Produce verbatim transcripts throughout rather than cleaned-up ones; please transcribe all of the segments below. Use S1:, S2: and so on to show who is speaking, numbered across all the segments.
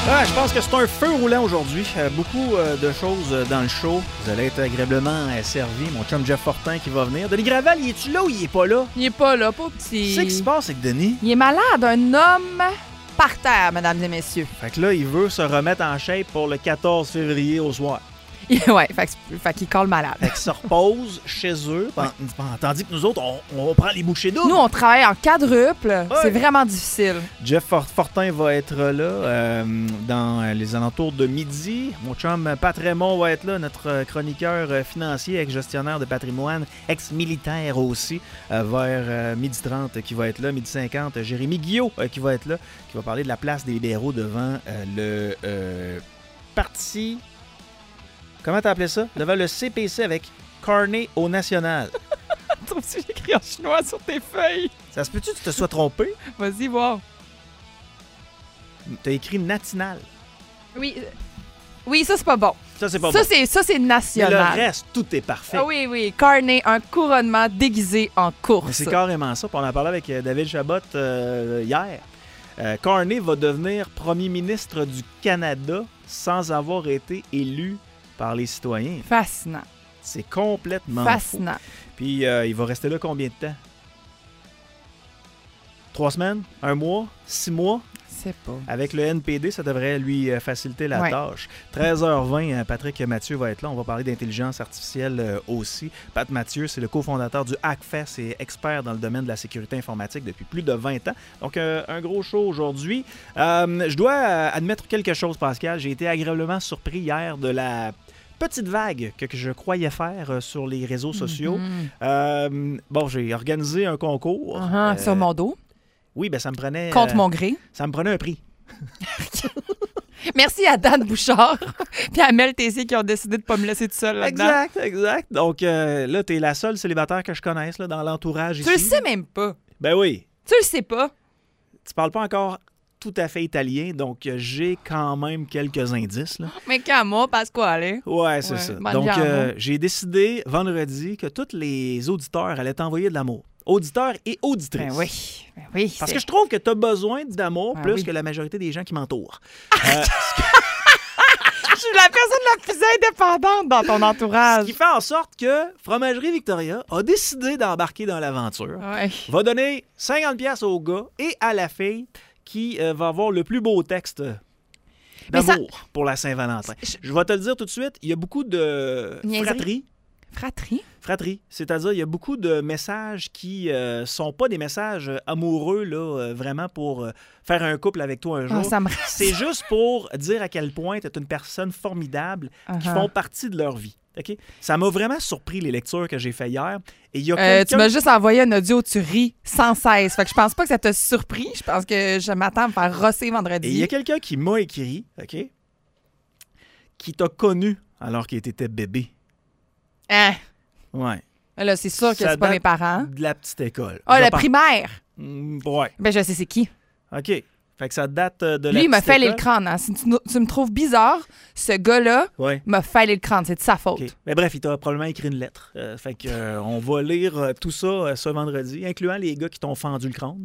S1: Ah, je pense que c'est un feu roulant aujourd'hui. Euh, beaucoup euh, de choses euh, dans le show. Vous allez être agréablement euh, servis. Mon chum Jeff Fortin qui va venir. Denis Gravel, il est-tu là ou il est pas là?
S2: Il est pas là, pas petit.
S1: Qu'est-ce qui se passe avec Denis?
S2: Il est malade, un homme par terre, mesdames et messieurs.
S1: Fait que là, il veut se remettre en shape pour le quatorze février au soir.
S2: Ouais, fait, que- fait qu'il colle malade.
S1: Fait qu'il se repose chez eux, pen- tandis que nous autres, on, on prend les bouchées doubles.
S2: Nous, on travaille en quadruple. C'est vraiment difficile.
S1: Jeff Fort- Fortin va être là euh, dans les alentours de midi. Mon chum Pat Raymond va être là, notre chroniqueur financier, ex-gestionnaire de patrimoine, ex-militaire aussi, euh, vers euh, midi trente qui va être là, midi cinquante. Jérémy Guillot euh, qui va être là, qui va parler de la place des libéraux devant euh, le euh, parti... Comment t'as appelé ça? Devant le C P C avec Carney au national.
S2: Toi aussi, j'écris en chinois sur tes feuilles.
S1: Ça se peut-tu que tu te sois trompé?
S2: Vas-y, voir.
S1: T'as écrit national.
S2: Oui, euh, oui, ça, c'est pas bon.
S1: Ça, c'est pas
S2: Ça,
S1: bon.
S2: c'est, ça, c'est
S1: Mais
S2: national.
S1: le reste, tout est parfait.
S2: Ah oui, oui. Carney, un couronnement déguisé en
S1: Mais
S2: course.
S1: c'est carrément ça. Puis on en parlait avec euh, David Chabot euh, hier. Euh, Carney va devenir premier ministre du Canada sans avoir été élu par les citoyens.
S2: Fascinant.
S1: C'est complètement fou.
S2: Fascinant.
S1: Puis euh, il va rester là combien de temps? Trois semaines? Un mois? Six mois?
S2: C'est pas.
S1: Avec le N P D, ça devrait lui euh, faciliter la
S2: Ouais.
S1: tâche. treize heures vingt, euh, Patrick Mathieu va être là. On va parler d'intelligence artificielle euh, aussi. Pat Mathieu, c'est le cofondateur du Hackfest et expert dans le domaine de la sécurité informatique depuis plus de vingt ans. Donc, euh, un gros show aujourd'hui. Euh, je dois euh, admettre quelque chose, Pascal. J'ai été agréablement surpris hier de la petite vague que, que je croyais faire euh, sur les réseaux sociaux.
S2: Mhm.
S1: Euh, bon, j'ai organisé un concours.
S2: Uh-huh,
S1: Euh,
S2: Sur mon dos,
S1: Oui, ben ça me prenait...
S2: contre
S1: euh,
S2: mon gré.
S1: Ça me prenait un prix.
S2: Merci à Dan Bouchard puis à Mel Tessier qui ont décidé de ne pas me laisser tout seul là-dedans.
S1: Exact, exact. Donc euh, là, t'es la seule célibataire que je connaisse là, dans l'entourage ici.
S2: Tu le sais même pas.
S1: Ben oui.
S2: Tu le sais pas.
S1: Tu parles pas encore tout à fait italien, donc euh, j'ai quand même quelques indices. Là.
S2: Mais quand moi, Pasquale.
S1: Ouais, c'est
S2: Ouais,
S1: ça.
S2: bonne
S1: Donc
S2: viande,
S1: euh,
S2: hein.
S1: j'ai décidé vendredi que tous les auditeurs allaient t'envoyer de l'amour. Auditeurs et auditrices.
S2: Ben oui. Ben oui.
S1: Parce
S2: c'est-
S1: que je trouve que tu as besoin d'amour
S2: Ah
S1: plus
S2: oui.
S1: que la majorité des gens qui m'entourent. Euh,
S2: Je suis la personne la plus indépendante dans ton
S1: ce
S2: entourage.
S1: qui fait en sorte que Fromagerie Victoria a décidé d'embarquer dans l'aventure.
S2: Ouais.
S1: Va donner cinquante pièces au gars et à la fille qui euh, va avoir le plus beau texte
S2: Mais ça-
S1: d'amour pour la Saint-Valentin.
S2: Je-
S1: Je vais te le dire tout de suite, il y a beaucoup de
S2: Niaiserie.
S1: fratrie.
S2: Fratrie.
S1: Fratrie, c'est-à-dire il y a beaucoup de messages qui euh, sont pas des messages amoureux là, euh, vraiment pour euh, faire un couple avec toi un jour.
S2: Ah, ça me
S1: C'est juste pour dire à quel point tu es une personne formidable qui
S2: Uh-huh.
S1: font partie de leur vie. OK? Ça m'a vraiment surpris les lectures que j'ai fait hier. Et il y a
S2: Euh,
S1: quelqu'un...
S2: tu m'as juste envoyé un audio où tu ris sans cesse. Fait que je pense pas que ça t'a surpris. Je pense que je m'attends à me faire rosser vendredi.
S1: Et il y a quelqu'un qui m'a écrit, OK? Qui t'a connu alors qu'il était bébé.
S2: Hein?
S1: Ouais.
S2: Là, c'est sûr que
S1: Ça
S2: c'est pas
S1: date
S2: mes parents.
S1: De la petite école.
S2: Ah,
S1: Je
S2: la
S1: pense-
S2: primaire.
S1: Mm, ouais.
S2: Ben, je sais c'est qui.
S1: OK. Fait que ça date euh, de la
S2: Lui, il m'a
S1: petite
S2: fait le
S1: école.
S2: crâne. Hein. Si tu, tu me trouves bizarre, ce gars-là
S1: Ouais.
S2: m'a fait le crâne. C'est de sa faute.
S1: OK. Mais bref, il t'a probablement écrit une lettre. Euh, fait que euh, on va lire euh, tout ça euh, ce vendredi, incluant les gars qui t'ont fendu le crâne.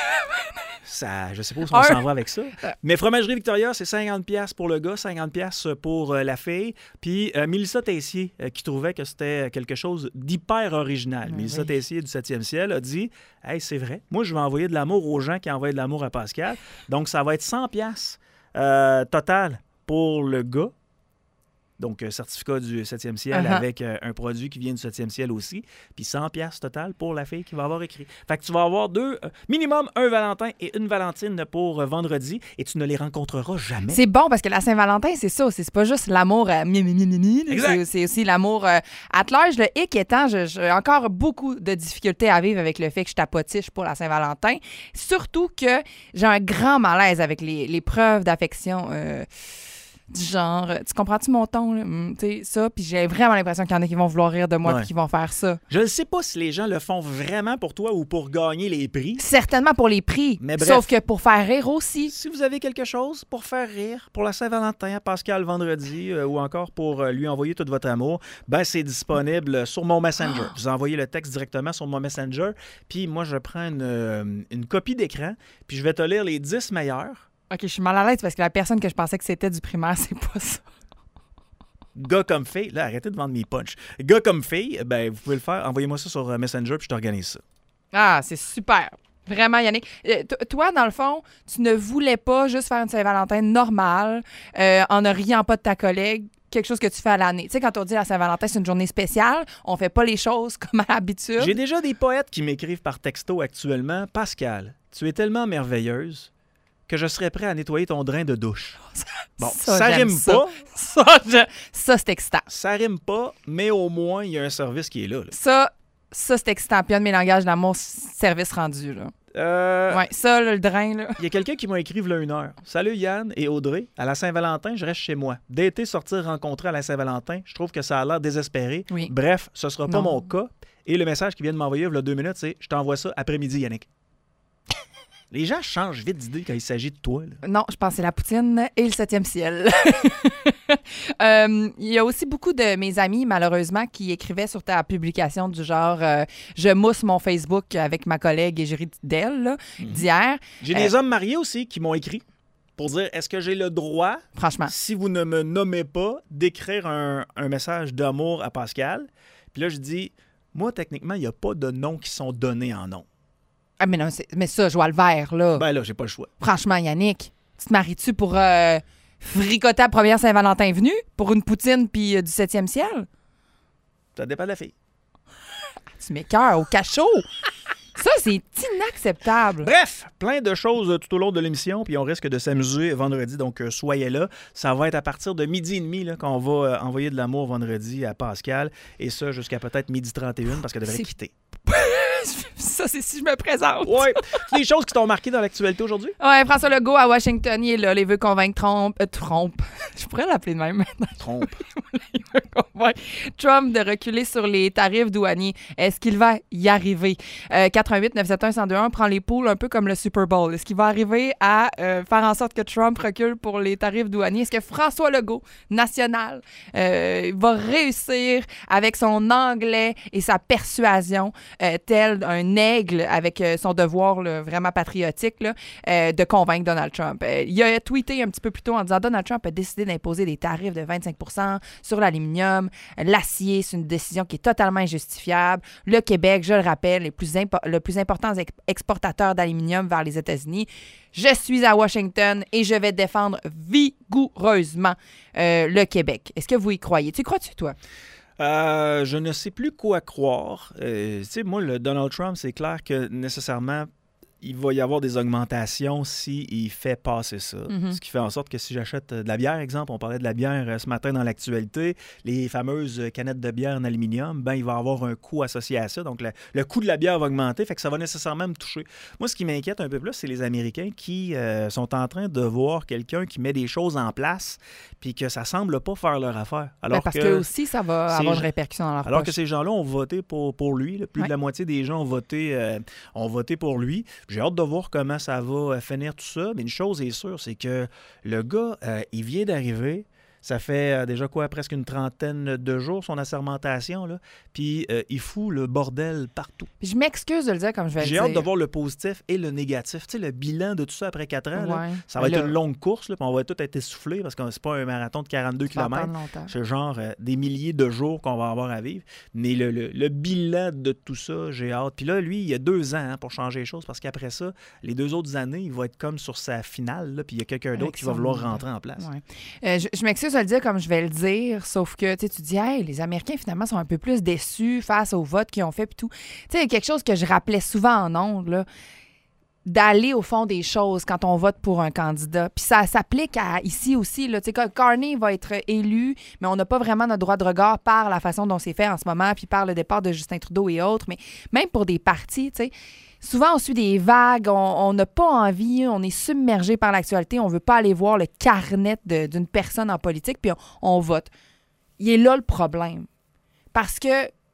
S1: Ça, je sais pas où on
S2: Un.
S1: s'en va avec ça. Mais Fromagerie Victoria, c'est cinquante pièces pour le gars, cinquante pièces pour euh, la fille. Puis euh, Mélissa Tessier, euh, qui trouvait que c'était quelque chose d'hyper original.
S2: Ah,
S1: Mélissa
S2: oui.
S1: Tessier du septième ciel a dit « Hey, c'est vrai, moi je vais envoyer de l'amour aux gens qui envoient de l'amour à Pascal. Donc ça va être cent pièces euh, total pour le gars. » Donc, euh, certificat du septième ciel
S2: Uh-huh.
S1: avec euh, un produit qui vient du septième ciel aussi. Puis cent pièces total pour la fille qui va avoir écrit. Fait que tu vas avoir deux, euh, minimum un Valentin et une Valentine pour euh, vendredi et tu ne les rencontreras jamais.
S2: C'est bon parce que la Saint-Valentin, c'est ça. C'est c'est pas juste l'amour euh, mi, mi, mi, mi, mi,
S1: Exact.
S2: c'est- C'est aussi l'amour euh, at large. Le hic étant, je- j'ai encore beaucoup de difficultés à vivre avec le fait que je tapotiche pour la Saint-Valentin. Surtout que j'ai un grand malaise avec les, les preuves d'affection. euh, du genre, tu comprends-tu mon ton? Là? Hum, tu sais, ça, puis j'ai vraiment l'impression qu'il y en a qui vont vouloir rire de moi
S1: Ouais.
S2: puis qui vont faire ça.
S1: Je ne sais pas si les gens le font vraiment pour toi ou pour gagner les prix.
S2: Certainement pour les prix,
S1: Mais bref.
S2: sauf que pour faire rire aussi.
S1: Si vous avez quelque chose pour faire rire pour la Saint-Valentin à Pascal vendredi euh, ou encore pour euh, lui envoyer tout votre amour, ben c'est disponible sur mon Messenger. Vous envoyez le texte directement sur mon Messenger, puis moi je prends une, euh, une copie d'écran, puis je vais te lire les dix meilleurs.
S2: OK, je suis mal à l'aise parce que la personne que je pensais que c'était du primaire, c'est pas ça.
S1: Gars comme fille, là, arrêtez de vendre mes punchs. Gars comme fille, ben, vous pouvez le faire. Envoyez-moi ça sur Messenger puis je t'organise ça.
S2: Ah, c'est super. Vraiment, Yannick. Euh, t- toi, dans le fond, tu ne voulais pas juste faire une Saint-Valentin normale euh, en ne riant pas de ta collègue, quelque chose que tu fais à l'année. Tu sais, quand on dit la Saint-Valentin, c'est une journée spéciale, on fait pas les choses comme à l'habitude.
S1: J'ai déjà des poètes qui m'écrivent par texto actuellement. Pascal, tu es tellement merveilleuse que je serais prêt à nettoyer ton drain de douche. Bon, ça, ça rime
S2: ça.
S1: pas.
S2: Ça, je... ça, c'est excitant.
S1: Ça rime pas, mais au moins, il y a un service qui est là. là.
S2: Ça, ça c'est excitant. Puis un de mes langages d'amour, service rendu, là.
S1: Euh,
S2: Ouais, ça, là, le drain, là.
S1: Il y a quelqu'un qui m'a écrit il y a une heure. Salut Yann et Audrey. À la Saint-Valentin, je reste chez moi. D'été, sortir, rencontrer à la Saint-Valentin, je trouve que ça a l'air désespéré.
S2: Oui.
S1: Bref, ce sera pas
S2: Non.
S1: mon cas. Et le message qui vient de m'envoyer il y a deux minutes, c'est « Je t'envoie ça après-midi, Yannick. » Les gens changent vite d'idée quand il s'agit de toi. Là.
S2: Non, je pense que c'est la poutine et le septième ciel. euh, il y a aussi beaucoup de mes amis, malheureusement, qui écrivaient sur ta publication du genre euh, « Je mousse mon Facebook avec ma collègue Égérie d'elle là,
S1: Mhm.
S2: d'hier.
S1: J'ai
S2: Euh,
S1: des hommes mariés aussi qui m'ont écrit pour dire « Est-ce que j'ai le droit,
S2: Franchement.
S1: si vous ne me nommez pas, d'écrire un, un message d'amour à Pascal? » Puis là, je dis « Moi, techniquement, il n'y a pas de noms qui sont donnés en nom.
S2: Ah, mais non, c'est- mais ça, je vois le vert, là.
S1: Ben là, j'ai pas le choix.
S2: Franchement, Yannick, tu te maries-tu pour euh, fricoter à la première Saint-Valentin venue? Pour une poutine puis euh, du septième ciel?
S1: Ça dépend de la fille.
S2: Tu m'écoeures au cachot! Ça, c'est inacceptable.
S1: Bref, plein de choses euh, tout au long de l'émission, puis on risque de s'amuser vendredi, donc euh, soyez là. Ça va être à partir de midi et demi là, qu'on va euh, envoyer de l'amour vendredi à Pascal, et ça jusqu'à peut-être midi trente et un parce qu'elle devrait
S2: C'est-
S1: quitter.
S2: Ça, c'est si je me présente.
S1: Ouais, c'est des choses qui t'ont marqué dans l'actualité aujourd'hui?
S2: Ouais, François Legault à Washington, il est là. Il veut convaincre Trump. Euh, Trump. Je pourrais l'appeler de même maintenant.
S1: Trompe.
S2: Il veut convaincre Trump de reculer sur les tarifs douaniers. Est-ce qu'il va y arriver? Euh, quatre un huit neuf sept un un zéro deux un prend les poules un peu comme le Super Bowl. Est-ce qu'il va arriver à euh, faire en sorte que Trump recule pour les tarifs douaniers? Est-ce que François Legault, national, euh, va réussir avec son anglais et sa persuasion, euh, tel un aigle avec euh, son devoir là, vraiment patriotique, là, euh, de convaincre Donald Trump? Euh, il a tweeté un petit peu plus tôt en disant Donald Trump a décidé d'imposer des tarifs de vingt-cinq pour cent sur l'aluminium, l'acier. C'est une décision qui est totalement injustifiable. Le Québec, je le rappelle, est plus impo- le plus important ex- exportateur d'aluminium vers les États-Unis. Je suis à Washington et je vais défendre vigoureusement euh, le Québec. Est-ce que vous y croyez? Tu y crois-tu, toi?
S1: Euh, je ne sais plus quoi croire. Euh, tu sais, moi, le Donald Trump, c'est clair que nécessairement, il va y avoir des augmentations s'il fait passer ça.
S2: Mhm.
S1: Ce qui fait en sorte que si j'achète de la bière, exemple, on parlait de la bière euh, ce matin dans l'actualité, les fameuses canettes de bière en aluminium, ben, il va y avoir un coût associé à ça. Donc, le, le coût de la bière va augmenter, fait que ça va nécessairement me toucher. Moi, ce qui m'inquiète un peu plus, c'est les Américains qui euh, sont en train de voir quelqu'un qui met des choses en place puis que ça semble pas faire leur affaire. Alors
S2: Ben, parce
S1: que,
S2: que aussi, ça va
S1: c'est-
S2: avoir une répercussion dans leur
S1: alors
S2: poche.
S1: que ces gens-là ont voté pour, pour lui. là. Plus
S2: Ouais.
S1: de la moitié des gens ont voté, euh, ont voté pour lui. J'ai hâte de voir comment ça va euh, finir tout ça. Mais une chose est sûre, c'est que le gars, euh, il vient d'arriver. Ça fait euh, déjà quoi, presque une trentaine de jours, son assermentation. Là. Puis euh, il fout le bordel partout.
S2: Puis je m'excuse de le dire comme je vais le
S1: J'ai
S2: dire.
S1: hâte de voir le positif et le négatif. Tu sais, le bilan de tout ça après quatre ans, là,
S2: Ouais.
S1: ça va
S2: Ben
S1: être
S2: là,
S1: une longue course. Là, puis on va tout être essoufflé parce que c'est pas un marathon de quarante-deux
S2: ça va
S1: kilomètres.
S2: prendre longtemps.
S1: C'est genre euh, des milliers de jours qu'on va avoir à vivre. Mais le, le- le bilan de tout ça, j'ai hâte. Puis là, lui, il y a deux ans hein, pour changer les choses parce qu'après ça, les deux autres années, il va être comme sur sa finale. Là, puis il y a quelqu'un d'autre
S2: Avec
S1: qui va
S2: son-
S1: vouloir rentrer en place.
S2: Ouais. Euh, je je m'excuse de le dire comme je vais le dire, sauf que tu sais, tu dis, hey, les Américains finalement sont un peu plus déçus face au vote qu'ils ont fait puis tout. Tu sais, il y a quelque chose que je rappelais souvent en ondes, là, d'aller au fond des choses quand on vote pour un candidat. Puis ça s'applique à ici aussi. Là. Tu sais, quand Carney va être élu, mais on n'a pas vraiment notre droit de regard par la façon dont c'est fait en ce moment, puis par le départ de Justin Trudeau et autres. Mais même pour des partis, tu sais, souvent on suit des vagues, on on n'a pas envie, on est submergé par l'actualité, on veut pas aller voir le carnet de- d'une personne en politique, puis on, on vote. Il est là le problème. Parce que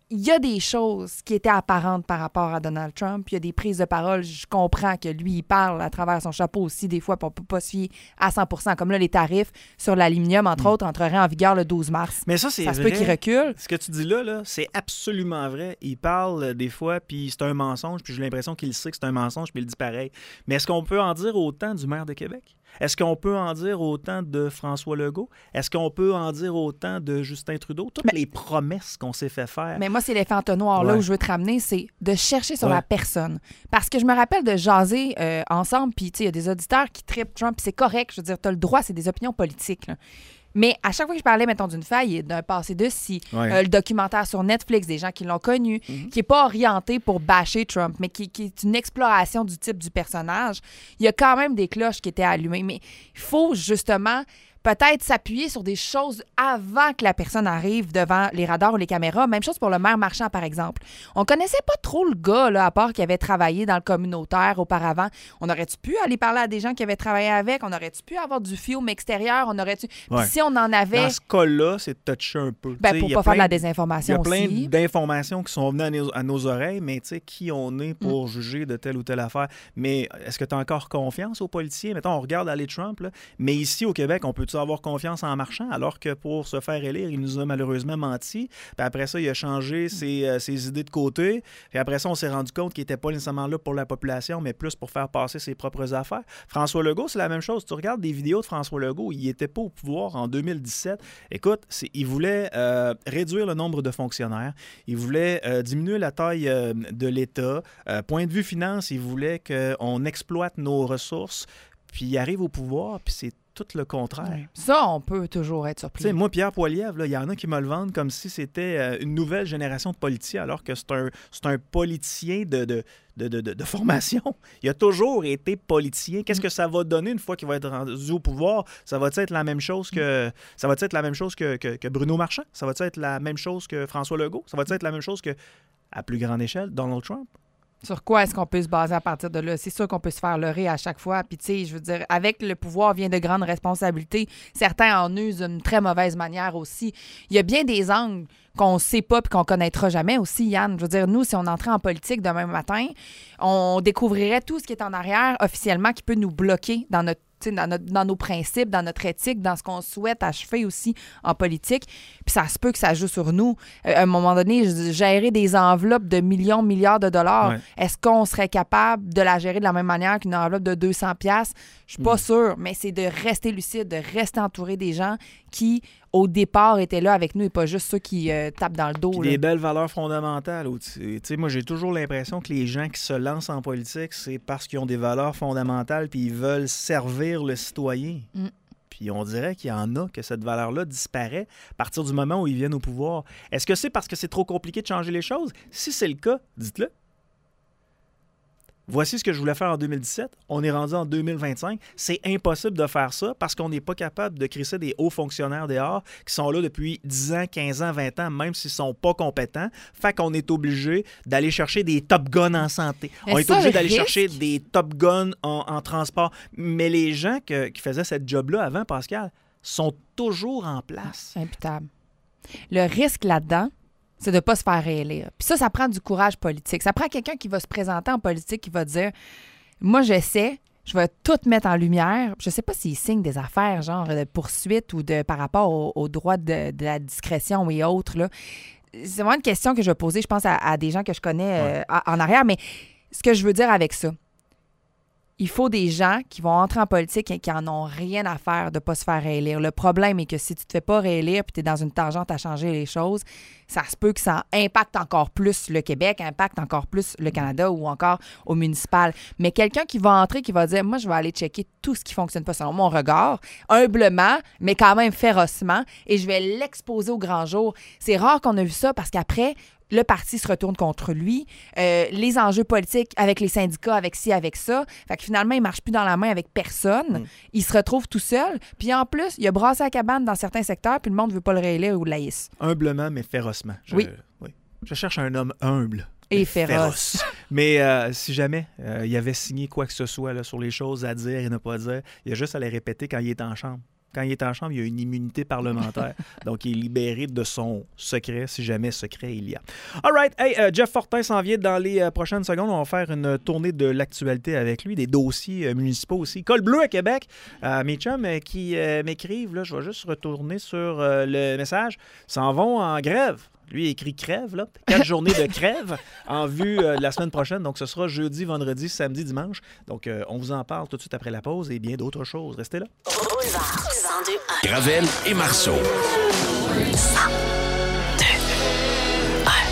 S2: il y a des choses qui étaient apparentes par rapport à Donald Trump. Il y a des prises de parole. Je comprends que lui, il parle à travers son chapeau aussi des fois, puis on ne peut pas se fier à cent pour cent. Comme là, les tarifs sur l'aluminium, entre mm. autres, entreraient en vigueur le douze mars.
S1: Mais ça, c'est
S2: ça se
S1: vrai.
S2: peut qu'il recule.
S1: Ce que tu dis là, là c'est absolument vrai. Il parle des fois, puis c'est un mensonge, puis j'ai l'impression qu'il sait que c'est un mensonge, puis il le dit pareil. Mais est-ce qu'on peut en dire autant du maire de Québec? Est-ce qu'on peut en dire autant de François Legault? Est-ce qu'on peut en dire autant de Justin Trudeau? Toutes mais, les promesses qu'on s'est fait faire.
S2: Mais moi, c'est l'effet entonnoir ouais. là où je veux te ramener, c'est de chercher sur ouais. la personne. Parce que je me rappelle de jaser euh, ensemble, puis tu sais, il y a des auditeurs qui trippent Trump, puis c'est correct, je veux dire, tu as le droit, c'est des opinions politiques, là. Mais à chaque fois que je parlais, mettons, d'une faille, d'un passé de ci, ouais. euh, le documentaire sur Netflix, des gens qui l'ont connu, mm-hmm. qui n'est pas orienté pour bâcher Trump, mais qui, qui est une exploration du type du personnage, il y a quand même des cloches qui étaient allumées. Mais il faut justement peut-être s'appuyer sur des choses avant que la personne arrive devant les radars ou les caméras. Même chose pour le maire Marchand, par exemple. On connaissait pas trop le gars, là, à part qu'il avait travaillé dans le communautaire auparavant. On aurait-tu pu aller parler à des gens qui avaient travaillé avec? On aurait-tu pu avoir du film extérieur? On aurait-tu... Ouais. Puis si on en avait...
S1: Dans ce cas-là, c'est touché un peu.
S2: Ben, pour pas faire de la désinformation aussi.
S1: Il y a plein aussi. d'informations qui sont venues à nos, à nos oreilles, mais tu sais, qui on est pour mm. juger de telle ou telle affaire? Mais est-ce que tu as encore confiance aux politiciens? Mettons, on regarde aller Trump, là, mais ici, au Québec, on peut-tu avoir confiance en Marchand, alors que pour se faire élire, il nous a malheureusement menti. Puis après ça, il a changé ses, euh, ses idées de côté. Puis après ça, on s'est rendu compte qu'il n'était pas nécessairement là pour la population, mais plus pour faire passer ses propres affaires. François Legault, c'est la même chose. Tu regardes des vidéos de François Legault, il n'était pas au pouvoir en deux mille dix-sept. Écoute, c'est, il voulait euh, réduire le nombre de fonctionnaires. Il voulait euh, diminuer la taille euh, de l'État. Euh, point de vue finance, il voulait qu'on exploite nos ressources. Puis il arrive au pouvoir, puis c'est tout le contraire.
S2: Ça, on peut toujours être surpris.
S1: Tu sais, moi, Pierre Poilievre, il y en a qui me le vendent comme si c'était euh, une nouvelle génération de politiciens, alors que c'est un, c'est un politicien de, de, de, de, de formation. Il a toujours été politicien. Qu'est-ce que ça va donner une fois qu'il va être rendu au pouvoir? Ça va être la même chose que ça va être la même chose que, que, que Bruno Marchand? Ça va être la même chose que François Legault? Ça va être la même chose que, à plus grande échelle, Donald Trump?
S2: Sur quoi est-ce qu'on peut se baser à partir de là? C'est sûr qu'on peut se faire leurrer à chaque fois. Puis, tu sais, je veux dire, avec le pouvoir vient de grandes responsabilités. Certains en usent d'une très mauvaise manière aussi. Il y a bien des angles qu'on ne sait pas et qu'on ne connaîtra jamais aussi, Yann. Je veux dire, nous, si on entrait en politique demain matin, on découvrirait tout ce qui est en arrière officiellement qui peut nous bloquer dans notre Dans, notre, dans nos principes, dans notre éthique, dans ce qu'on souhaite achever aussi en politique. Puis ça se peut que ça joue sur nous. Euh, à un moment donné, gérer des enveloppes de millions, milliards de dollars, ouais. Est-ce qu'on serait capable de la gérer de la même manière qu'une enveloppe de deux cents piastres? Je suis pas mmh. sûre, mais c'est de rester lucide, de rester entouré des gens qui, au départ, étaient là avec nous et pas juste ceux qui euh, tapent dans le dos.
S1: Puis des belles valeurs fondamentales. Tu sais, moi, j'ai toujours l'impression que les gens qui se lancent en politique, c'est parce qu'ils ont des valeurs fondamentales puis ils veulent servir le citoyen. Mm. Puis on dirait qu'il y en a que cette valeur-là disparaît à partir du moment où ils viennent au pouvoir. Est-ce que c'est parce que c'est trop compliqué de changer les choses? Si c'est le cas, dites-le. Voici ce que je voulais faire en deux mille dix-sept. On est rendu en deux mille vingt-cinq. C'est impossible de faire ça parce qu'on n'est pas capable de crisser des hauts fonctionnaires dehors qui sont là depuis dix ans, quinze ans, vingt ans, même s'ils ne sont pas compétents. Fait qu'on est obligé d'aller chercher des top guns en santé.
S2: Mais
S1: on
S2: ça,
S1: est obligé d'aller
S2: risque...
S1: chercher des top guns en, en transport. Mais les gens que, qui faisaient cette job-là avant, Pascal, sont toujours en place.
S2: Imputable. Le risque là-dedans, c'est de ne pas se faire réélire. Puis ça, ça prend du courage politique. Ça prend quelqu'un qui va se présenter en politique, qui va dire « Moi, je sais, je vais tout mettre en lumière. » Je ne sais pas s'il signe des affaires, genre de poursuite ou de par rapport au, au droit de, de la discrétion et autres. Là. C'est vraiment une question que je vais poser, je pense, à, à des gens que je connais euh, ouais. en arrière. Mais ce que je veux dire avec ça, il faut des gens qui vont entrer en politique et qui en ont rien à faire de ne pas se faire réélire. Le problème est que si tu ne te fais pas réélire et tu es dans une tangente à changer les choses, ça se peut que ça impacte encore plus le Québec, impacte encore plus le Canada ou encore au municipal. Mais quelqu'un qui va entrer, qui va dire « Moi, je vais aller checker tout ce qui ne fonctionne pas selon mon regard, humblement, mais quand même férocement, et je vais l'exposer au grand jour. » C'est rare qu'on a vu ça parce qu'après, le parti se retourne contre lui. Euh, les enjeux politiques avec les syndicats, avec ci, avec ça. Fait que finalement, il ne marche plus dans la main avec personne. Mm. Il se retrouve tout seul. Puis en plus, il a brassé la cabane dans certains secteurs, puis le monde ne veut pas le réélire ou le laïs.
S1: Humblement, mais férocement. Je,
S2: oui.
S1: oui. Je cherche un homme humble.
S2: Et féroce.
S1: féroce. Mais euh, si jamais euh, il avait signé quoi que ce soit là, sur les choses à dire et ne pas dire, il a juste à les répéter quand il est en chambre. quand il est en chambre, il a une immunité parlementaire. Donc, il est libéré de son secret, si jamais secret il y a. All right. Hey, euh, Jeff Fortin s'en vient dans les euh, prochaines secondes. On va faire une tournée de l'actualité avec lui, des dossiers euh, municipaux aussi. Col bleu à Québec. Euh, mes chums euh, qui euh, m'écrivent, là, je vais juste retourner sur euh, le message, s'en vont en grève. Lui, il écrit crève, là. Quatre journées de crève en vue euh, de la semaine prochaine. Donc, ce sera jeudi, vendredi, samedi, dimanche. Donc, euh, on vous en parle tout de suite après la pause et bien d'autres choses. Restez là.
S3: Boulevard cent deux un.
S4: Gravel et Marceau.
S3: cent deux un.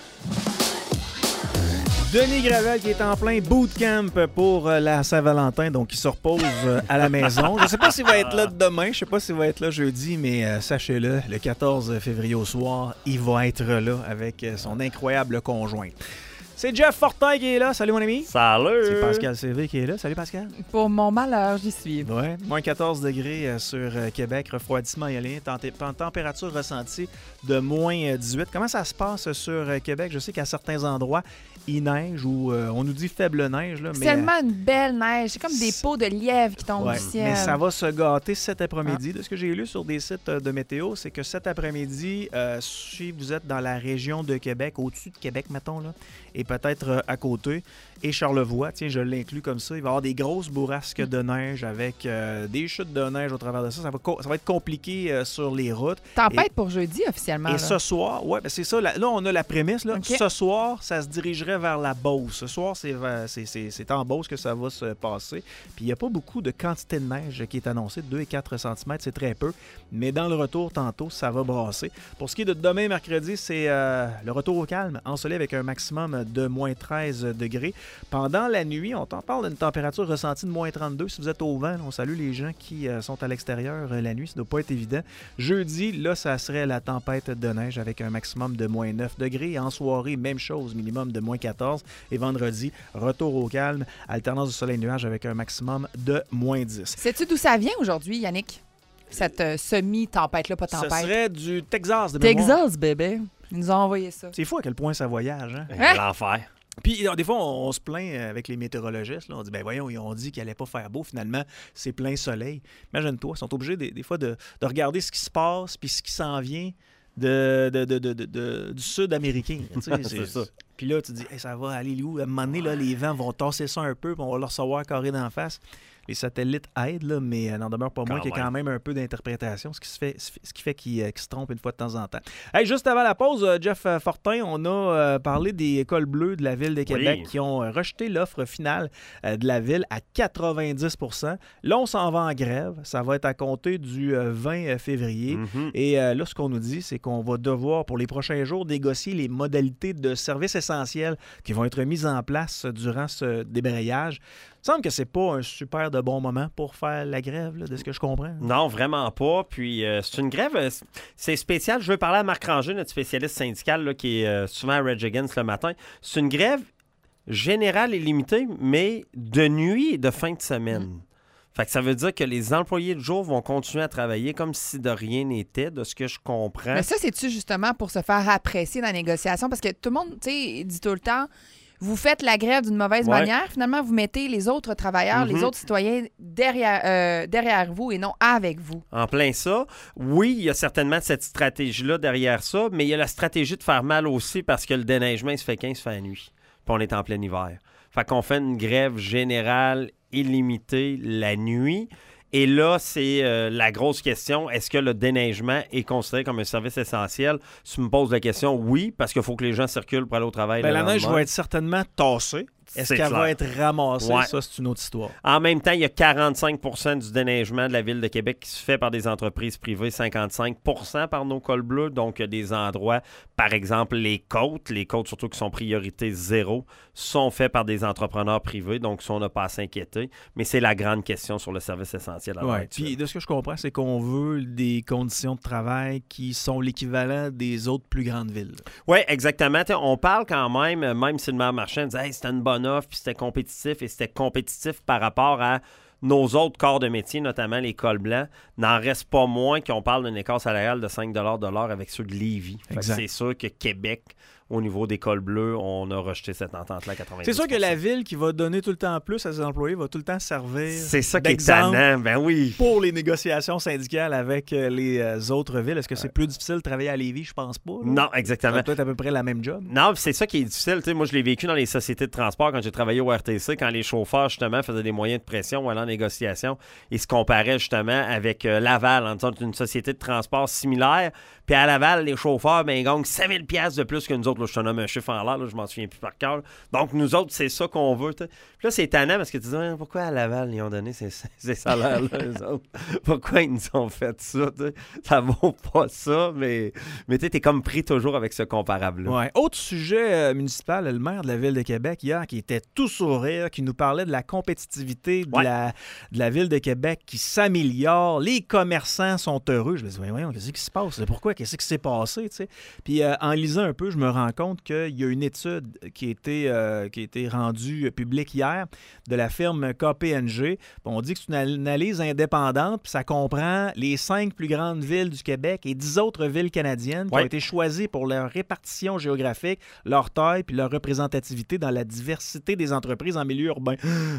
S1: Denis Gravel qui est en plein bootcamp pour euh, la Saint-Valentin, donc il se repose euh, à la maison. Je ne sais pas s'il va être là demain, je ne sais pas s'il va être là jeudi, mais euh, sachez-le, le quatorze février au soir, il va être là avec euh, son incroyable conjoint. C'est Jeff Fortin qui est là. Salut, mon ami.
S5: Salut!
S1: C'est Pascal C V qui est là. Salut, Pascal.
S2: Pour mon malheur, j'y suis.
S1: Ouais. moins quatorze degrés euh, sur euh, Québec, refroidissement iolien, tempé- température ressentie de moins dix-huit. Comment ça se passe sur euh, Québec? Je sais qu'à certains endroits, il neige ou euh, on nous dit faible neige. Là,
S2: C'est
S1: mais,
S2: tellement une belle neige. C'est comme des peaux de lièvre qui tombent
S1: Ouais,
S2: du ciel.
S1: mais ça va se gâter cet après-midi. De ce que j'ai lu sur des sites de météo, c'est que cet après-midi, euh, si vous êtes dans la région de Québec, au-dessus de Québec, mettons, là, et peut-être euh, à côté, et Charlevoix, tiens, je l'inclus comme ça, il va y avoir des grosses bourrasques de neige avec euh, des chutes de neige au travers de ça. Ça va, co- ça va être compliqué euh, sur les routes.
S2: Tempête
S1: Et-
S2: pour jeudi, officiellement.
S1: Et
S2: là.
S1: ce soir, ouais, ben c'est ça. Là, là, on a la prémisse. Là.
S2: OK.
S1: Ce soir, ça se dirigerait vers la Beauce. Ce soir, c'est, vers- c'est, c'est, c'est en Beauce que ça va se passer. Puis il n'y a pas beaucoup de quantité de neige qui est annoncée. deux et quatre centimètres, c'est très peu. Mais dans le retour, tantôt, ça va brasser. Pour ce qui est de demain, mercredi, c'est euh, le retour au calme, ensoleillé avec un maximum de moins treize degrés. Pendant la nuit, on t'en parle d'une température ressentie de moins trente-deux. Si vous êtes au vent, on salue les gens qui euh, sont à l'extérieur euh, la nuit. Ça ne doit pas être évident. Jeudi, là, ça serait la tempête de neige avec un maximum de moins neuf degrés. En soirée, même chose, minimum de moins quatorze. Et vendredi, retour au calme, alternance de soleil-nuage avec un maximum de moins dix.
S2: Sais-tu d'où ça vient aujourd'hui, Yannick? Cette euh, semi-tempête-là, pas
S1: Ce
S2: tempête.
S1: serait du Texas de mémoire.
S2: Texas, bébé. Ils nous ont envoyé ça.
S1: C'est fou à quel point ça voyage. Hein?
S2: Hein?
S5: L'enfer.
S1: Puis, euh, des fois, on, on se plaint avec les météorologistes. Là. On dit, ben voyons, ils ont dit qu'il allait pas faire beau. Finalement, c'est plein soleil. Imagine-toi, ils sont obligés des, des fois de, de regarder ce qui se passe puis ce qui s'en vient de, de, de, de, de- de- du sud américain. Tu sais,
S5: C'est ça.
S1: Puis là, tu dis, hey, ça va aller où? À un moment donné, là, les vents vont tasser ça un peu puis on va leur recevoir carré d'en face. Les satellites aident, là, mais euh, n'en demeure pas moins
S5: Quand
S1: qu'il y a
S5: même.
S1: quand même un peu d'interprétation, ce qui, se fait, ce qui fait qu'ils euh, qu'ils se trompent une fois de temps en temps. Hey, juste avant la pause, euh, Jeff euh, Fortin, on a euh, parlé des cols bleus de la Ville de Québec
S5: Oui.
S1: qui ont euh, rejeté l'offre finale euh, de la Ville à quatre-vingt-dix pour cent. Là, on s'en va en grève. Ça va être à compter du euh, vingt février.
S5: Mhm.
S1: Et euh, là, ce qu'on nous dit, c'est qu'on va devoir, pour les prochains jours, négocier les modalités de services essentiels qui vont être mises en place durant ce débrayage. Il me semble que c'est pas un super de bon moment pour faire la grève, là, de ce que je comprends.
S5: Non, vraiment pas. Puis euh, c'est une grève, euh, c'est spécial. Je veux parler à Marc Ranger, notre spécialiste syndical là, qui est euh, souvent à Rage Against le matin. C'est une grève générale et limitée, mais de nuit et de fin de semaine. Fait que ça veut dire que les employés de jour vont continuer à travailler comme si de rien n'était, de ce que je comprends.
S2: Mais ça, c'est-tu justement pour se faire apprécier dans la négociation? Parce que tout le monde, tu sais, dit tout le temps, vous faites la grève d'une mauvaise
S5: Ouais.
S2: manière. Finalement, vous mettez les autres travailleurs,
S5: Mhm.
S2: les autres citoyens derrière, euh, derrière vous et non avec vous.
S5: En plein ça. Oui, il y a certainement cette stratégie-là derrière ça, mais il y a la stratégie de faire mal aussi parce que le déneigement, il se fait quand il se fait la nuit. Puis on est en plein hiver. Fait qu'on fait une grève générale illimitée la nuit. Et là, c'est euh, la grosse question. Est-ce que le déneigement est considéré comme un service essentiel? Si tu me poses la question, oui, parce qu'il faut que les gens circulent pour aller au travail.
S1: Ben,
S5: le
S1: la neige
S5: lendemain.
S1: va être certainement tassée. Est-ce
S5: C'est
S1: qu'elle
S5: clair.
S1: va être ramassée?
S5: Ouais.
S1: Ça, c'est une autre histoire.
S5: En même temps, il y a quarante-cinq pour cent du déneigement de la Ville de Québec qui se fait par des entreprises privées, cinquante-cinq pour cent par nos cols bleus. Donc, il y a des endroits, par exemple, les côtes, les côtes surtout qui sont priorité zéro, sont faits par des entrepreneurs privés. Donc, ça, on n'a pas à s'inquiéter. Mais c'est la grande question sur le service essentiel. à l'heure
S1: Ouais.
S5: actuelle.
S1: Puis de ce que je comprends, c'est qu'on veut des conditions de travail qui sont l'équivalent des autres plus grandes villes.
S5: Oui, exactement. T'sais, on parle quand même, euh, même si le maire Marchand disait hey, c'était une bonne offre, puis c'était compétitif, et c'était compétitif par rapport à nos autres corps de métier, notamment les cols blancs, n'en reste pas moins qu'on parle d'un écart salarial de cinq dollars de l'heure avec ceux de Lévis. Fait que
S1: Exact.
S5: c'est sûr que Québec au niveau des cols bleus, on a rejeté cette entente-là à quatre-vingt-dix pour cent.
S1: C'est sûr que la ville qui va donner tout le temps plus à ses employés va tout le temps servir
S5: C'est ça qui est
S1: d'exemple
S5: tannant, ben oui.
S1: pour les négociations syndicales avec euh, les euh, autres villes. Est-ce que c'est plus difficile de travailler à Lévis? Je pense pas. Là.
S5: Non,
S1: Ça
S5: exactement.
S1: doit être à peu près la même job.
S5: Non, c'est ça qui est difficile. Tu sais, moi, je l'ai vécu dans les sociétés de transport quand j'ai travaillé au R T C, quand les chauffeurs, justement, faisaient des moyens de pression ou allaient en négociation. Ils se comparaient, justement, avec euh, Laval, en disant une société de transport similaire. Puis à Laval, les chauffeurs, ben, ils gagnent cinq mille dollars de plus que nous autres. Là, je te nomme un chiffre en l'air, là, je m'en souviens plus par cœur. Donc, nous autres, c'est ça qu'on veut. T'sais. Puis là, c'est étonnant parce que tu dis, hein, pourquoi à Laval, ils ont donné ces, ces salaires-là, eux autres? Pourquoi ils nous ont fait ça? T'sais? Ça vaut pas ça, mais, mais tu es comme pris toujours avec ce comparable-là.
S1: Ouais. Autre sujet euh, municipal, le maire de la Ville de Québec, hier, qui était tout sourire, qui nous parlait de la compétitivité de,
S5: Ouais.
S1: la, de la Ville de Québec qui s'améliore. Les commerçants sont heureux. Je me dis, voyons, qu'est-ce qui se passe? Pourquoi? Qu'est-ce qui s'est passé? T'sais? Puis euh, en lisant un peu, je me rends compte qu'il y a une étude qui a été, euh, qui a été rendue publique hier de la firme K P M G. On dit que c'est une analyse indépendante, puis ça comprend les cinq plus grandes villes du Québec et dix autres villes canadiennes qui
S5: Ouais.
S1: ont été choisies pour leur répartition géographique, leur taille puis leur représentativité dans la diversité des entreprises en milieu urbain.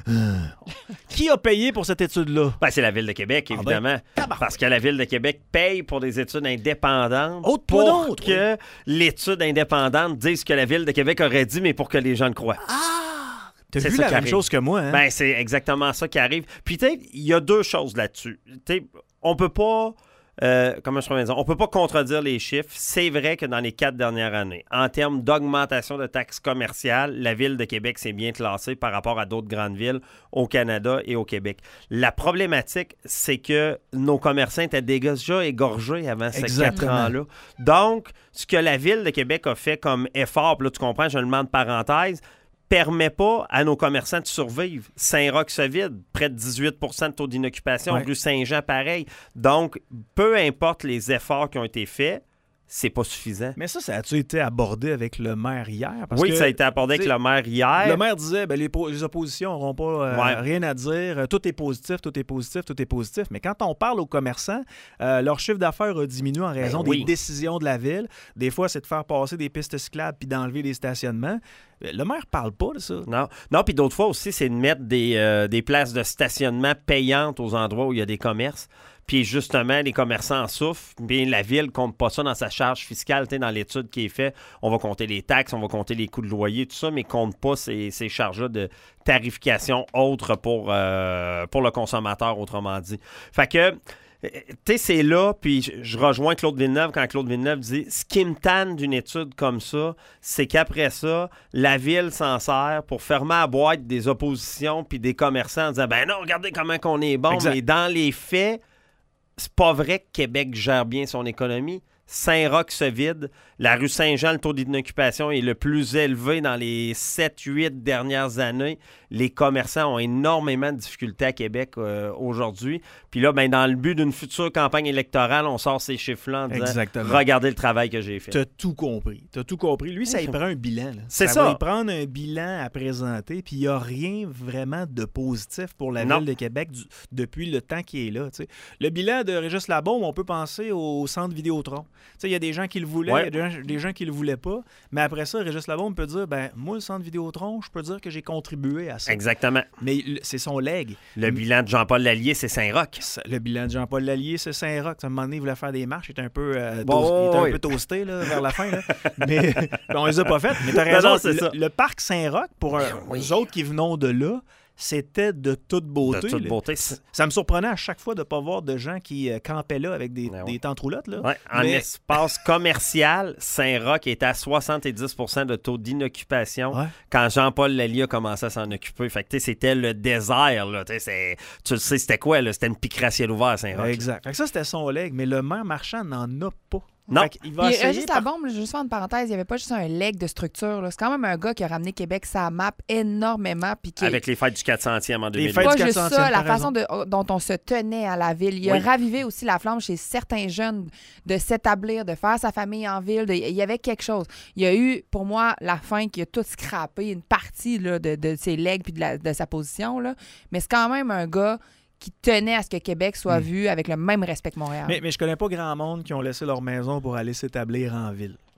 S1: Qui a payé pour cette étude-là?
S5: Ben, c'est la Ville de Québec,
S1: Ah ben,
S5: évidemment. parce que la Ville de Québec paye pour des études indépendantes
S1: Autre
S5: pour
S1: pas d'autre,
S5: que l'étude indépendante dise ce que la Ville de Québec aurait dit, mais pour que les gens le croient.
S1: T'as
S5: C'est
S1: vu
S5: ça
S1: la
S5: qui
S1: même
S5: arrive.
S1: chose que moi, hein?
S5: Ben, c'est exactement ça qui arrive. Puis, tu sais, il y a deux choses là-dessus. Tu sais, on peut pas... Euh, comment je pourrais dire? On peut pas contredire les chiffres. C'est vrai que dans les quatre dernières années, en termes d'augmentation de taxes commerciales, la Ville de Québec s'est bien classée par rapport à d'autres grandes villes au Canada et au Québec. La problématique, c'est que nos commerçants étaient déjà égorgés avant ces quatre
S1: Exactement.
S5: ans-là. Donc, ce que la Ville de Québec a fait comme effort, puis là, tu comprends, je le mets en parenthèse, permet pas à nos commerçants de survivre. Saint-Roch se vide, près de dix-huit pour cent de taux d'inoccupation.
S1: Ouais.
S5: Rue Saint-Jean, pareil. Donc, peu importe les efforts qui ont été faits, c'est pas suffisant.
S1: Mais ça, ça a-tu été abordé avec le maire hier? Parce
S5: oui,
S1: que,
S5: ça a été abordé avec
S1: t'sais,
S5: le maire hier.
S1: Le maire disait ben, les, po- les oppositions n'auront pas euh,
S5: Ouais.
S1: rien à dire. Euh, Tout est positif, tout est positif, tout est positif. Mais quand on parle aux commerçants, euh, leur chiffre d'affaires a diminué en raison
S5: Ben oui.
S1: des décisions de la ville. Des fois, c'est de faire passer des pistes cyclables puis d'enlever des stationnements. Euh, Le maire parle pas de ça.
S5: Non, non puis d'autres fois aussi, c'est de mettre des, euh, des places de stationnement payantes aux endroits où il y a des commerces. Puis justement, les commerçants en souffrent. Bien, la ville ne compte pas ça dans sa charge fiscale. Tu sais, dans l'étude qui est faite, on va compter les taxes, on va compter les coûts de loyer, tout ça, mais ne compte pas ces, ces charges-là de tarification autres pour, euh, pour le consommateur, autrement dit. Fait que, tu sais, c'est là, puis je, je rejoins Claude Villeneuve quand Claude Villeneuve dit « Ce qui me tanne d'une étude comme ça, c'est qu'après ça, la ville s'en sert pour fermer à boîte des oppositions puis des commerçants en disant « Ben non, regardez comment qu'on est bon. »
S1: Exact.
S5: Mais dans les faits, c'est pas vrai que Québec gère bien son économie. Saint-Roch se vide. La rue Saint-Jean, le taux d'inoccupation est le plus élevé dans les sept huit dernières années. Les commerçants ont énormément de difficultés à Québec euh, aujourd'hui. Puis là, ben, dans le but d'une future campagne électorale, on sort ces chiffres-là en disant
S1: Exactement.
S5: « Regardez le travail que j'ai fait. »
S1: T'as tout compris. T'as tout compris. Lui, ça y prend un bilan. là.
S5: C'est
S1: ça.
S5: ça.
S1: va y prendre un bilan à présenter, puis il n'y a rien vraiment de positif pour la
S5: Non.
S1: Ville de Québec du- depuis le temps qu'il est là. tu sais. Le bilan de Régis Labaume, on peut penser au centre Vidéotron. Tu sais, il y a des gens qui le voulaient, il
S5: Ouais.
S1: y a des gens, des gens qui le voulaient pas, mais après ça, Régis Labaume peut dire, ben moi, le centre Vidéotron, je peux dire que j'ai contribué à ça.
S5: Exactement.
S1: Mais l- c'est son legs.
S5: Le bilan de Jean-Paul Lallier, c'est Saint-Roch.
S1: Ça, Le bilan de Jean-Paul Lallier, c'est Saint-Roch. À un moment donné, il voulait faire des marches. Il était un peu, euh,
S5: Bon,
S1: toast- il était un
S5: oui.
S1: peu toasté là, vers la fin. Là. Mais on les a pas faites. Mais t'as
S5: Non,
S1: raison.
S5: non, c'est
S1: le,
S5: ça.
S1: le parc Saint-Roch, pour un,
S5: oui.
S1: nous autres qui venons de là, c'était de toute beauté.
S5: De toute
S1: là.
S5: beauté.
S1: Ça me surprenait à chaque fois de ne pas voir de gens qui euh, campaient là avec des,
S5: Ben oui.
S1: des tentes roulottes. Là.
S5: Ouais, en
S1: Mais-
S5: espace commercial, Saint-Roch est à soixante-dix pour cent de taux d'inoccupation
S1: Ouais.
S5: quand Jean-Paul Lallier a commencé à s'en occuper. Fait que, tu sais, c'était le désert. Là, tu sais, c'est- tu le sais, c'était quoi? Là? C'était une piquerie à ciel ouvert, Saint-Roch.
S1: Exact. Fait que ça, c'était son leg. Mais le maire marchand n'en a pas.
S5: Non.
S1: Fait qu'il va
S2: Puis,
S1: essayer
S2: juste
S1: par-
S2: à bombe, juste faire une parenthèse, il n'y avait pas juste un leg de structure. là. C'est quand même un gars qui a ramené Québec sa map énormément. Puis qui
S5: Avec les fêtes du quatre centième en deux mille huit.
S1: fêtes
S2: pas
S1: du
S2: juste
S1: quatre
S2: ça,
S1: centième,
S2: la
S1: t'as
S2: façon de- dont on se tenait à la ville. Il a
S5: Oui.
S2: ravivé aussi la flamme chez certains jeunes de s'établir, de faire sa famille en ville. de- il y avait quelque chose. Il y a eu, pour moi, la fin qui a tout scrappé, une partie là, de, de ses legs puis de, la- de sa position. Là. Mais c'est quand même un gars qui tenait à ce que Québec soit vu avec le même respect que Montréal.
S1: Mais, mais je connais pas grand monde qui ont laissé leur maison pour aller s'établir en ville.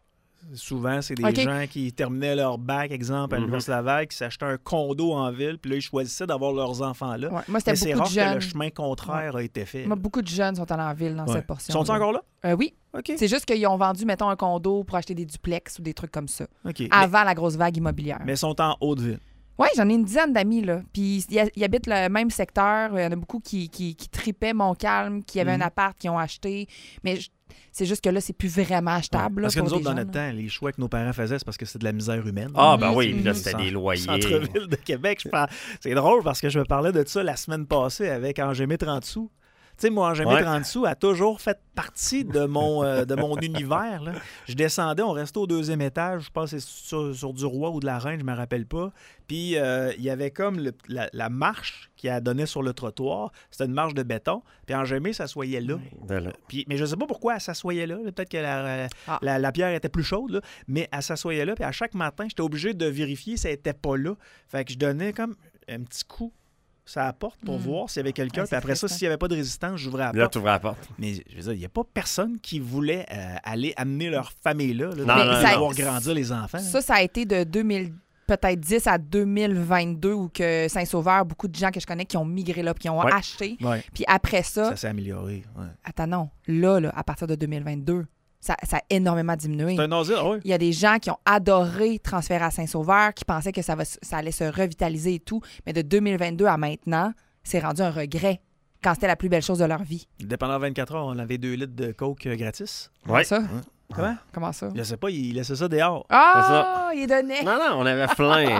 S1: Souvent, c'est des
S2: OK.
S1: gens qui terminaient leur bac, exemple, à
S5: Mhm.
S1: l'Université Laval, qui s'achetaient un condo en ville, puis là, ils choisissaient d'avoir leurs enfants là.
S2: Ouais. Moi,
S1: Mais
S2: c'était
S1: c'est
S2: beaucoup
S1: rare
S2: de
S1: que le
S2: jeunes.
S1: chemin contraire a été fait.
S2: Moi, beaucoup de jeunes sont allés en ville dans
S1: Ouais.
S2: cette portion.
S1: Sont-ils encore là?
S2: Euh, oui.
S1: OK.
S2: C'est juste qu'ils ont vendu, mettons, un condo pour acheter des duplex ou des trucs comme ça.
S1: OK. Mais,
S2: Avant la grosse vague immobilière.
S1: mais ils sont en Haute-Ville.
S2: Oui, j'en ai une dizaine d'amis, là. Puis ils ils habitent le même secteur. Il y en a beaucoup qui, qui, qui tripaient Montcalm, qui avaient
S1: Mhm.
S2: un appart, qui ont acheté. Mais je- c'est juste que là, c'est plus vraiment achetable.
S1: Parce
S2: là,
S1: que
S2: pour
S1: nous autres,
S2: des
S1: dans
S2: jeunes,
S1: notre
S2: là.
S1: temps, les choix que nos parents faisaient, c'est parce que c'est de la misère humaine.
S5: Ah, ben
S2: Mhm.
S5: oui, puis là,
S2: Mhm.
S5: c'était des loyers.
S1: Centre-ville de Québec, je pense. C'est drôle parce que je me parlais de ça la semaine passée avec Angémé trente sous. Tu sais, moi, Angémé
S5: Ouais.
S1: trente sous a toujours fait partie de mon, euh, de mon univers. Là. Je descendais, on restait au deuxième étage, je pense que c'est sur, sur du Roi ou de la Reine, je me rappelle pas. Puis euh, il y avait comme le- la, la marche qui a donné sur le trottoir. C'était une marche de béton. Puis Angémé s'assoyait là.
S5: De là.
S1: Puis, mais je sais pas pourquoi elle s'assoyait là. là. Peut-être que la,
S2: Ah.
S1: la, la pierre était plus chaude, là. Mais elle s'assoyait là. Puis à chaque matin, j'étais obligé de vérifier si elle était pas là. Fait que je donnais comme un petit coup sur la porte pour
S2: Mm.
S1: voir s'il y avait quelqu'un.
S2: Ah,
S1: puis
S2: c'est
S1: après ça,
S2: stressant.
S1: s'il n'y avait pas de résistance, j'ouvrais la
S5: Là,
S1: porte.
S5: tu ouvrais la porte.
S1: Mais je veux dire, il n'y a pas personne qui voulait euh, aller amener leur famille là, là
S5: Non,
S1: dans-
S5: non,
S1: pour
S5: non.
S1: voir grandir les enfants.
S2: Ça, ça a été de deux mille peut-être dix à deux mille vingt-deux où que Saint-Sauveur, beaucoup de gens que je connais qui ont migré là, puis qui ont
S5: Ouais.
S2: acheté.
S1: Ouais,
S2: Puis après ça,
S1: ça s'est amélioré. Ouais.
S2: attends, non, là, là, à partir de deux mille vingt-deux, ça, ça a énormément diminué.
S1: C'est un asile, oui.
S2: Il y a des gens qui ont adoré transférer à Saint-Sauveur, qui pensaient que ça, va, ça allait se revitaliser et tout. Mais de deux mille vingt-deux à maintenant, c'est rendu un regret quand c'était la plus belle chose de leur vie.
S1: Pendant vingt-quatre heures, on avait deux litres de coke euh, gratis.
S5: Ouais.
S2: Ça?
S1: Comment?
S2: Comment ça?
S1: Je sais pas, il laissait ça dehors.
S2: Ah, il est donné.
S5: Non, non, on avait plein.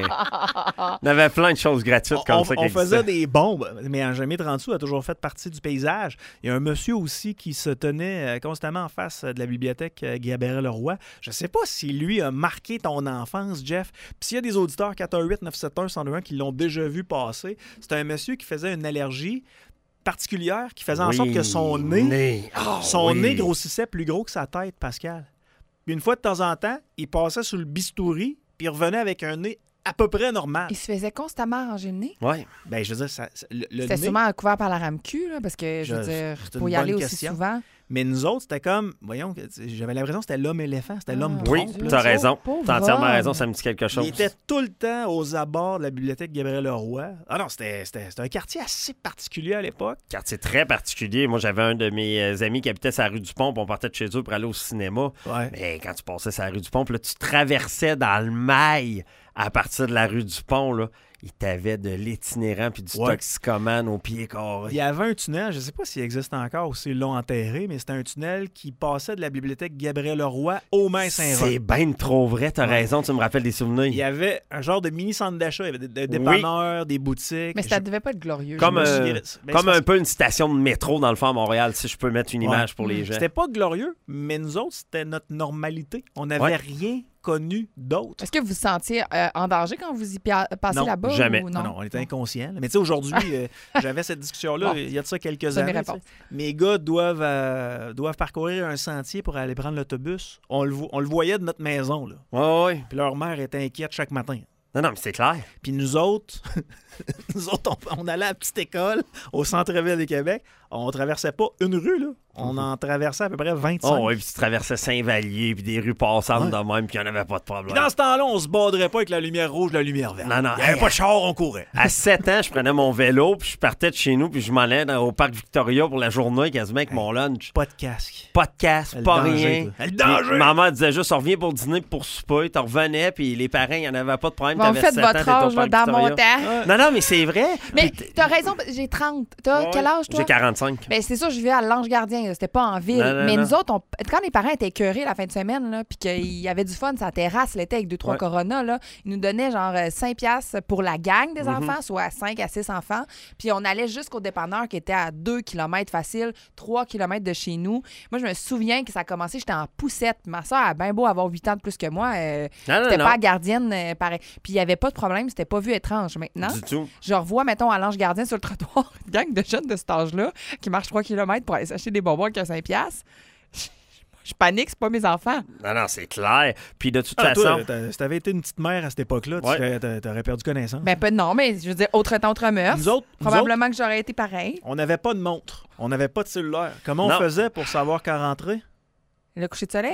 S5: on avait plein de choses gratuites comme
S1: on,
S5: ça qui
S1: on faisait
S5: existaient.
S1: des bombes, mais Angémé trente sous a toujours fait partie du paysage. Il y a un monsieur aussi qui se tenait euh, constamment en face euh, de la bibliothèque euh, Gabriel-Leroy. Je sais pas si lui a marqué ton enfance, Jeff. Puis s'il y a des auditeurs quatre un huit neuf sept un un qui l'ont déjà vu passer, c'est un monsieur qui faisait une allergie particulière qui faisait en
S5: Oui,
S1: sorte que son nez,
S5: nez. Ah,
S1: son
S5: oui.
S1: nez grossissait plus gros que sa tête, Pascal. Puis une fois de temps en temps, il passait sur le bistouri, puis il revenait avec un nez à peu près normal.
S2: Il se faisait constamment arranger le nez.
S5: Ouais.
S1: Ben, je veux dire, ça, ça- le, le
S2: C'était
S1: nez...
S2: sûrement couvert par la RAMQ, là, parce que, je veux
S1: Je-
S2: dire,
S1: c'est une
S2: pour y
S1: bonne
S2: aller aussi
S1: question.
S2: souvent.
S1: Mais nous autres, c'était comme, voyons, j'avais l'impression que c'était l'homme-éléphant, c'était l'homme
S2: Ah,
S5: Oui,
S1: trompe.
S2: Dieu.
S1: là.
S5: t'as raison.
S2: Pauvre
S5: T'as entièrement
S2: homme.
S5: raison, ça me dit quelque chose.
S1: Il était tout le temps aux abords de la bibliothèque Gabriel-Leroy. Ah non, c'était c'était- c'était un quartier assez particulier à l'époque.
S5: Quartier très particulier. Moi, j'avais un de mes euh, amis qui habitait sur la rue du Pont, puis on partait de chez eux pour aller au cinéma.
S1: Ouais.
S5: Mais quand tu passais sur la rue du Pont, puis là, tu traversais dans le mail à partir de la rue du Pont, là, il t'avait de l'itinérant puis du
S1: Ouais.
S5: toxicomane au pied carré.
S1: Il y avait un tunnel, je ne sais pas s'il existe encore ou s'ils l'ont enterré, mais c'était un tunnel qui passait de la bibliothèque Gabriel-Leroy au Main-Saint-Roch.
S5: C'est bien trop vrai, t'as
S1: Ouais.
S5: raison, tu me rappelles des souvenirs.
S1: Il y avait un genre de mini-centre d'achat, il y avait des, des dépanneurs, des boutiques.
S2: Mais ça
S1: Je-
S2: devait pas être glorieux.
S5: Comme,
S1: je me
S5: euh,
S1: souviens de- ben,
S5: Comme
S1: c'est
S5: un peu une station de métro dans le fond à Montréal, si je peux mettre une
S1: Ouais.
S5: image pour les gens.
S1: C'était pas glorieux, mais nous autres, c'était notre normalité. On n'avait
S5: Ouais.
S1: rien connu d'autre.
S2: Est-ce que vous vous sentiez euh, en danger quand vous y pia- passez
S1: Non,
S2: là-bas?
S5: jamais.
S2: Ou
S1: Non,
S2: non?
S1: non, on était inconscients. là. Mais tu sais, aujourd'hui, euh, j'avais cette discussion-là
S2: Bon.
S1: il y a de ça quelques
S2: Ça, mes
S1: années. tu sais.
S2: réponses.
S1: Mes gars doivent, euh, doivent parcourir un sentier pour aller prendre l'autobus. On le, vo- on le voyait de notre maison. Là.
S5: Ouais, ouais.
S1: Puis leur mère était inquiète chaque matin.
S5: Non, non, mais c'est clair.
S1: Puis nous autres, nous autres, on, on allait à la petite école au centre-ville de Québec. On traversait pas une rue, là. On en traversait à peu près vingt-cinq.
S5: Oh, ouais, puis tu traversais Saint-Vallier, puis des rues passantes
S1: Ouais.
S5: de même, puis il n'y en avait pas de
S1: Puis
S5: problème.
S1: dans ce temps-là, on se borderait pas avec la lumière rouge, la lumière verte.
S5: Non, non,
S1: Il n'y avait
S5: hey,
S1: pas de char, on courait.
S5: À sept ans, je prenais mon vélo, puis je partais de chez nous, puis je m'en allais dans- au parc Victoria pour la journée, quasiment avec mon lunch.
S1: Pas de casque.
S5: Pas de casse,
S1: Le
S5: pas
S1: danger,
S5: rien.
S1: toi. Le
S5: Puis
S1: danger!
S5: Maman disait juste, on revient pour dîner, puis pour souper. Tu revenais, puis les parents, il n'y en avait pas de problème.
S2: Bon,
S5: T'avais
S2: faites
S5: sept ans,
S2: votre
S5: t'étais au
S2: âge là,
S5: parc
S2: dans mon
S5: Victoria.
S2: temps.
S5: Non, non, mais c'est vrai.
S2: Mais
S5: Puis t-
S2: t'as raison, j'ai trente. T'as
S5: Ouais.
S2: quel âge, toi?
S5: J'ai quarante-cinq.
S2: Ben, c'est sûr, je vivais à l'Ange Gardien. là. C'était pas en ville.
S5: Non, non,
S2: mais
S5: non.
S2: nous autres, on- quand les parents étaient écœurés la fin de semaine, là, puis qu'il y avait du fun sur la terrasse l'été avec deux, trois
S5: Ouais.
S2: Corona, là, ils nous donnaient genre euh, cinq piastres pour la gang des
S5: Mhm.
S2: enfants, soit cinq à six enfants. Puis on allait jusqu'au dépanneur qui était à deux kilomètres facile, trois kilomètres de chez nous. Moi, je me souviens que ça a commencé, j'étais en poussette. Ma soeur a bien beau avoir huit ans de plus que moi. Euh,
S5: Non, non,
S2: J'étais
S5: non.
S2: pas gardienne, euh, pareil. Puis il n'y avait pas de problème, c'était pas vu étrange. Maintenant,
S5: Du tout.
S2: je revois, mettons, à l'Ange Gardien sur le trottoir, une gang de jeunes de cet âge-là qui marchent trois kilomètres pour aller s'acheter des bonbons qui a cinq piastres. Je, je panique, c'est pas mes enfants.
S5: Non, non, c'est clair. Puis de toute
S1: Ah,
S5: façon,
S1: toi, t'as- si t'avais été une petite mère à cette époque-là, tu
S5: Ouais.
S1: serais- t'a- t'aurais perdu connaissance.
S2: Ben, pas non, mais je veux dire, autre temps, autre mœurs.
S1: Nous autres, nous
S2: Probablement que j'aurais été pareil.
S1: on n'avait pas de montre. On n'avait pas de cellulaire. Comment on
S5: Non.
S1: faisait pour savoir quand rentrer?
S2: Le coucher de soleil.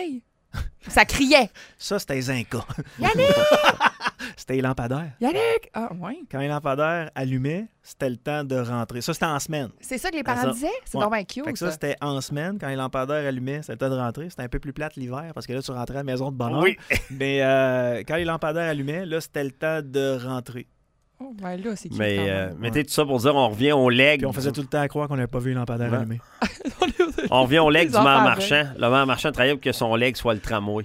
S2: Ça criait.
S1: Ça, c'était les Incas.
S2: Yannick!
S1: C'était les lampadaires.
S2: Yannick! Ah, ouais.
S1: Quand les lampadaires allumaient, c'était le temps de rentrer. Ça, c'était en semaine.
S2: C'est ça que les parents
S1: Ça.
S2: disaient? C'est
S1: Ouais.
S2: vraiment cute.
S1: Fait que ça, c'était en semaine. Quand les lampadaires allumaient, c'était le temps de rentrer. C'était un peu plus plate l'hiver parce que là, tu rentrais à la maison de bonne heure.
S5: Oui.
S1: Mais euh, quand les lampadaires allumaient, là, c'était le temps de rentrer.
S2: Oh, ben là, c'est cute.
S5: Mais
S2: quand
S5: euh,
S2: même.
S5: mettez tout ça pour dire on revient au leg.
S1: Puis on faisait tout le temps à croire qu'on n'avait pas vu les lampadaires
S5: Ouais.
S1: allumés.
S5: On revient au leg
S2: Les
S5: du maire
S2: enfants
S5: marchand. Le maire marchand travaillait pour que son leg soit le tramway.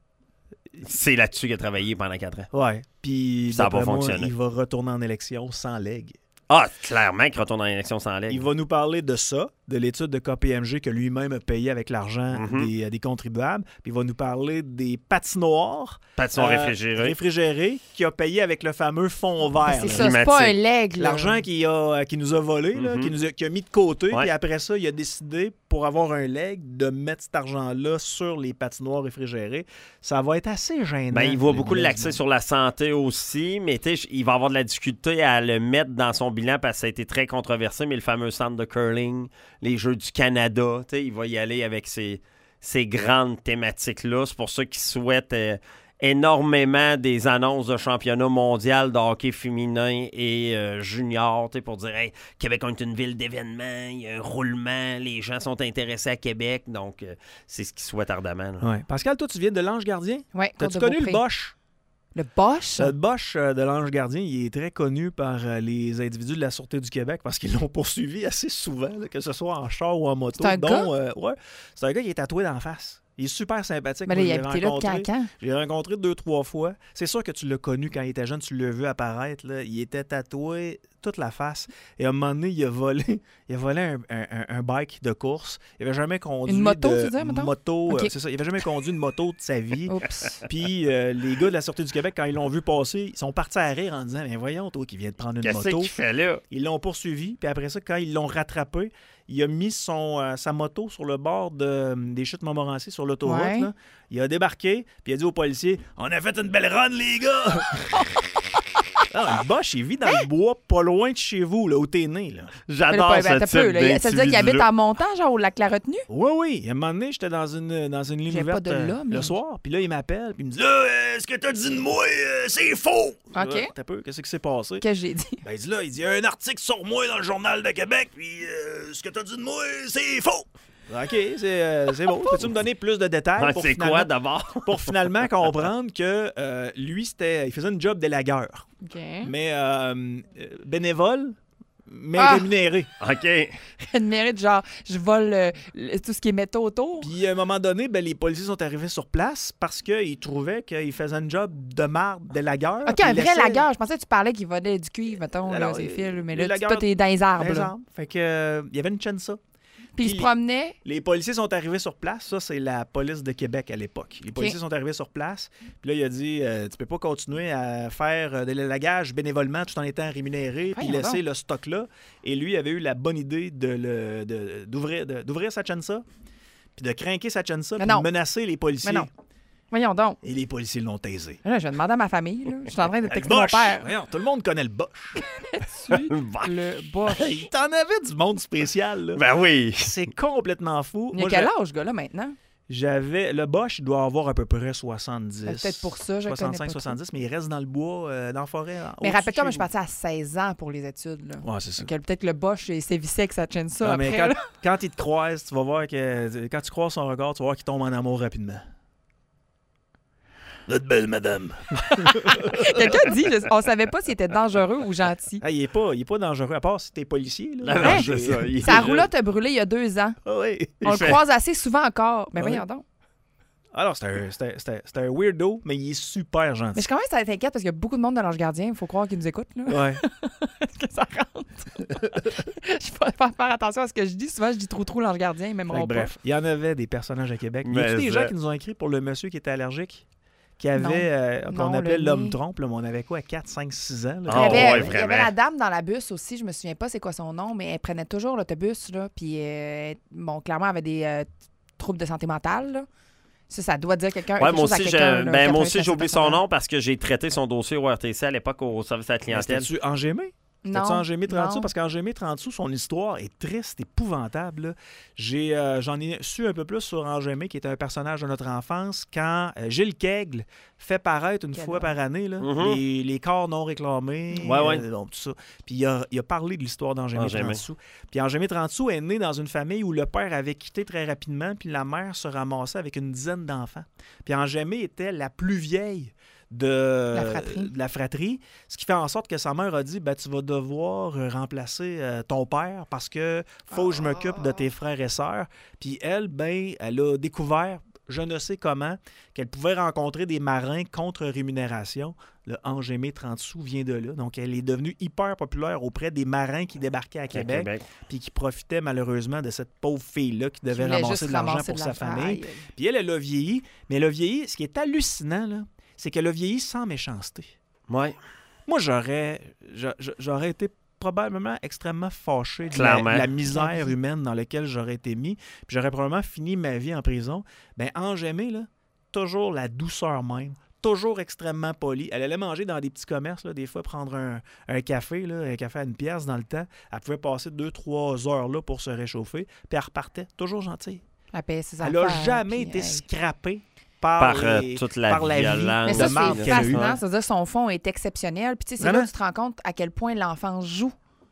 S5: C'est là-dessus qu'il a travaillé pendant quatre ans.
S1: Ouais. Puis
S5: Ça a pas
S1: d'après moi,
S5: fonctionné.
S1: il va retourner en élection sans legs.
S5: Ah, clairement qu'il retourne dans l'élection sans leg.
S1: Il va nous parler de ça, de l'étude de K P M G que lui-même a payé avec l'argent
S5: Mhm.
S1: des, des contribuables. Puis il va nous parler des patinoires
S5: Patinoire
S1: euh,
S5: réfrigérée.
S1: réfrigérées qu'il a payé avec le fameux fond vert.
S2: C'est
S1: là.
S2: ça, c'est pas un
S5: climatique.
S2: leg. là.
S1: L'argent qu'il a, qu'il nous a volé, là,
S5: Mhm.
S1: qu'il nous a, qu'il a mis de côté,
S5: Ouais.
S1: puis après ça, il a décidé, pour avoir un leg, de mettre cet argent-là sur les patinoires réfrigérées. Ça va être assez gênant.
S5: Ben, il va
S1: le
S5: beaucoup
S1: bilan
S5: l'axer
S1: du
S5: sur la santé aussi, mais tu sais, il va avoir de la difficulté à le mettre dans son bilan parce que ça a été très controversé, mais le fameux centre de curling, les Jeux du Canada, tu sais, il va y aller avec ces, ces grandes thématiques-là. C'est pour ça qu'il souhaite euh, énormément des annonces de championnat mondial de hockey féminin et euh, junior, tu sais, pour dire hey, Québec est une ville d'événements, il y a un roulement, les gens sont intéressés à Québec, donc euh, c'est ce qu'il souhaite ardemment. là.
S1: Ouais. Pascal, toi, tu viens de l'Ange Gardien?
S2: Ouais,
S1: T'as-tu
S2: Côte de
S1: connu le
S2: Beaupré.
S1: Bosch?
S2: Le Bosch?
S1: Le Bosch euh, de l'Ange Gardien, il est très connu par euh, les individus de la Sûreté du Québec parce qu'ils l'ont poursuivi assez souvent, là, que ce soit en char ou en moto.
S2: C'est un
S1: dont, euh, ouais, c'est un gars qui est tatoué d'en face. Il est super sympathique.
S2: Ben là,
S1: Moi,
S2: il
S1: je l'ai
S2: habitait là de quand à
S1: rencontré.
S2: quand?
S1: J'ai rencontré deux, trois fois. C'est sûr que tu l'as connu quand il était jeune, tu l'as vu apparaître. Là. Il était tatoué toute la face. Et à un moment donné, il a volé, il a volé un, un- un- un bike de course. Il n'avait jamais conduit
S2: Une moto,
S1: de
S2: tu veux dire, mettons?
S1: moto.
S2: Ok.
S1: euh, c'est ça. Il n'avait jamais conduit une moto de sa vie.
S2: Oups.
S1: Puis euh, les gars de la Sûreté du Québec, quand ils l'ont vu passer, ils sont partis à rire en disant « Mais voyons, toi qui viens de prendre une
S5: Qu'est-ce
S1: moto.
S5: qu'il » fait là?
S1: Ils l'ont poursuivi. Puis après ça, quand ils l'ont rattrapé, il a mis son, euh, sa moto sur le bord de, des chutes Montmorency, sur l'autoroute.
S2: Ouais.
S1: là. Il a débarqué, puis il a dit aux policiers « On a fait une belle run, les gars! » Ah, le Bosch, il vit dans le bois, pas loin de chez vous, là, où t'es né. Là.
S5: J'adore
S2: Ben,
S5: ce
S2: attends un
S5: type
S2: peu, là. Ça veut dire qu'il habite
S5: d'individu-là.
S2: en montant, genre au lac La Retenue?
S1: Oui, oui. À un moment donné, j'étais dans une, dans une ligne
S2: J'ai pas
S1: ouverte
S2: de
S1: euh,
S2: là, mais-
S1: le soir, puis là, il m'appelle, puis il me dit « Là, euh, ce que t'as dit de moi, euh, c'est faux! »
S2: OK.
S1: Là, t'as peu, qu'est-ce qui s'est passé?
S2: Qu'est-ce que j'ai dit?
S1: Ben, il dit là, il dit, il y a un article sur moi dans le Journal de Québec, puis euh, ce que t'as dit de moi, c'est faux. OK, c'est euh, c'est bon. Peux-tu me donner plus de détails
S5: Ah,
S1: pour,
S5: c'est
S1: finalement,
S5: quoi d'abord?
S1: pour finalement comprendre que euh, lui, c'était, il faisait une job d'élagueur,
S2: OK.
S1: mais euh, euh, bénévole, mais
S2: Ah!
S1: rémunéré.
S5: OK.
S2: Une mérite, genre, je vole euh, le- tout ce qui est métaux autour.
S1: Puis à un moment donné, ben, les policiers sont arrivés sur place parce qu'ils trouvaient qu'il faisait un job de marde d'élagueur.
S2: OK,
S1: puis
S2: un
S1: il
S2: vrai
S1: laissait-
S2: lagueur. Je pensais que tu parlais qu'il volait du cuivre, mettons, là,
S1: Alors,
S2: ces
S1: euh,
S2: fils. Mais
S1: les
S2: là, tu-
S1: lagueurs-
S2: toi, t'es dans les arbres.
S1: Des
S2: là.
S1: arbres. Fait que, euh, il y avait une Chensa.
S2: Puis il se
S1: Puis-
S2: promenait.
S1: Les policiers sont arrivés sur place. Ça, c'est la police de Québec à l'époque. Les policiers sont arrivés sur place. Puis là, il a dit euh, tu peux pas continuer à faire euh, de l'élagage bénévolement tout en étant rémunéré puis
S2: Voyons
S1: laisser
S2: donc.
S1: le stock là. Et lui avait eu la bonne idée de le- de- d'ouvrir de, d'ouvrir sa Chensa, puis de craquer sa Chensa,
S2: Mais
S1: puis de
S2: non.
S1: menacer les policiers.
S2: Mais non. Voyons donc.
S1: Et les policiers l'ont taisé.
S2: Là, je vais demander à ma famille. Là. Je suis en train de
S1: Le
S2: texter mon
S1: Bosch!
S2: père.
S1: Voyons, tout le monde connaît le Bosch.
S2: Suis le Bosch.
S1: Il t'en avait du monde spécial. Là.
S5: Ben oui.
S1: C'est complètement fou.
S2: Il a
S1: Moi,
S2: quel
S1: j'a-
S2: âge, ce gars-là, maintenant?
S1: J'avais. Le Bosch, il doit avoir à peu près soixante-dix.
S2: Ben, peut-être pour ça, je le connais
S1: soixante-cinq
S2: pas trop.
S1: soixante-dix, mais il reste dans le bois, euh, dans la forêt. en-
S2: Mais
S1: au-dessus
S2: rappelle-toi,
S1: de
S2: moi, je suis
S1: chez
S2: partie à seize ans pour les études. Là.
S1: vous. Ouais, c'est ça.
S2: Donc, peut-être que le Bosch il sévissait avec sa chaîne ça
S1: Ah, mais
S2: après.
S1: quand,
S2: là.
S1: quand il te croise, tu vas voir que. Quand tu croises son regard, tu vas voir qu'il tombe en amour rapidement. Votre belle madame.
S2: Quelqu'un dit, je- on savait pas s'il était dangereux ou gentil.
S1: Ah, il est pas, il est pas dangereux, à part si t'es policier. Là.
S5: La
S2: Hein?
S5: vache, c'est ça. Il est
S2: Sa
S5: jeune.
S2: roulotte a brûlé il y a deux ans.
S1: Ah oui.
S2: On le
S5: fait-
S2: croise assez souvent encore. Mais
S1: Ouais.
S2: voyons donc.
S1: Alors, c'est un, c'est un- c'est un- c'est un weirdo, mais il est super
S2: Mais
S1: gentil.
S2: je quand même, ça t'inquiète parce qu'il y a beaucoup de monde dans l'Ange Gardien. Il faut croire qu'ils nous écoutent. Là.
S1: Ouais.
S2: que ça rentre. Je peux pas faire attention à ce que je dis. Souvent, je dis trop trop l'Ange Gardien. Ils
S1: Fait
S2: m'aimeront
S1: que
S2: pas.
S1: bref, il y en avait des personnages à Québec. Il y
S5: Mais
S1: a des
S5: ça-
S1: gens qui nous ont écrit pour le monsieur qui était allergique, qui avait,
S2: Non.
S1: euh, qu'on
S2: Non,
S1: appelait
S2: le
S1: l'homme
S2: nez.
S1: trompe, là, mais on avait quoi, quatre, cinq, six ans? Là,
S2: Il y,
S5: Ah,
S2: avait,
S5: ouais,
S2: il y avait
S5: vraiment.
S2: la dame dans la bus aussi, je me souviens pas c'est quoi son nom, mais elle prenait toujours l'autobus, là, puis euh, bon, clairement, elle avait des euh, troubles de santé mentale, là. Ça, ça doit dire quelqu'un.
S5: Ouais,
S2: quelque
S5: moi
S2: chose à
S5: aussi, j'ai,
S2: quelqu'un, là,
S5: ben, moi aussi,
S2: quatre-vingt-dix
S5: j'ai oublié son
S2: pour cent.
S5: nom parce que j'ai traité son dossier au R T C à l'époque au service à la clientèle.
S1: C'était-tu en Gémé?
S2: Non.
S1: T'as-tu Angémé trente sous?
S2: non.
S1: Parce qu'Angémé trente sous, son histoire est triste, épouvantable. là. J'ai, euh, j'en ai su un peu plus sur Angémé, qui était un personnage de notre enfance, quand euh, Gilles Keigle fait paraître une
S2: Quel
S1: fois
S2: homme.
S1: par année là,
S5: Mhm.
S1: les, les corps non réclamés.
S5: Ouais, ouais.
S1: euh, donc, tout ça. Puis il a, il a parlé de l'histoire d'Angémé
S5: Angémé.
S1: trente sous. Puis Angémé trente sous est né dans une famille où le père avait quitté très rapidement, puis la mère se ramassait avec une dizaine d'enfants. Puis Angémé était la plus vieille de
S2: La fratrie.
S1: de la fratrie, ce qui fait en sorte que sa mère a dit ben, tu vas devoir euh, remplacer euh, ton père parce que faut que je m'occupe de tes frères et sœurs. Puis elle, ben, elle a découvert, je ne sais comment, qu'elle pouvait rencontrer des marins contre rémunération. Le Angémé trente sous vient de là. Donc, elle est devenue hyper populaire auprès des marins qui débarquaient à
S5: À
S1: Québec,
S5: Québec.
S1: puis qui profitaient malheureusement de cette pauvre fille-là qui
S2: Je
S1: devait
S2: voulais
S1: ramasser
S2: juste
S1: de l'argent
S2: ramasser
S1: pour
S2: de
S1: sa
S2: l'argent.
S1: famille.
S2: Aïe.
S1: Puis elle, elle a vieilli. Mais elle a vieilli, ce qui est hallucinant, là, c'est qu'elle a vieilli sans méchanceté.
S5: Ouais.
S1: Moi, j'aurais, j'a- j'a- j'aurais été probablement extrêmement fâché de la,
S5: Clairement.
S1: de la misère humaine dans laquelle j'aurais été mis. Puis j'aurais probablement fini ma vie en prison. Ben Angémé, là, toujours la douceur même. Toujours extrêmement polie. Elle allait manger dans des petits commerces, là, des fois prendre un, un café, là, un café à une pièce dans le temps. Elle pouvait passer deux, trois heures là pour se réchauffer. Puis elle repartait, toujours gentille.
S2: Elle payait ses
S1: Elle n'a
S2: affaires,
S1: jamais
S2: puis,
S1: été
S2: hey.
S1: scrappée par,
S5: Par euh,
S1: les-
S5: toute la
S1: par la vie.
S5: violence.
S2: Mais
S1: de
S2: ça,
S1: marde
S2: c'est
S1: qu'elle a eu.
S2: fascinant. C'est-à-dire son fond est exceptionnel. Puis, tu sais, c'est là
S1: Vraiment?
S2: que tu te rends compte à quel point l'enfant joue.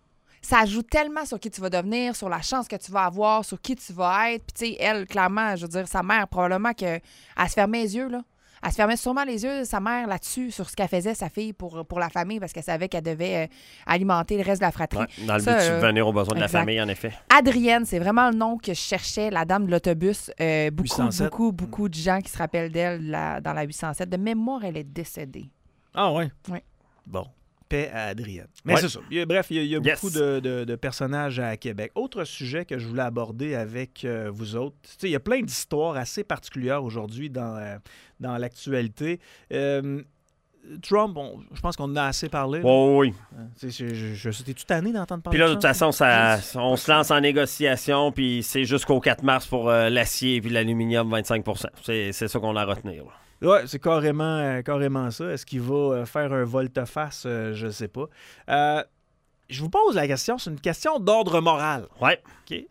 S2: Ça joue tellement sur qui tu vas devenir, sur la chance que tu vas avoir, sur qui tu vas être. Puis, tu sais, elle, clairement, je veux dire, sa mère, probablement qu'elle se fermait les yeux, là. Elle se fermait sûrement les yeux, sa mère, là-dessus, sur ce qu'elle faisait, sa fille, pour, pour la famille, parce qu'elle savait qu'elle devait euh, alimenter le reste de la fratrie.
S5: Ouais, dans le
S2: Ça,
S5: but de
S2: euh,
S5: subvenir aux besoins de la
S2: exact.
S5: famille, en effet.
S2: Adrienne, c'est vraiment le nom que je cherchais, la dame de l'autobus. Euh, beaucoup,
S1: huit cent sept.
S2: beaucoup, beaucoup de gens qui se rappellent d'elle là, dans la huit cent sept. De mémoire, elle est décédée.
S1: Ah ouais?
S2: Oui.
S1: Bon. Paix à Adrienne. Mais
S5: Ouais.
S1: c'est ça. Il y a- bref, il y a, il y a
S5: Yes.
S1: beaucoup de, de- de personnages à Québec. Autre sujet que je voulais aborder avec euh, vous autres. Tu sais, il y a plein d'histoires assez particulières aujourd'hui dans, euh, dans l'actualité. Euh, Trump, on- je pense qu'on en a assez parlé. là.
S5: Oh, oui.
S1: Tu sais, Je, je, je, je- T'es-tu tanné d'entendre parler
S5: Puis là, de
S1: de
S5: toute
S1: Trump?
S5: façon, ça, on se lance en négociation, puis c'est jusqu'au quatre mars pour euh, l'acier et l'aluminium, vingt-cinq pour cent. C'est c'est ça qu'on a à retenir. là.
S1: Oui, c'est carrément, euh, carrément ça. Est-ce qu'il va euh, faire un volte-face? Euh, je ne sais pas. Euh, je vous pose la question, c'est une question d'ordre moral.
S5: Ouais.
S1: Tu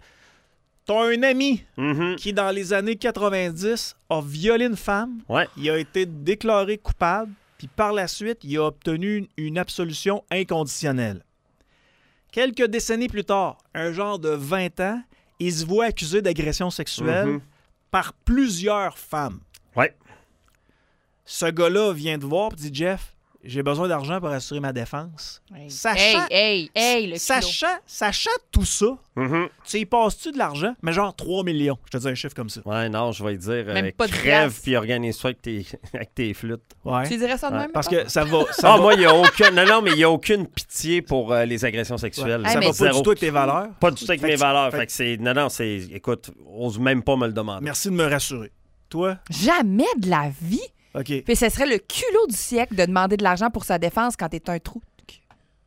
S1: as un ami
S5: Mhm.
S1: qui, dans les années quatre-vingt-dix, a violé une femme.
S5: Ouais.
S1: Il a été déclaré coupable, puis par la suite, il a obtenu une, une absolution inconditionnelle. Quelques décennies plus tard, un genre de vingt ans, il se voit accusé d'agression sexuelle
S5: Mhm.
S1: par plusieurs femmes.
S5: Ouais.
S1: Ce gars-là vient te voir et dit « Jeff, j'ai besoin d'argent pour assurer ma défense.
S2: Hey,
S1: Sachant-
S2: hey, hey, hey, le kilo.
S1: Sachant, sachant tout ça,
S5: Mhm.
S1: tu sais, il passe-tu de l'argent? Mais genre trois millions. Je te dis un chiffre comme ça.
S5: Ouais, non, je vais te dire,
S2: Même
S5: euh,
S2: pas de
S5: crève
S2: glace.
S5: puis organise-toi avec tes, avec tes flûtes.
S1: Ouais.
S2: Tu dirais ça de
S5: Ouais,
S2: même?
S1: Parce
S2: mettons?
S1: que ça va... Ça
S5: Ah,
S1: va,
S5: moi, il n'y a aucune... Non, non, mais il n'y a aucune pitié pour euh, les agressions sexuelles.
S1: ouais,
S2: Hey,
S1: ça
S2: mais
S1: va pas
S5: Zéro.
S1: du tout avec tes valeurs.
S5: Pas du tout avec
S1: Fait
S5: mes
S1: que-
S5: valeurs.
S1: fait
S5: Fait que c'est... Non, non, c'est... Écoute, ose même pas me le demander.
S1: Merci de me rassurer. Toi?
S2: Jamais de la vie.
S1: OK.
S2: Puis ce serait le culot du siècle de demander de l'argent pour sa défense quand t'es un trou. de cul.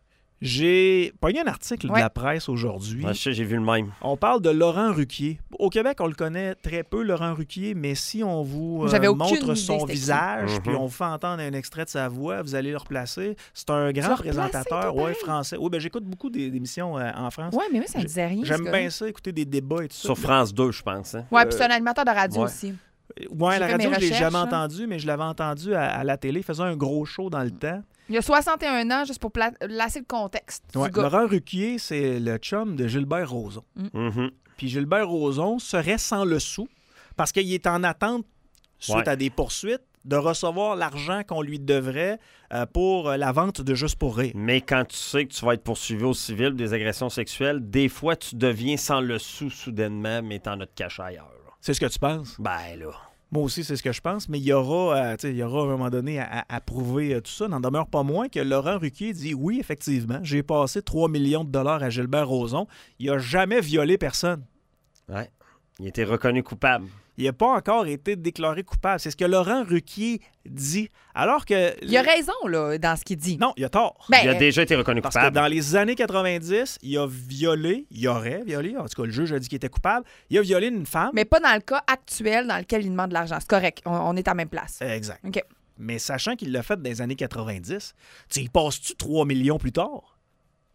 S1: J'ai pogné un article de
S2: Ouais.
S1: la presse aujourd'hui.
S5: Ouais, je sais, j'ai vu le même.
S1: On parle de Laurent Ruquier. Au Québec, on le connaît très peu, Laurent Ruquier, mais si on vous euh,
S2: J'avais aucune
S1: montre
S2: idée
S1: son
S2: c'était qui.
S1: visage,
S5: Mhm.
S1: puis on vous fait entendre un extrait de sa voix, vous allez le replacer. C'est un
S2: l'as
S1: grand
S2: replacé,
S1: présentateur,
S2: toi,
S1: ouais,
S2: pareil?
S1: français. Oui, ben j'écoute beaucoup des- d'émissions euh, en France.
S2: Ouais, mais moi, ça me disait rien.
S1: J'aime
S2: ce
S1: bien
S2: gars-là.
S1: ça, écouter des débats et tout ça.
S5: Sur France deux, je pense. Hein.
S2: Ouais,
S1: Euh,
S2: puis c'est un animateur de radio
S5: ouais.
S2: aussi.
S1: Ouais,
S2: J'ai
S1: la
S2: fait
S1: radio,
S2: mes
S1: je l'ai
S2: recherches,
S1: jamais
S2: hein.
S1: entendu, mais je l'avais entendu à, à la télé. Il faisait un gros show dans le temps.
S2: Il a soixante et un ans, juste pour pla- placer le contexte du
S1: Ouais,
S2: gars.
S1: Laurent Ruquier, c'est le chum de Gilbert Rozon.
S5: Mhm.
S1: Puis Gilbert Rozon serait sans le sou parce qu'il est en attente, suite
S5: Ouais.
S1: à des poursuites, de recevoir l'argent qu'on lui devrait euh, pour euh, la vente de Juste pour rire.
S5: Mais quand tu sais que tu vas être poursuivi au civil pour des agressions sexuelles, des fois, tu deviens sans le sou soudainement, mais t'en as de cash ailleurs. là.
S1: C'est ce que tu penses?
S5: Ben là.
S1: Moi aussi, c'est ce que je pense, mais il y aura, euh, tu sais, il y aura à un moment donné à, à- à prouver euh, tout ça. N'en demeure pas moins que Laurent Ruquier dit oui, effectivement, j'ai passé trois millions de dollars à Gilbert Rozon. Il n'a jamais violé personne.
S5: Ouais. Il a été reconnu coupable.
S1: Il n'a pas encore été déclaré coupable. C'est ce que Laurent Ruquier dit. Alors que.
S2: Il a raison, là, dans ce qu'il dit.
S1: Non, il a tort.
S2: Ben,
S5: il a déjà été reconnu
S1: Parce que
S5: coupable.
S1: dans les années quatre-vingt-dix, il a violé, il aurait violé, en tout cas le juge a dit qu'il était coupable, il a violé une femme.
S2: mais pas dans le cas actuel dans lequel il demande de l'argent. C'est correct. On, on est à la même place.
S1: Exact.
S2: OK.
S1: Mais sachant qu'il l'a fait dans les années quatre-vingt-dix, tu sais, il passe-tu trois millions plus tard?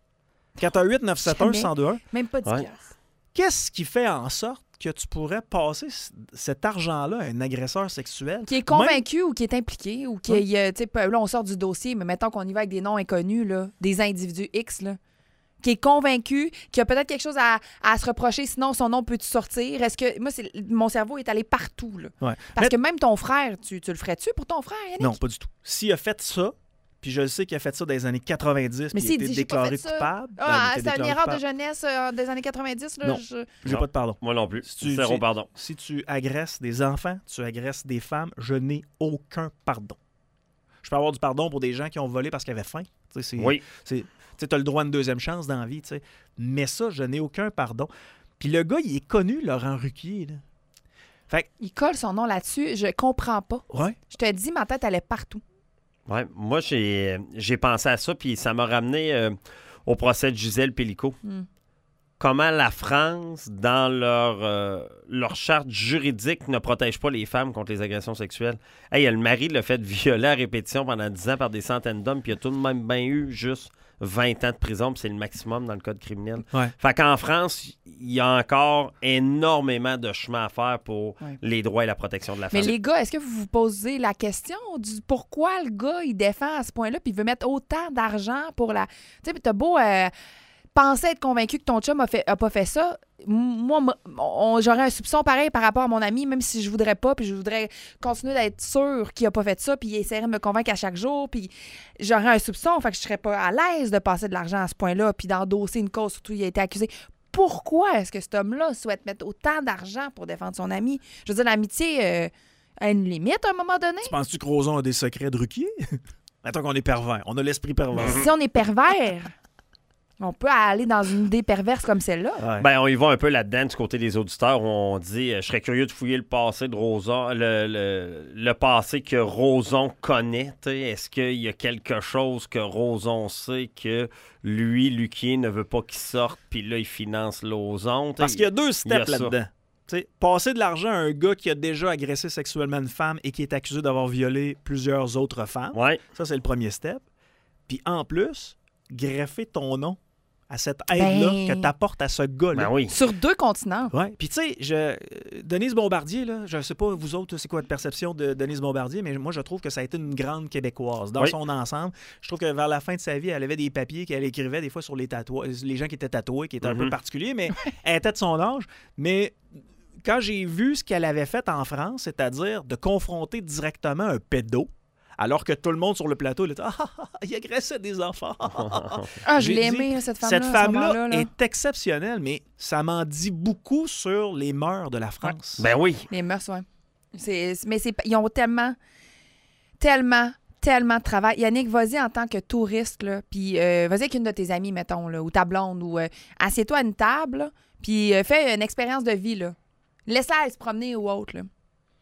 S1: quatre un huit neuf sept un
S2: Jamais.
S1: un zéro deux un.
S2: Même pas dix
S5: Ouais.
S2: piastres.
S1: Qu'est-ce qui fait en sorte que tu pourrais passer c- cet argent-là à un agresseur sexuel?
S2: Qui est convaincu ou qui est impliqué ou qui,
S1: Ouais.
S2: euh, tu sais, là, on sort du dossier, mais mettons qu'on y va avec des noms inconnus, là, des individus X, là, qui est convaincu, qui a peut-être quelque chose à, à se reprocher, sinon son nom peut-tu sortir? Est-ce que, moi, c'est, mon cerveau est allé partout, là.
S1: Ouais.
S2: Parce
S1: Mais-
S2: que même ton frère, tu, tu le ferais-tu pour ton frère, Yannick?
S1: Non, pas du tout. S'il a fait ça, puis je le sais qu'il a fait ça dans les années quatre-vingt-dix,
S2: Mais
S1: puis il a
S2: s'il
S1: été
S2: dit, j'ai pas
S1: déclaré
S2: fait ça.
S1: coupable. ben, il
S2: Ah,
S1: a été
S2: c'est une
S1: déclaré
S2: erreur de
S1: coupable.
S2: jeunesse euh, des années quatre-vingt-dix, là.
S1: Non.
S2: je-
S1: J'ai
S5: Non.
S1: pas de pardon.
S5: Moi non plus.
S1: Si tu-
S5: Zéro
S1: si-
S5: pardon.
S1: Si tu agresses des enfants, tu agresses des femmes, je n'ai aucun pardon. Je peux avoir du pardon pour des gens qui ont volé parce qu'ils avaient faim. Tu sais, c'est-
S5: Oui.
S1: Tu as le droit à une deuxième chance dans la vie. tu sais. Mais ça, je n'ai aucun pardon. Puis le gars, il est connu, Laurent Ruquier. Là. Fait que,
S2: Il colle son nom là-dessus, je comprends pas.
S1: ouais.
S2: Je te dis, ma tête allait partout.
S5: Ouais, moi, j'ai j'ai pensé à ça, puis ça m'a ramené euh, au procès de Gisèle Pellico.
S2: Mm.
S5: Comment la France, dans leur, euh, leur charte juridique, ne protège pas les femmes contre les agressions sexuelles. Hey, le mari l'a fait violer à répétition pendant dix ans par des centaines d'hommes, puis il a tout de même bien eu juste vingt ans de prison, puis c'est le maximum dans le code criminel.
S1: Ouais.
S5: Fait qu'en France, il y a encore énormément de chemin à faire pour
S2: Ouais.
S5: les droits et la protection de la
S2: Mais
S5: femme.
S2: les gars, est-ce que vous vous posez la question du pourquoi le gars, il défend à ce point-là puis il veut mettre autant d'argent pour la... Tu sais, t'as beau euh, penser être convaincu que ton chum a, fait, a pas fait ça. M- Moi, m- on- j'aurais un soupçon pareil par rapport à mon ami, même si je voudrais pas, puis je voudrais continuer d'être sûr qu'il a pas fait ça, puis il essaierait de me convaincre à chaque jour, puis j'aurais un soupçon, fait que je serais pas à l'aise de passer de l'argent à ce point-là, puis d'endosser une cause, surtout il a été accusé. Pourquoi est-ce que cet homme-là souhaite mettre autant d'argent pour défendre son ami? Je veux dire, l'amitié euh, a une limite à un moment donné.
S1: Tu penses-tu que Roson a des secrets de Ruquier? Attends qu'on est pervers. On a l'esprit pervers.
S2: Si on est pervers, on peut aller dans une idée perverse comme celle-là.
S1: Ouais.
S5: Ben, on y va un peu là-dedans du côté des auditeurs où on dit euh, je serais curieux de fouiller le passé de Roson, le, le, le passé que Roson connaît. t'sais. Est-ce qu'il y a quelque chose que Roson sait que lui, Luquier, ne veut pas qu'il sorte, puis là, il finance Lauzon? t'sais.
S1: Parce qu'il y a deux
S5: il y a
S1: steps
S5: ça.
S1: là-dedans. Tu sais, passer de l'argent à un gars qui a déjà agressé sexuellement une femme et qui est accusé d'avoir violé plusieurs autres femmes,
S5: Ouais.
S1: ça, c'est le premier step. Puis en plus, greffer ton nom à cette aide-là
S2: Ben-
S1: que tu apportes à ce gars-là.
S5: Ben oui.
S2: Sur deux continents.
S1: Ouais. Puis tu sais, je... euh, Denise Bombardier, là, je sais pas, vous autres, c'est quoi votre perception de Denise Bombardier, mais moi, je trouve que ça a été une grande Québécoise dans
S5: Oui.
S1: son ensemble. Je trouve que vers la fin de sa vie, elle avait des papiers qu'elle écrivait des fois sur les tatouages, les gens qui étaient tatoués, qui étaient un
S5: Mhm.
S1: peu particuliers, mais elle était de son âge. Mais quand j'ai vu ce qu'elle avait fait en France, c'est-à-dire de confronter directement un pédo, alors que tout le monde sur le plateau, il était ah, ah, ah, il agressait des enfants.
S2: Ah, je
S1: J'ai
S2: l'ai
S1: dit,
S2: aimé, cette femme-là.
S1: Cette
S2: à ce
S1: femme-là
S2: moment-là, là.
S1: est exceptionnelle, mais ça m'en dit beaucoup sur les mœurs de la France.
S5: Ben oui.
S2: Les mœurs, ouais. C'est, mais c'est, ils ont tellement, tellement, tellement de travail. Yannick, vas-y en tant que touriste, là, puis euh, vas-y avec une de tes amies, mettons, là, ou ta blonde, ou euh, assieds-toi à une table, là, puis euh, fais une expérience de vie, là. Laisse-la aller se promener ou autre, là.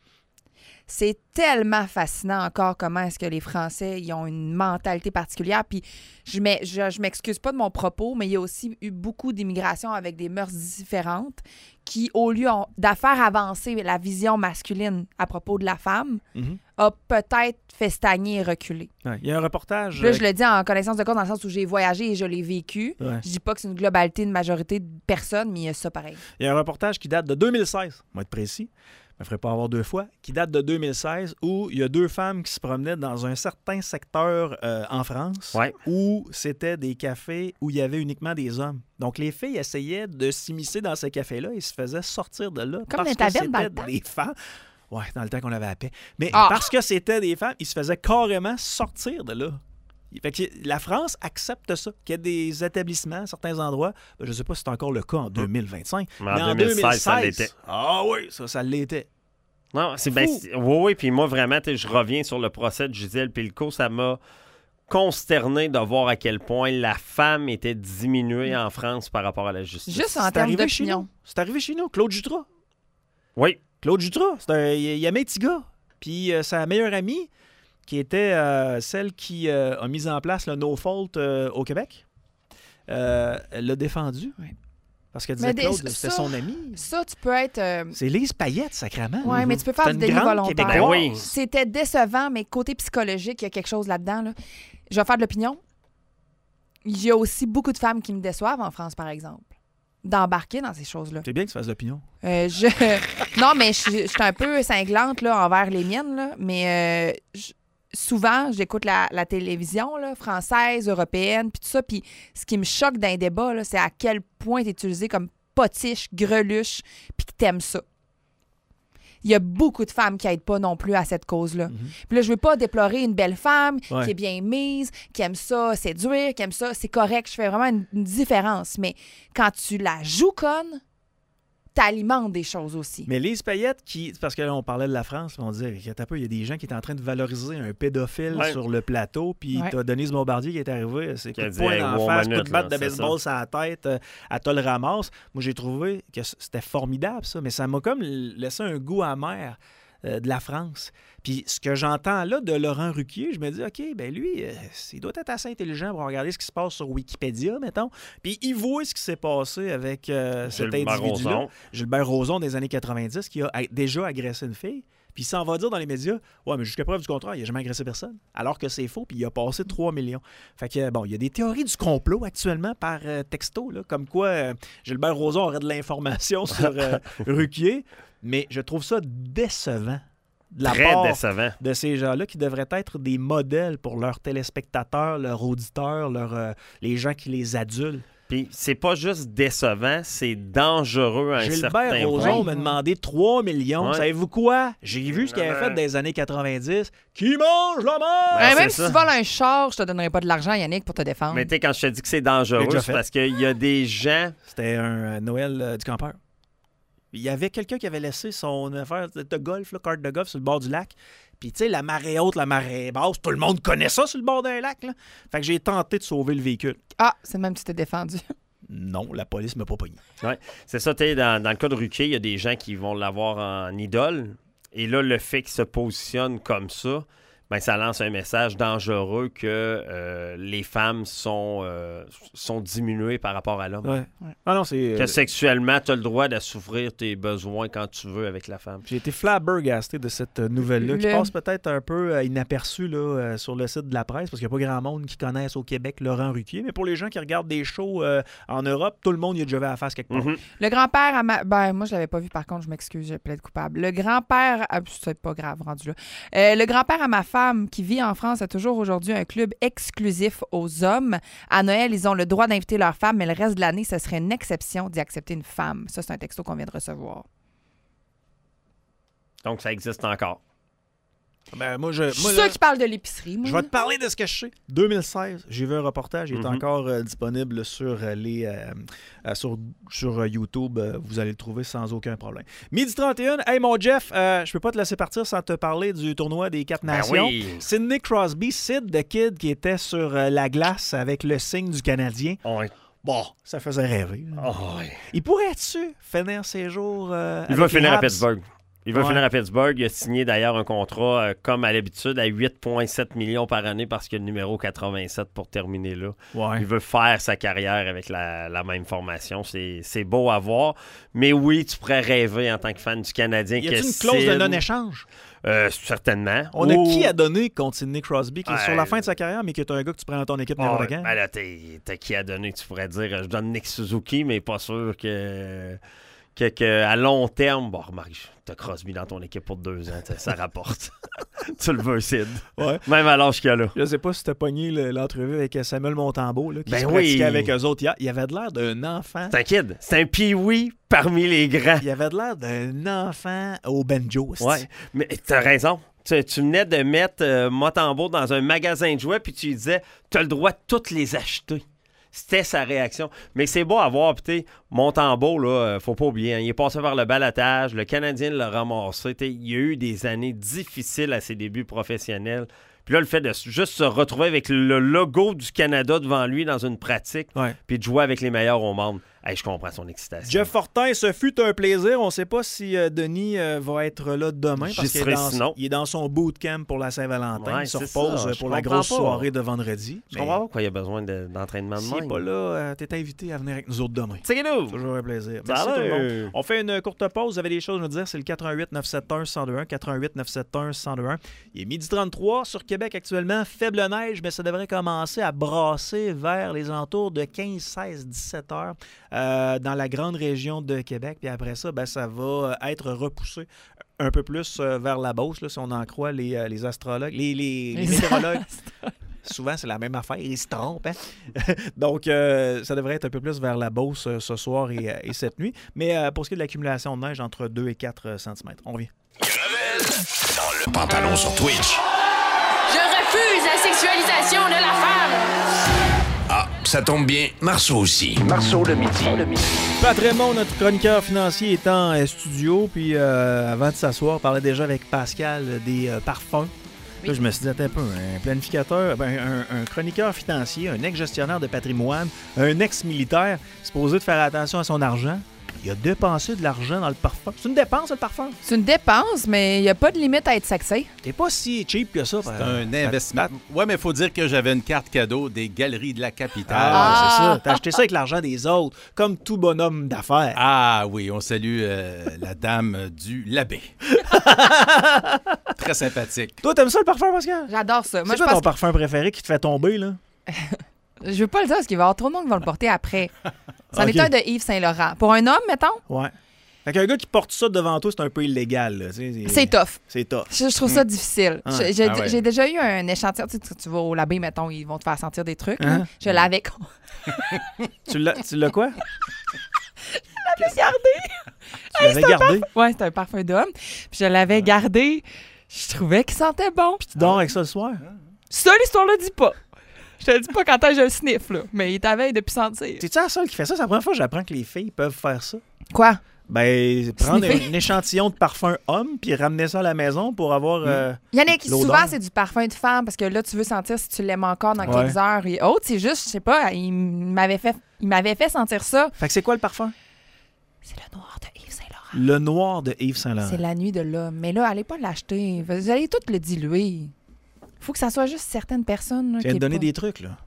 S2: C'est tellement fascinant encore comment est-ce que les Français ils ont une mentalité particulière. Puis je, m'ex- je, je m'excuse pas de mon propos, mais il y a aussi eu beaucoup d'immigration avec des mœurs différentes qui, au lieu on- de faire avancer la vision masculine à propos de la femme,
S1: Mhm.
S2: a peut-être fait stagner et reculer.
S1: Ouais, il y a un reportage.
S2: Puis là,
S1: euh,
S2: je le dis en connaissance de cause dans le sens où j'ai voyagé et je l'ai vécu.
S1: ouais.
S2: Je dis pas que c'est une globalité, une majorité de personnes, mais il y a ça pareil.
S1: Il y a un reportage qui date de deux mille seize, on va être précis, je ne ferai pas avoir deux fois, qui date de deux mille seize, où il y a deux femmes qui se promenaient dans un certain secteur euh, en France,
S5: Ouais.
S1: où c'était des cafés où il y avait uniquement des hommes. Donc, les filles essayaient de s'immiscer dans ces cafés-là et se faisaient sortir de là
S2: Comme
S1: parce
S2: les
S1: que
S2: tavernes dans
S1: c'était
S2: le temps.
S1: des femmes. Ouais, dans le temps qu'on avait la paix. Mais
S2: Ah!
S1: parce que c'était des femmes, ils se faisaient carrément sortir de là. Fait que la France accepte ça, qu'il y ait des établissements à certains endroits. Ben, je ne sais pas si c'est encore le cas en deux mille vingt-cinq.
S5: Mais en deux mille seize, ça l'était.
S1: Ah oui, ça, ça l'était.
S5: Non, c'est ben,
S1: Fou.
S5: c'est- oui, oui, puis moi, vraiment, tu sais, je reviens sur le procès de Gisèle Pellico. Ça m'a consterné de voir à quel point la femme était diminuée en France par rapport à la justice.
S2: Juste en
S1: C'est
S2: termes
S1: arrivé chez
S2: d'opinion.
S1: nous. C'est arrivé chez nous. Claude Jutras.
S5: Oui.
S1: Claude Jutras, c'est un, il il aimait un petit gars. Puis euh, sa meilleure amie, qui était euh, celle qui euh, a mis en place le No Fault euh, au Québec, euh, elle l'a défendu.
S2: Ouais.
S1: Parce qu'elle disait
S2: Mais
S1: que
S2: des-
S1: Claude, c'était
S2: ça-
S1: son ami.
S2: Ça, tu peux être... euh,
S1: C'est Lise Payette, sacrément.
S2: Ouais, mais tu peux faire
S1: C'est
S2: du
S1: une
S2: déni
S1: grande
S2: volontaire.
S1: Québécoise.
S5: Ben oui.
S2: C'était décevant, mais côté psychologique, il y a quelque chose là-dedans. Là. Je vais faire de l'opinion. il y a aussi beaucoup de femmes qui me déçoivent en France, par exemple, d'embarquer dans ces choses-là.
S1: C'est bien que tu fasses l'opinion.
S2: Euh, je... non, mais je je suis un peu cinglante là, envers les miennes, là, mais euh, je- souvent, j'écoute la, la télévision là, française, européenne, puis tout ça, puis ce qui me choque d'un débat, là, c'est à quel point tu es utilisé comme potiche, greluche, puis que t'aimes ça. Il y a beaucoup de femmes qui n'aident pas non plus à cette cause-là.
S1: Mm-hmm.
S2: Puis là, je veux pas déplorer une belle femme
S1: Ouais.
S2: qui est bien mise, qui aime ça séduire, qui aime ça, c'est correct, je fais vraiment une, une différence. Mais quand tu la joues conne, t'alimentes des choses aussi.
S1: Mais Lise Payette, qui, parce que là, on parlait de la France, on disait qu'il y a des gens qui étaient en train de valoriser un pédophile
S5: Ouais.
S1: sur le plateau, puis
S2: Ouais.
S1: t'as Denise Bombardier qui est arrivée, c'est
S5: Qui
S1: coup
S5: a
S1: de
S5: dit,
S1: poing
S5: hey,
S1: d'en
S5: wow,
S1: face, coup
S5: minute,
S1: de batte
S5: là,
S1: de
S5: c'est
S1: baseball sur la tête, euh, elle te le ramasse. Moi, j'ai trouvé que c- c'était formidable, ça, mais ça m'a comme laissé un goût amer euh, de la France. Puis ce que j'entends là de Laurent Ruquier, je me dis, OK, ben lui, euh, il doit être assez intelligent pour regarder ce qui se passe sur Wikipédia, mettons. Puis il voit ce qui s'est passé avec euh, cet
S5: Gilbert
S1: individu-là.
S5: Rozon.
S1: Gilbert Rozon des années quatre-vingt-dix qui a a- déjà agressé une fille. Puis il s'en va dire dans les médias, ouais, mais jusqu'à preuve du contraire, il n'a jamais agressé personne. Alors que c'est faux, puis il a passé trois millions. Fait que, bon, il y a des théories du complot actuellement par euh, texto, là, comme quoi euh, Gilbert Rozon aurait de l'information sur euh, Ruquier, mais je trouve ça décevant de la
S5: Très
S1: part
S5: décevant.
S1: de ces gens-là qui devraient être des modèles pour leurs téléspectateurs, leurs auditeurs, leurs, euh, les gens qui les adulent.
S5: Puis c'est pas juste décevant, c'est dangereux à un certain
S1: Gilbert
S5: point.
S1: Rozon m'a demandé trois millions.
S5: Ouais.
S1: Savez-vous quoi? J'ai vu ce qu'il avait fait dans les années quatre-vingt-dix. Qui mange la mort?
S5: Ben,
S2: Ouais, même
S5: c'est
S2: si
S5: ça.
S2: tu voles un char, je te donnerai pas de l'argent, Yannick, pour te défendre.
S5: Mais tu sais, quand je te dis que c'est
S1: J'ai
S5: dangereux,
S1: déjà
S5: c'est
S1: fait.
S5: parce qu'il y a des gens...
S1: C'était un euh, Noël euh, du campeur. Il y avait quelqu'un qui avait laissé son affaire de golf, là, carte de golf, sur le bord du lac. Puis, tu sais, la marée haute, la marée basse, tout le monde connaît ça sur le bord d'un lac. Là. Fait que j'ai tenté de sauver le véhicule.
S2: Ah, c'est même que tu t'es défendu.
S1: Non, la police m'a pas pogné.
S5: C'est ça, tu sais, dans, dans le cas de Ruquier, il y a des gens qui vont l'avoir en idole. Et là, le fait qu'il se positionne comme ça, ben, ça lance un message dangereux que euh, les femmes sont, euh, sont diminuées par rapport à l'homme.
S1: Ouais. Ah non, c'est.
S5: Que
S1: euh,
S5: sexuellement, tu as le droit d'assouvrir tes besoins quand tu veux avec la femme.
S1: J'ai été flabbergasté de cette euh, nouvelle-là, qui
S2: Le-
S1: passe peut-être un peu euh, inaperçue là, euh, sur le site de la presse, parce qu'il n'y a pas grand monde qui connaisse au Québec Laurent Ruquier. Mais pour les gens qui regardent des shows euh, en Europe, tout le monde y a déjà vu à la face quelque part.
S5: Mhm.
S2: Le grand-père à ma... Ben, moi, je l'avais pas vu, par contre, je m'excuse, j'ai plaide coupable. Le grand-père... à- C'est pas grave, rendu là. Euh, le grand-père à ma femme, qui vit en France, a toujours aujourd'hui un club exclusif aux hommes. À Noël, ils ont le droit d'inviter leur femme, mais le reste de l'année, ce serait une exception d'y accepter une femme. Ça, c'est un texto qu'on vient de recevoir.
S5: Donc, ça existe encore.
S1: Ben, moi, je, moi,
S2: Ceux
S1: là,
S2: qui parlent de l'épicerie, moi.
S1: je vais te parler de ce que je sais. deux mille seize, j'ai vu un reportage, il est
S5: Mhm.
S1: encore euh, disponible sur, euh, les, euh, euh, sur, sur euh, YouTube. Euh, vous allez le trouver sans aucun problème. Midi trente et un, hey mon Jeff, euh, je peux pas te laisser partir sans te parler du tournoi des quatre
S5: Ben
S1: nations.
S5: oui.
S1: Sidney Crosby, Sid the Kid, qui était sur euh, la glace avec le signe du Canadien.
S5: On-
S1: Bon, ça faisait rêver. là.
S5: Oh, ouais.
S1: Il pourrait-tu finir ses jours euh,
S5: Il
S1: avec
S5: va
S1: les
S5: finir à
S1: Habs?
S5: Pittsburgh. Il va
S1: Ouais.
S5: finir à Pittsburgh. Il a signé d'ailleurs un contrat, euh, comme à l'habitude, à huit virgule sept millions par année parce qu'il y a le numéro quatre-vingt-sept pour terminer là.
S1: Ouais.
S5: Il veut faire sa carrière avec la, la même formation. C'est, c'est beau à voir. Mais oui, tu pourrais rêver en tant que fan du Canadien.
S1: Y a-t-il
S5: que
S1: une clause de
S5: Sid-
S1: non-échange?
S5: Euh, certainement.
S1: On a
S5: Ou-
S1: qui à donner contre Sidney Crosby, qui est
S5: Ouais.
S1: sur la fin de sa carrière, mais qui est un gars que tu prends dans ton équipe
S5: Ah,
S1: n'importe quand?
S5: ben là, t'es, t'as qui à donner? Tu pourrais dire, euh, je donne Nick Suzuki, mais pas sûr que... Que, que à long terme, bon, remarque, t'as Crosby dans ton équipe pour deux ans, t'sais, ça rapporte. Tu le veux, Sid.
S1: Ouais.
S5: Même à l'âge qu'il a là.
S1: Je sais pas si t'as pogné le- l'entrevue avec Samuel Montembeau, là, qui
S5: Ben
S1: se
S5: oui.
S1: pratiquait avec eux autres hier. Il avait de l'air d'un enfant.
S5: C'est un kid. C'est un pee-wee parmi les grands.
S1: Il avait de l'air d'un enfant au banjo. c'est-tu.
S5: Ouais, mais t'as raison. Tu, tu venais de mettre euh, Montembeau dans un magasin de jouets, puis tu lui disais, t'as le droit de toutes les acheter. C'était sa réaction. Mais c'est beau à voir. Puis, tu sais, Montembeau, là, euh, faut pas oublier, hein, il est passé par le balotage. Le Canadien l'a ramassé. T'sais, il y a eu des années difficiles à ses débuts professionnels. Puis là, le fait de s- juste se retrouver avec le logo du Canada devant lui dans une pratique,
S1: Ouais.
S5: puis de jouer avec les meilleurs au monde. Hey, je comprends son excitation.
S1: Jeff Fortin, ce fut un plaisir. On ne sait pas si euh, Denis euh, va être là demain
S5: J'y
S1: parce qu'il est
S5: serai
S1: dans,
S5: sinon.
S1: il est dans son bootcamp pour la Saint-Valentin.
S5: Ouais,
S1: il se
S5: c'est
S1: repose
S5: ça.
S1: euh,
S5: Je
S1: pour la
S5: comprends
S1: grosse
S5: pas.
S1: soirée de vendredi.
S5: Je
S1: Mais
S5: comprends pas pourquoi il y a besoin de- d'entraînement de
S1: s'il n'est
S5: même.
S1: pas là, euh, t'es invité à venir avec nous autres demain.
S5: C'est nous.
S1: Toujours un plaisir. Merci
S5: Salut.
S1: tout le monde. On fait une courte pause. Vous avez des choses à nous dire. C'est le quatre un huit neuf sept un un zéro deux un. quatre un huit neuf sept un un zéro deux un. Il est midi trente-trois sur Québec actuellement. Faible neige, mais ça devrait commencer à brasser vers les alentours de quinze, seize, dix-sept heures euh, dans la grande région de Québec. Puis après ça, ben, ça va être repoussé un peu plus euh, vers la Beauce, là, si on en croit les, euh, les astrologues, les, les, les
S2: Les
S1: météorologues. Souvent, c'est la même affaire. Ils se trompent. Hein? Donc, euh, ça devrait être un peu plus vers la Beauce euh, ce soir et, et cette nuit. Mais euh, pour ce qui est de l'accumulation de neige, entre deux et quatre centimètres. On revient.
S4: Dans le pantalon sur Twitch.
S6: Je refuse la sexualisation de la femme.
S4: Ah, ça tombe bien, Marceau aussi. Marceau le midi.
S1: Pat Raymond, notre chroniqueur financier, est en euh, studio. Puis, euh, avant de s'asseoir, on parlait déjà avec Pascal euh, des euh, parfums.
S2: Oui.
S1: Là, je me suis dit, attends un peu, un planificateur, ben, un, un chroniqueur financier, un ex-gestionnaire de patrimoine, un ex-militaire, supposé de faire attention à son argent. Il a dépensé de l'argent dans le parfum. C'est une dépense, le parfum?
S2: C'est une dépense, mais il n'y a pas de limite à être sexy.
S1: T'es pas si cheap que ça.
S7: C'est un investissement. Ouais, mais il faut dire que j'avais une carte cadeau des Galeries de la Capitale.
S1: Ah,
S2: Ah.
S1: c'est ça. T'as acheté ça avec l'argent des autres, comme tout bonhomme d'affaires.
S7: Ah oui, on salue euh, la dame du Labbé. Très sympathique.
S1: Toi, t'aimes ça le parfum, Pascal?
S2: J'adore ça. Moi,
S1: C'est
S2: je
S1: quoi ton
S2: pense
S1: parfum préféré qui te fait tomber, là?
S2: que... Je veux pas le dire parce qu'il va y avoir trop de monde qui va le porter après. C'en
S1: Ok.
S2: est un de Yves Saint-Laurent. Pour un homme, mettons,
S1: Ouais. Fait qu'un gars qui porte ça devant toi, c'est un peu illégal, là. tu sais,
S2: c'est tough.
S1: C'est tough.
S2: Je, je trouve ça difficile.
S1: Ah.
S2: Je- J'ai
S7: Ah ouais.
S2: j'ai déjà eu un échantillon. Tu sais, tu- tu vas au labé, mettons, ils vont te faire sentir des trucs. là.
S1: Hein?
S2: Je l'avais
S1: Tu l'as tu l'as quoi?
S2: gardé.
S1: Tu l'avais gardé?
S2: Ouais, c'était un parfum d'homme. Puis je l'avais gardé. Je trouvais qu'il sentait bon.
S1: Tu dors avec ça le soir?
S2: Ça, l'histoire-là dit pas. Je te dis pas quand est-ce que je le sniff, là. Mais il t'avait depuis sentir.
S1: T'es-tu la seule qui fait ça? C'est la première fois que j'apprends que les filles peuvent faire ça.
S2: Quoi?
S1: Ben, prendre
S2: Sniffer.
S1: un, un échantillon de parfum homme puis ramener ça à la maison pour avoir... euh,
S2: Yannick,
S1: L'odeur.
S2: souvent, c'est du parfum de femme parce que là, tu veux sentir si tu l'aimes encore dans
S1: Ouais.
S2: quelques heures et autres. C'est juste, je sais pas, il m'avait fait, il m'avait fait sentir ça.
S1: Fait que c'est quoi le parfum?
S2: C'est le noir de Yves Saint-Laurent.
S1: Le noir de Yves Saint-Laurent.
S2: C'est la nuit de l'homme. Mais là, allez pas l'acheter. Vous allez tout le diluer. Faut que ça soit juste certaines personnes. là,
S1: Tu viens
S2: qui
S1: de donner
S2: est pas-
S1: des trucs, là.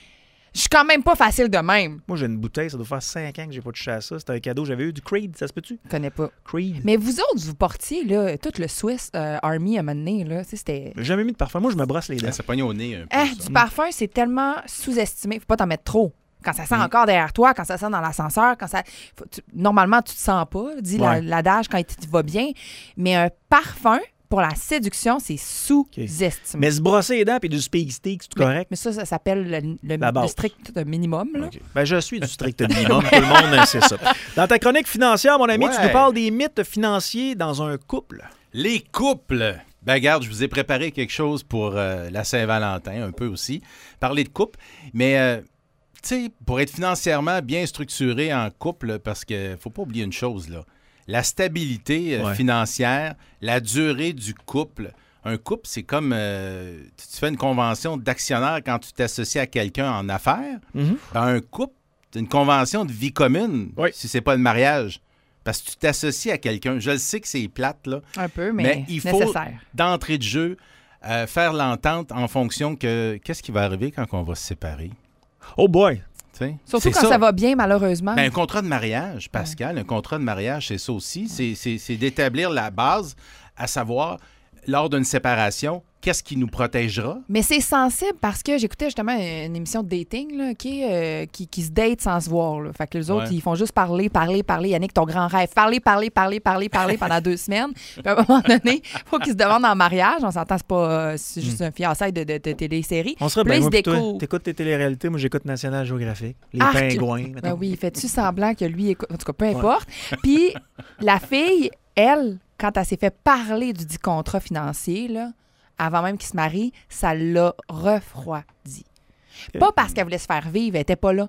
S2: Je suis quand même pas facile de même.
S1: Moi, j'ai une bouteille, ça doit faire cinq ans que j'ai pas touché à ça. C'était un cadeau, j'avais eu du Creed, ça se peut-tu?
S2: Je connais pas.
S1: Creed.
S2: Mais vous autres, vous portiez là, tout le Swiss euh, Army à un moment donné, là. Tu sais, c'était.
S1: J'ai jamais mis de parfum. Moi, je me brosse les dents.
S7: Ça pogne au nez un peu.
S2: Ah,
S7: ça.
S2: du parfum, c'est tellement sous-estimé. Faut pas t'en mettre trop. Quand ça sent encore derrière toi, quand ça sent dans l'ascenseur, quand ça. faut- tu- Normalement, tu te sens pas, dit la-
S1: Ouais.
S2: l'adage quand il te va bien. Mais un parfum, pour la séduction, c'est sous-estimé.
S1: Mais se brosser les dents puis du speak stick, c'est
S2: Mais-
S1: correct?
S2: Mais ça, ça s'appelle le, le-
S1: La base.
S2: le strict minimum. Là.
S1: OK. Ben, je suis du strict minimum. Tout le monde euh, sait ça. Dans ta chronique financière, mon ami, tu
S7: Ouais.
S1: nous parles des mythes financiers dans un couple.
S7: Les couples. Ben, regarde, je vous ai préparé quelque chose pour euh, la Saint-Valentin, un peu aussi. Parler de couple. Mais, euh, tu sais, pour être financièrement bien structuré en couple, parce que faut pas oublier une chose, là. La stabilité euh,
S1: Ouais.
S7: financière, la durée du couple. Un couple, c'est comme euh, tu tu fais une convention d'actionnaire quand tu t'associes à quelqu'un en affaires.
S1: Mhm.
S7: Ben, un couple, c'est une convention de vie commune,
S1: Oui.
S7: si c'est pas le mariage. Parce que tu t'associes à quelqu'un. Je le sais que c'est plate, là.
S2: Un peu, mais,
S7: Mais il faut,
S2: nécessaire.
S7: d'entrée de jeu, euh, faire l'entente en fonction que qu'est-ce qui va arriver quand on va se séparer.
S1: Oh boy!
S7: Tu sais?
S2: Surtout
S7: C'est
S2: quand ça. va bien, malheureusement.
S7: Ben, un contrat de mariage, Pascal, un contrat de mariage, c'est ça aussi. C'est- C'est c'est d'établir la base, à savoir, lors d'une séparation, qu'est-ce qui nous protégera?
S2: Mais c'est sensible parce que j'écoutais justement une émission de dating là, qui, euh, qui, qui se date sans se voir. Là. Fait que les autres,
S7: Ouais.
S2: ils font juste parler, parler, parler. Yannick, ton grand rêve. Parler, parler, parler, parler, parler pendant deux semaines. Puis à un moment donné, il faut qu'ils se demandent en mariage. On s'entend, c'est pas euh, c'est juste un fiançailles de, de, de télésérie.
S1: On serait
S2: Puis là,
S1: bien,
S2: ils
S1: moi,
S2: se
S1: pis toi.
S2: découvrent.
S1: T'écoutes tes téléréalités, moi, j'écoute National Geographic. Les
S2: Arc.
S1: pingouins.
S2: Ben
S1: mettons.
S2: oui, fais-tu semblant que lui écoute? En tout cas, peu importe. Puis la fille, elle, quand elle s'est fait parler du dit contrat financier, là, avant même qu'il se marie, ça l'a refroidi. Pas parce qu'elle voulait se faire vivre, elle était pas là.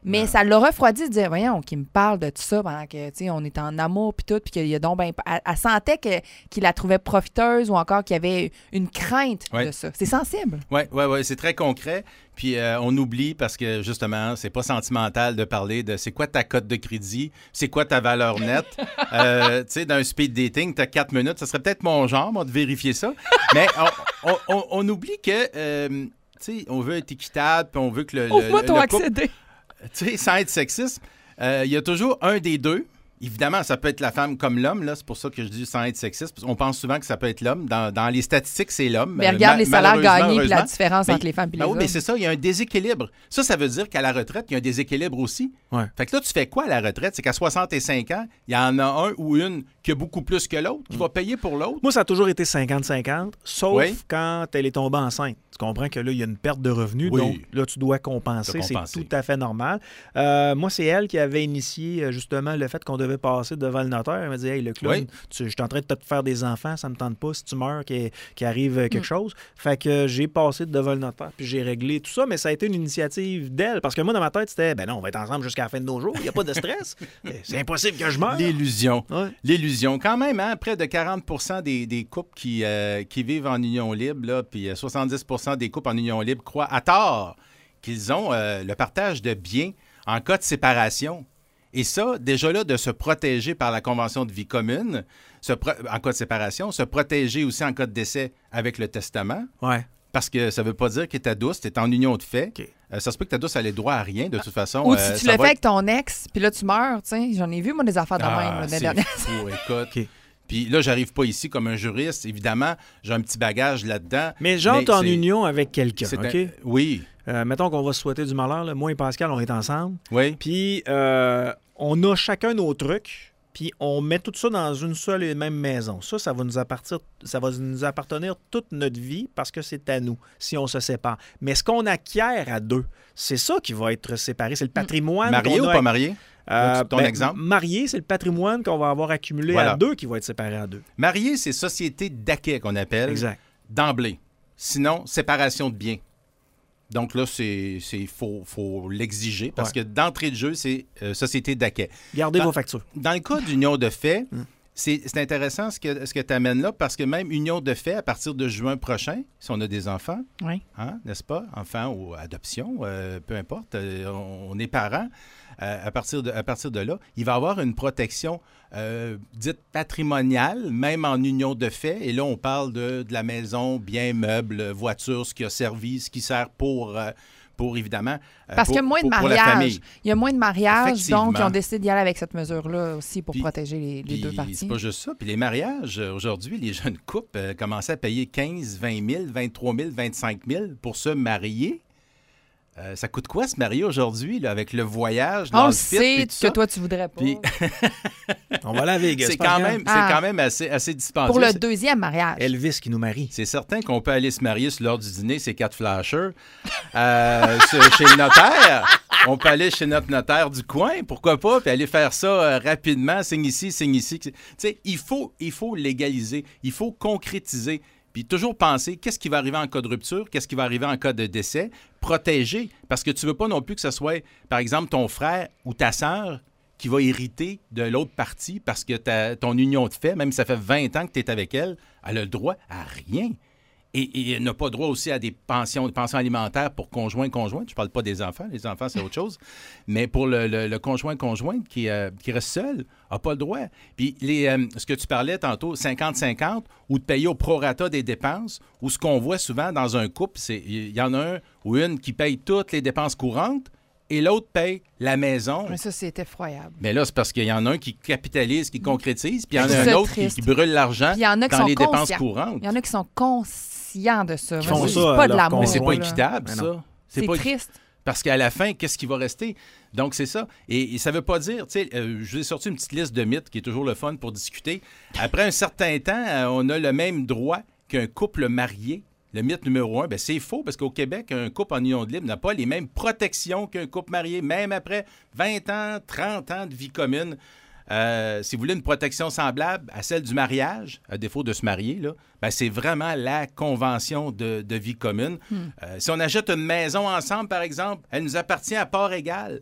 S2: Mais
S7: Ouais.
S2: ça l'a refroidi de dire, voyons, qu'il me parle de tout ça pendant que, tu sais, on est en amour puis tout, puis qu'il y a donc ben, elle, elle sentait que, qu'il la trouvait profiteuse ou encore qu'il y avait une crainte
S7: Ouais.
S2: de ça. C'est sensible.
S7: Oui, oui, oui, c'est très concret. Puis euh, on oublie parce que justement, c'est pas sentimental de parler de c'est quoi ta cote de crédit, c'est quoi ta valeur nette. euh, tu sais, d'un speed dating, tu as quatre minutes, ça serait peut-être mon genre, moi, de vérifier ça. Mais on, on- on- on oublie que, euh, tu sais, on veut être équitable, puis on veut que le. le-
S2: Ouvre-moi
S7: le
S2: ton
S7: couple-
S2: accédé.
S7: Tu sais, sans être sexiste, euh, il y a toujours un des deux. Évidemment, ça peut être la femme comme l'homme, là. C'est pour ça que je dis sans être sexiste. Parce qu'on pense souvent que ça peut être l'homme. Dans, dans les statistiques, c'est l'homme.
S2: Mais
S7: Euh,
S2: regarde
S7: ma-
S2: les salaires
S7: malheureusement,
S2: gagnés puis la
S7: heureusement.
S2: différence
S7: Ben,
S2: entre les femmes et les
S7: ben oui,
S2: hommes.
S7: mais c'est ça, il y a un déséquilibre. Ça, ça veut dire qu'à la retraite, il y a un déséquilibre aussi.
S1: Ouais.
S7: Fait que là, tu fais quoi à la retraite? C'est qu'à soixante-cinq ans, il y en a un ou une qui a beaucoup plus que l'autre, qui va payer pour l'autre.
S1: Moi, ça a toujours été cinquante cinquante, sauf
S7: Oui.
S1: quand elle est tombée enceinte. Tu comprends que là, il y a une perte de revenus,
S7: Oui.
S1: donc là, tu dois compenser.
S7: T'as
S1: C'est
S7: compensé.
S1: tout à fait normal. Euh, moi, c'est elle qui avait initié euh, justement le fait qu'on devait passer devant le notaire. Elle m'a dit, hey, le clown,
S7: Oui.
S1: tu- je suis en train de te faire des enfants, ça me tente pas. Si tu meurs, qu'il qu'il arrive euh, quelque
S2: Mm.
S1: chose. Fait que euh, j'ai passé devant le notaire, puis j'ai réglé tout ça, mais ça a été une initiative d'elle. Parce que moi, dans ma tête, c'était, ben non, on va être ensemble jusqu'à la fin de nos jours, il n'y a pas de stress. C'est impossible que je meure.
S7: L'illusion.
S1: Ouais.
S7: L'illusion. Quand même, hein, près de quarante pour cent des, des couples qui, euh, qui vivent en union libre, là, puis euh, soixante-dix pour cent des couples en union libre croient à tort qu'ils ont euh, le partage de biens en cas de séparation. Et ça, déjà là, de se protéger par la Convention de vie commune, se pro- en cas de séparation, se protéger aussi en cas de décès avec le testament,
S1: Ouais.
S7: parce que ça ne veut pas dire que ta douce, tu es en union de fait.
S1: OK.
S7: Euh, ça se peut que ta douce, elle ait droit à rien, de toute façon.
S2: Ou
S7: Euh,
S2: si tu
S7: ça
S2: le
S7: va
S2: fais
S7: être-
S2: avec ton ex, puis là, tu meurs, tu sais. J'en ai vu, moi, des affaires de
S7: Ah,
S2: même, là, l'année
S7: c'est
S2: dernière.
S7: fou, écoute.
S1: OK.
S7: Puis là, j'arrive pas ici comme un juriste. Évidemment, j'ai un petit bagage là-dedans.
S1: Mais j'entre en
S7: c'est-
S1: union avec quelqu'un,
S7: c'est un-
S1: OK?
S7: Oui,
S1: Euh, mettons qu'on va se souhaiter du malheur. Là. Moi et Pascal, on est ensemble.
S7: oui.
S1: Puis, euh, on a chacun nos trucs. Puis, on met tout ça dans une seule et même maison. Ça, ça va nous appartenir, ça va nous appartenir toute notre vie parce que c'est à nous si on se sépare. Mais ce qu'on acquiert à deux, c'est ça qui va être séparé. C'est le patrimoine.
S7: Marié
S1: qu'on
S7: ou
S1: a-
S7: pas marié?
S1: Euh,
S7: Ton
S1: ben,
S7: exemple?
S1: Marié, c'est le patrimoine qu'on va avoir accumulé
S7: Voilà.
S1: à deux qui va être séparé à deux.
S7: Marié, c'est société d'acquet qu'on appelle
S1: Exact.
S7: d'emblée. Sinon, séparation de biens. Donc là, c'est il faut, faut l'exiger parce
S1: Ouais.
S7: que d'entrée de jeu, c'est euh, société d'acquet.
S1: Gardez
S7: Ben,
S1: vos factures.
S7: Dans le cas d'union de fait,
S1: Hum.
S7: c'est c'est intéressant ce que, ce que tu amènes là parce que même union de fait, à partir de juin prochain, si on a des enfants,
S2: Oui.
S7: hein, n'est-ce pas? Enfants ou adoption, euh, peu importe, euh, on, on est parents. Euh, à, partir de, à partir de là, il va y avoir une protection euh, dite patrimoniale, même en union de fait. Et là, on parle de, de la maison, biens, meubles, voitures, ce qui a servi, ce qui sert pour, euh, pour évidemment, euh,
S2: Parce
S7: pour,
S2: qu'il y a moins de
S7: pour- pour la
S2: mariages.
S7: famille.
S2: Il y a moins de mariages,
S7: Effectivement.
S2: donc ils ont décidé d'y aller avec cette mesure-là aussi pour
S7: Puis-
S2: protéger les, les
S7: Puis,
S2: deux parties.
S7: c'est pas juste ça. Puis les mariages, euh, aujourd'hui, les jeunes couples euh, commençaient à payer quinze, vingt mille, vingt-trois mille, vingt-cinq mille pour se marier. Euh, ça coûte quoi se marier aujourd'hui, là, avec le voyage,
S2: On le
S7: l'outfit, puis
S2: sait
S7: tout ça?
S2: que toi, tu voudrais pas.
S7: Puis-
S1: On va aller à Vegas.
S7: C'est
S1: Pascal.
S7: quand même,
S2: Ah.
S7: c'est quand même assez, assez dispendieux.
S2: Pour le
S7: C'est-
S2: deuxième mariage.
S1: Elvis qui nous marie.
S7: C'est certain qu'on peut aller se marier sur l'heure du dîner, c'est quatre flashers. Euh, sur- chez le notaire. On peut aller chez notre notaire du coin, pourquoi pas, puis aller faire ça euh, rapidement, signe ici, signe ici. Tu sais, il faut, il faut légaliser, il faut concrétiser. Puis toujours penser, qu'est-ce qui va arriver en cas de rupture, qu'est-ce qui va arriver en cas de décès, protéger, parce que tu veux pas non plus que ce soit, par exemple, ton frère ou ta sœur qui va hériter de l'autre partie parce que ta- ton union de fait, même si ça fait vingt ans que tu es avec elle, elle a le droit à rien. Et, et elle n'a pas droit aussi à des pensions, des pensions alimentaires pour conjoint-conjoint. Je parle pas des enfants. Les enfants, c'est autre chose. Mais pour le, le- le conjoint-conjoint qui, euh, qui reste seul, n'a pas le droit. Puis les, euh, ce que tu parlais tantôt, cinquante cinquante, ou de payer au prorata des dépenses, ou ce qu'on voit souvent dans un couple, c'est il y en a un ou une qui paye toutes les dépenses courantes et l'autre paye la maison.
S2: Mais ça, c'est effroyable.
S7: Mais là, c'est parce qu'il y en a un qui capitalise, qui concrétise, puis il y en
S2: C'est
S7: a un
S2: ça,
S7: autre qui,
S2: triste.
S7: qui brûle l'argent
S2: Puis il y en a qui
S7: dans
S2: sont
S7: les dépenses
S2: conscients.
S7: courantes.
S2: Il y en a qui sont conscients de ça.
S1: Qui
S2: Moi,
S1: font
S2: c'est
S1: ça
S2: pas
S1: à
S2: de
S1: leur
S2: l'amour.
S7: Mais c'est pas
S2: là.
S7: équitable,
S1: Mais
S7: ça.
S1: non.
S2: C'est
S7: pas-
S2: triste.
S7: Parce qu'à la fin, qu'est-ce qui va rester? Donc, c'est ça. Et, et ça veut pas dire, tu sais, euh, je vous ai sorti une petite liste de mythes qui est toujours le fun pour discuter. Après un certain temps, euh, on a le même droit qu'un couple marié. Le mythe numéro un, ben c'est faux parce qu'au Québec, un couple en union de libre n'a pas les mêmes protections qu'un couple marié, même après vingt ans, trente ans de vie commune. Euh, si vous voulez une protection semblable à celle du mariage, à défaut de se marier, là, ben c'est vraiment la convention de, de vie commune. Euh, si on achète une maison ensemble, par exemple, elle nous appartient à part égale.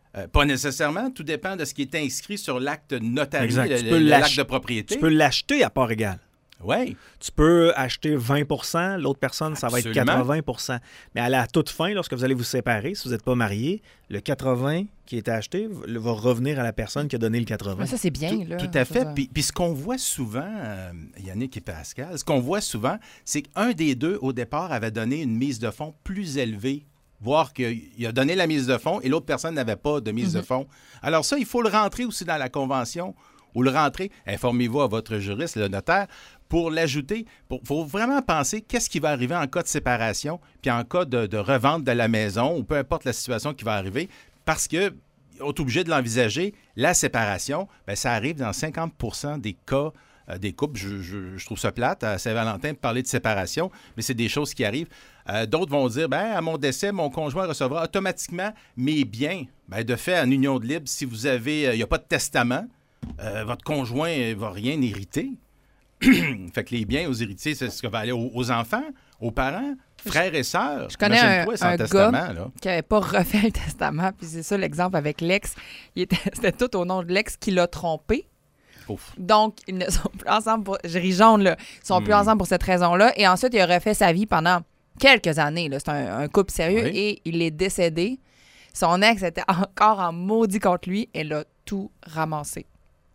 S7: Euh, pas nécessairement. Tout dépend de ce qui est inscrit sur l'acte notarié,
S1: Exact.
S7: le-
S1: Tu
S7: le-
S1: peux
S7: l'acte
S1: l'ach-
S7: de propriété.
S1: Tu peux l'acheter à part égale.
S7: Oui.
S1: Tu peux acheter vingt pour cent, l'autre personne, ça va être
S7: Absolument.
S1: quatre-vingts pour cent. Mais à la toute fin, lorsque vous allez vous séparer, si vous n'êtes pas marié, le quatre-vingts qui est acheté va revenir à la personne qui a donné le quatre-vingts.
S2: Mais ça, c'est bien.
S7: Tout,
S2: là,
S7: tout à
S2: je veux
S7: fait.
S2: dire.
S7: Puis, puis ce qu'on voit souvent, euh, Yannick et Pascal, ce qu'on voit souvent, c'est qu'un des deux, au départ, avait donné une mise de fonds plus élevée, voire qu'il a donné la mise de fonds et l'autre personne n'avait pas de mise
S2: Mhm.
S7: de fonds. Alors ça, il faut le rentrer aussi dans la convention ou le rentrer. Informez-vous à votre juriste, le notaire, pour l'ajouter. Il faut vraiment penser qu'est-ce qui va arriver en cas de séparation, puis en cas de, de revente de la maison, ou peu importe la situation qui va arriver, parce que on est obligé de l'envisager. La séparation, bien, ça arrive dans cinquante pour cent des cas euh, des couples. Je, je- je trouve ça plate à Saint-Valentin de parler de séparation, mais c'est des choses qui arrivent. Euh, d'autres vont dire, ben, à mon décès, mon conjoint recevra automatiquement mes biens. Ben, de fait, en union de libre, si vous avez, euh, il n'y a pas de testament, euh, votre conjoint ne va rien hériter. Fait que les biens aux héritiers, c'est ce qui va aller aux, aux enfants, aux parents, frères et sœurs.
S2: Je connais
S7: Imagine-toi
S2: un-
S7: sans
S2: un
S7: testament,
S2: gars
S7: là.
S2: qui n'avait pas refait le testament. Puis c'est ça l'exemple avec l'ex. Il était- C'était tout au nom de l'ex qui l'a trompé.
S7: Ouf.
S2: Donc, ils ne sont plus ensemble pour... Je ris jaune, là. Ils sont plus
S7: Hmm.
S2: ensemble pour cette raison-là. Et ensuite, il a refait sa vie pendant quelques années. Là. C'est un, un couple sérieux.
S7: Oui.
S2: Et il est décédé. Son ex était encore en maudit contre lui. Elle a tout ramassé.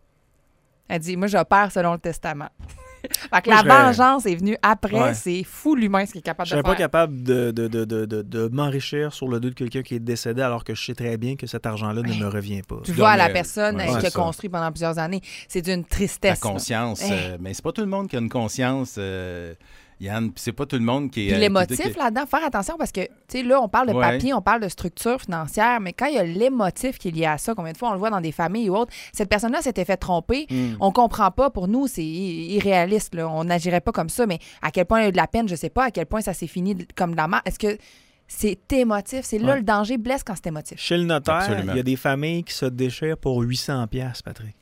S2: Elle dit, moi, je perds selon le testament. Fait que
S1: Moi,
S2: la
S1: je serais-
S2: vengeance est venue après.
S1: Ouais.
S2: C'est fou l'humain, ce qu'il est capable
S1: Je
S2: de
S1: serais
S2: faire.
S1: pas capable de, de, de, de, de, de m'enrichir sur le dos de quelqu'un qui est décédé alors que je sais très bien que cet argent-là ne me revient pas.
S2: Tu
S7: Non,
S2: vois la
S7: mais-
S2: personne
S7: ouais,
S2: euh, qui
S7: c'est
S2: a
S7: ça.
S2: construit pendant plusieurs années. C'est d'une
S7: La
S2: tristesse. là.
S7: conscience.
S2: Eh.
S7: euh, mais c'est pas tout le monde qui a une conscience, euh, Yann. Puis c'est pas tout le monde qui est.
S2: Puis
S7: euh,
S2: l'émotif
S7: qui- qui-
S2: là-dedans, faire attention parce que, tu sais, là, on parle de
S7: Ouais.
S2: papier, on parle de structure financière, mais quand il y a l'émotif qui est lié à ça, combien de fois on le voit dans des familles ou autres, cette personne-là s'était fait tromper,
S7: Hmm.
S2: on comprend pas, pour nous, c'est i- irréaliste, là. On n'agirait pas comme ça, mais à quel point il y a eu de la peine, je sais pas, à quel point ça s'est fini de- comme de la merde. Est-ce que c'est émotif? C'est là
S1: Ouais.
S2: le danger blesse quand c'est émotif.
S1: Chez le notaire,
S7: Absolument.
S1: il y a des familles qui se déchirent pour huit cents piastres, Patrick.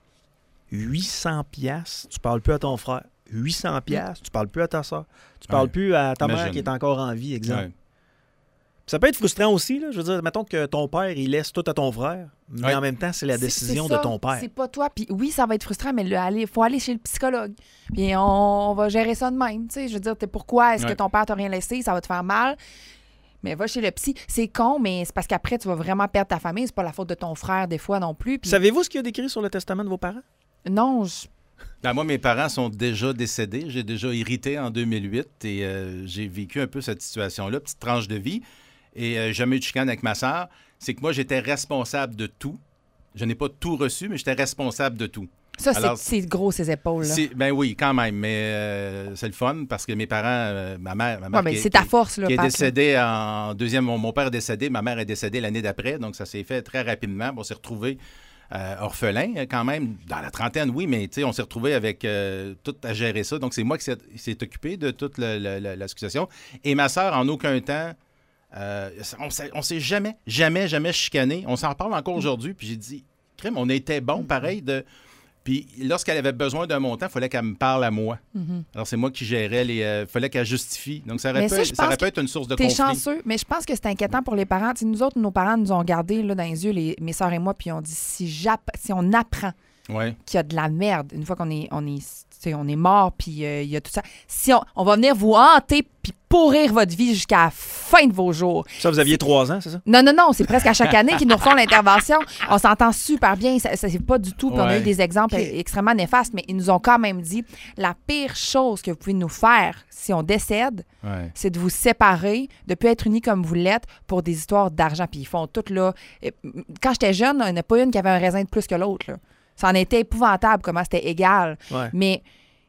S1: huit cents piastres, tu parles plus à ton frère. huit cents piastres, tu parles plus à ta soeur. Tu parles
S7: Ouais.
S1: plus à ta mère
S7: Imagine.
S1: qui est encore en vie, exemple.
S7: Ouais.
S1: Puis ça peut être frustrant aussi, là. Je veux dire, mettons que ton père, il laisse tout à ton frère, mais
S7: Ouais.
S1: en même temps, c'est la
S2: C'est-
S1: décision
S2: c'est
S1: de
S2: ça,
S1: ton père.
S2: C'est pas toi. Puis oui, ça va être frustrant, mais il faut aller chez le psychologue. Puis on, on va gérer ça de même. Tu sais, je veux dire, t'es pourquoi est-ce
S7: Ouais.
S2: que ton père t'a rien laissé? Ça va te faire mal. Mais va chez le psy. C'est con, mais c'est parce qu'après, tu vas vraiment perdre ta famille. C'est pas la faute de ton frère, des fois, non plus. Puis
S1: Savez-vous ce qu'il y a décrit sur le testament de vos parents?
S2: non, je-
S7: Ben, moi, mes parents sont déjà décédés. J'ai déjà hérité en deux mille huit et euh, j'ai vécu un peu cette situation-là, petite tranche de vie. Et euh, jamais eu de chicane avec ma sœur. C'est que moi, j'étais responsable de tout. Je n'ai pas tout reçu, mais j'étais responsable de tout.
S2: ça, c'est-
S7: Alors,
S2: c'est gros, ces épaules-là.
S7: C'est- Ben oui, quand même, mais euh, c'est le fun parce que mes parents, euh, ma mère, ma mère
S2: Ouais, mais
S7: qui est-
S2: c'est ta
S7: qui-
S2: force, là,
S7: qui est
S2: Pat, là.
S7: décédée en deuxième. Mon, mon père est décédé, ma mère est décédée l'année d'après, donc ça s'est fait très rapidement. On s'est retrouvés euh, orphelins euh, quand même, dans la trentaine, oui, mais tu sais, on s'est retrouvés avec euh, tout à gérer ça. Donc c'est moi qui s'est, s'est occupé de toute le- le- le- la succession. Et ma sœur, en aucun temps, euh, on s'est, on s'est jamais, jamais, jamais chicané. On s'en parle encore aujourd'hui, puis j'ai dit, crème, on était bon, pareil, de... Puis lorsqu'elle avait besoin d'un montant, il fallait qu'elle me parle à moi.
S2: Mhm.
S7: Alors c'est moi qui gérais les... Il fallait qu'elle justifie. Donc ça aurait,
S2: Mais
S7: pu,
S2: ça, je
S7: ça
S2: pense
S7: aurait pu
S2: que
S7: être une source de
S2: T'es
S7: conflit.
S2: chanceux, mais je pense que c'est inquiétant pour les parents. Tu sais, nous autres, nos parents nous ont gardés là, dans les yeux, les, mes soeurs et moi, puis on dit si, j'app- si on apprend
S7: Ouais.
S2: qu'il y a de la merde, une fois qu'on est, on est, tu sais, on est mort, puis euh, il y a tout ça, si on, on va venir vous hanter, puis pourrir votre vie jusqu'à la fin de vos jours.
S1: Ça, vous aviez trois ans, c'est ça?
S2: Non, non, non, c'est presque à chaque année qu'ils nous refont l'intervention. On s'entend super bien, ça, ça c'est pas du tout. Puis on a
S7: Ouais.
S2: eu des exemples
S1: Ok.
S2: extrêmement néfastes, mais ils nous ont quand même dit la pire chose que vous pouvez nous faire si on décède,
S7: Ouais.
S2: c'est de vous séparer, de ne plus être unis comme vous l'êtes pour des histoires d'argent. Puis ils font tout là. Et, quand j'étais jeune, il n'y en a pas une qui avait un raisin de plus que l'autre, là. Ça en était épouvantable, comment c'était égal.
S1: Ouais.
S2: Mais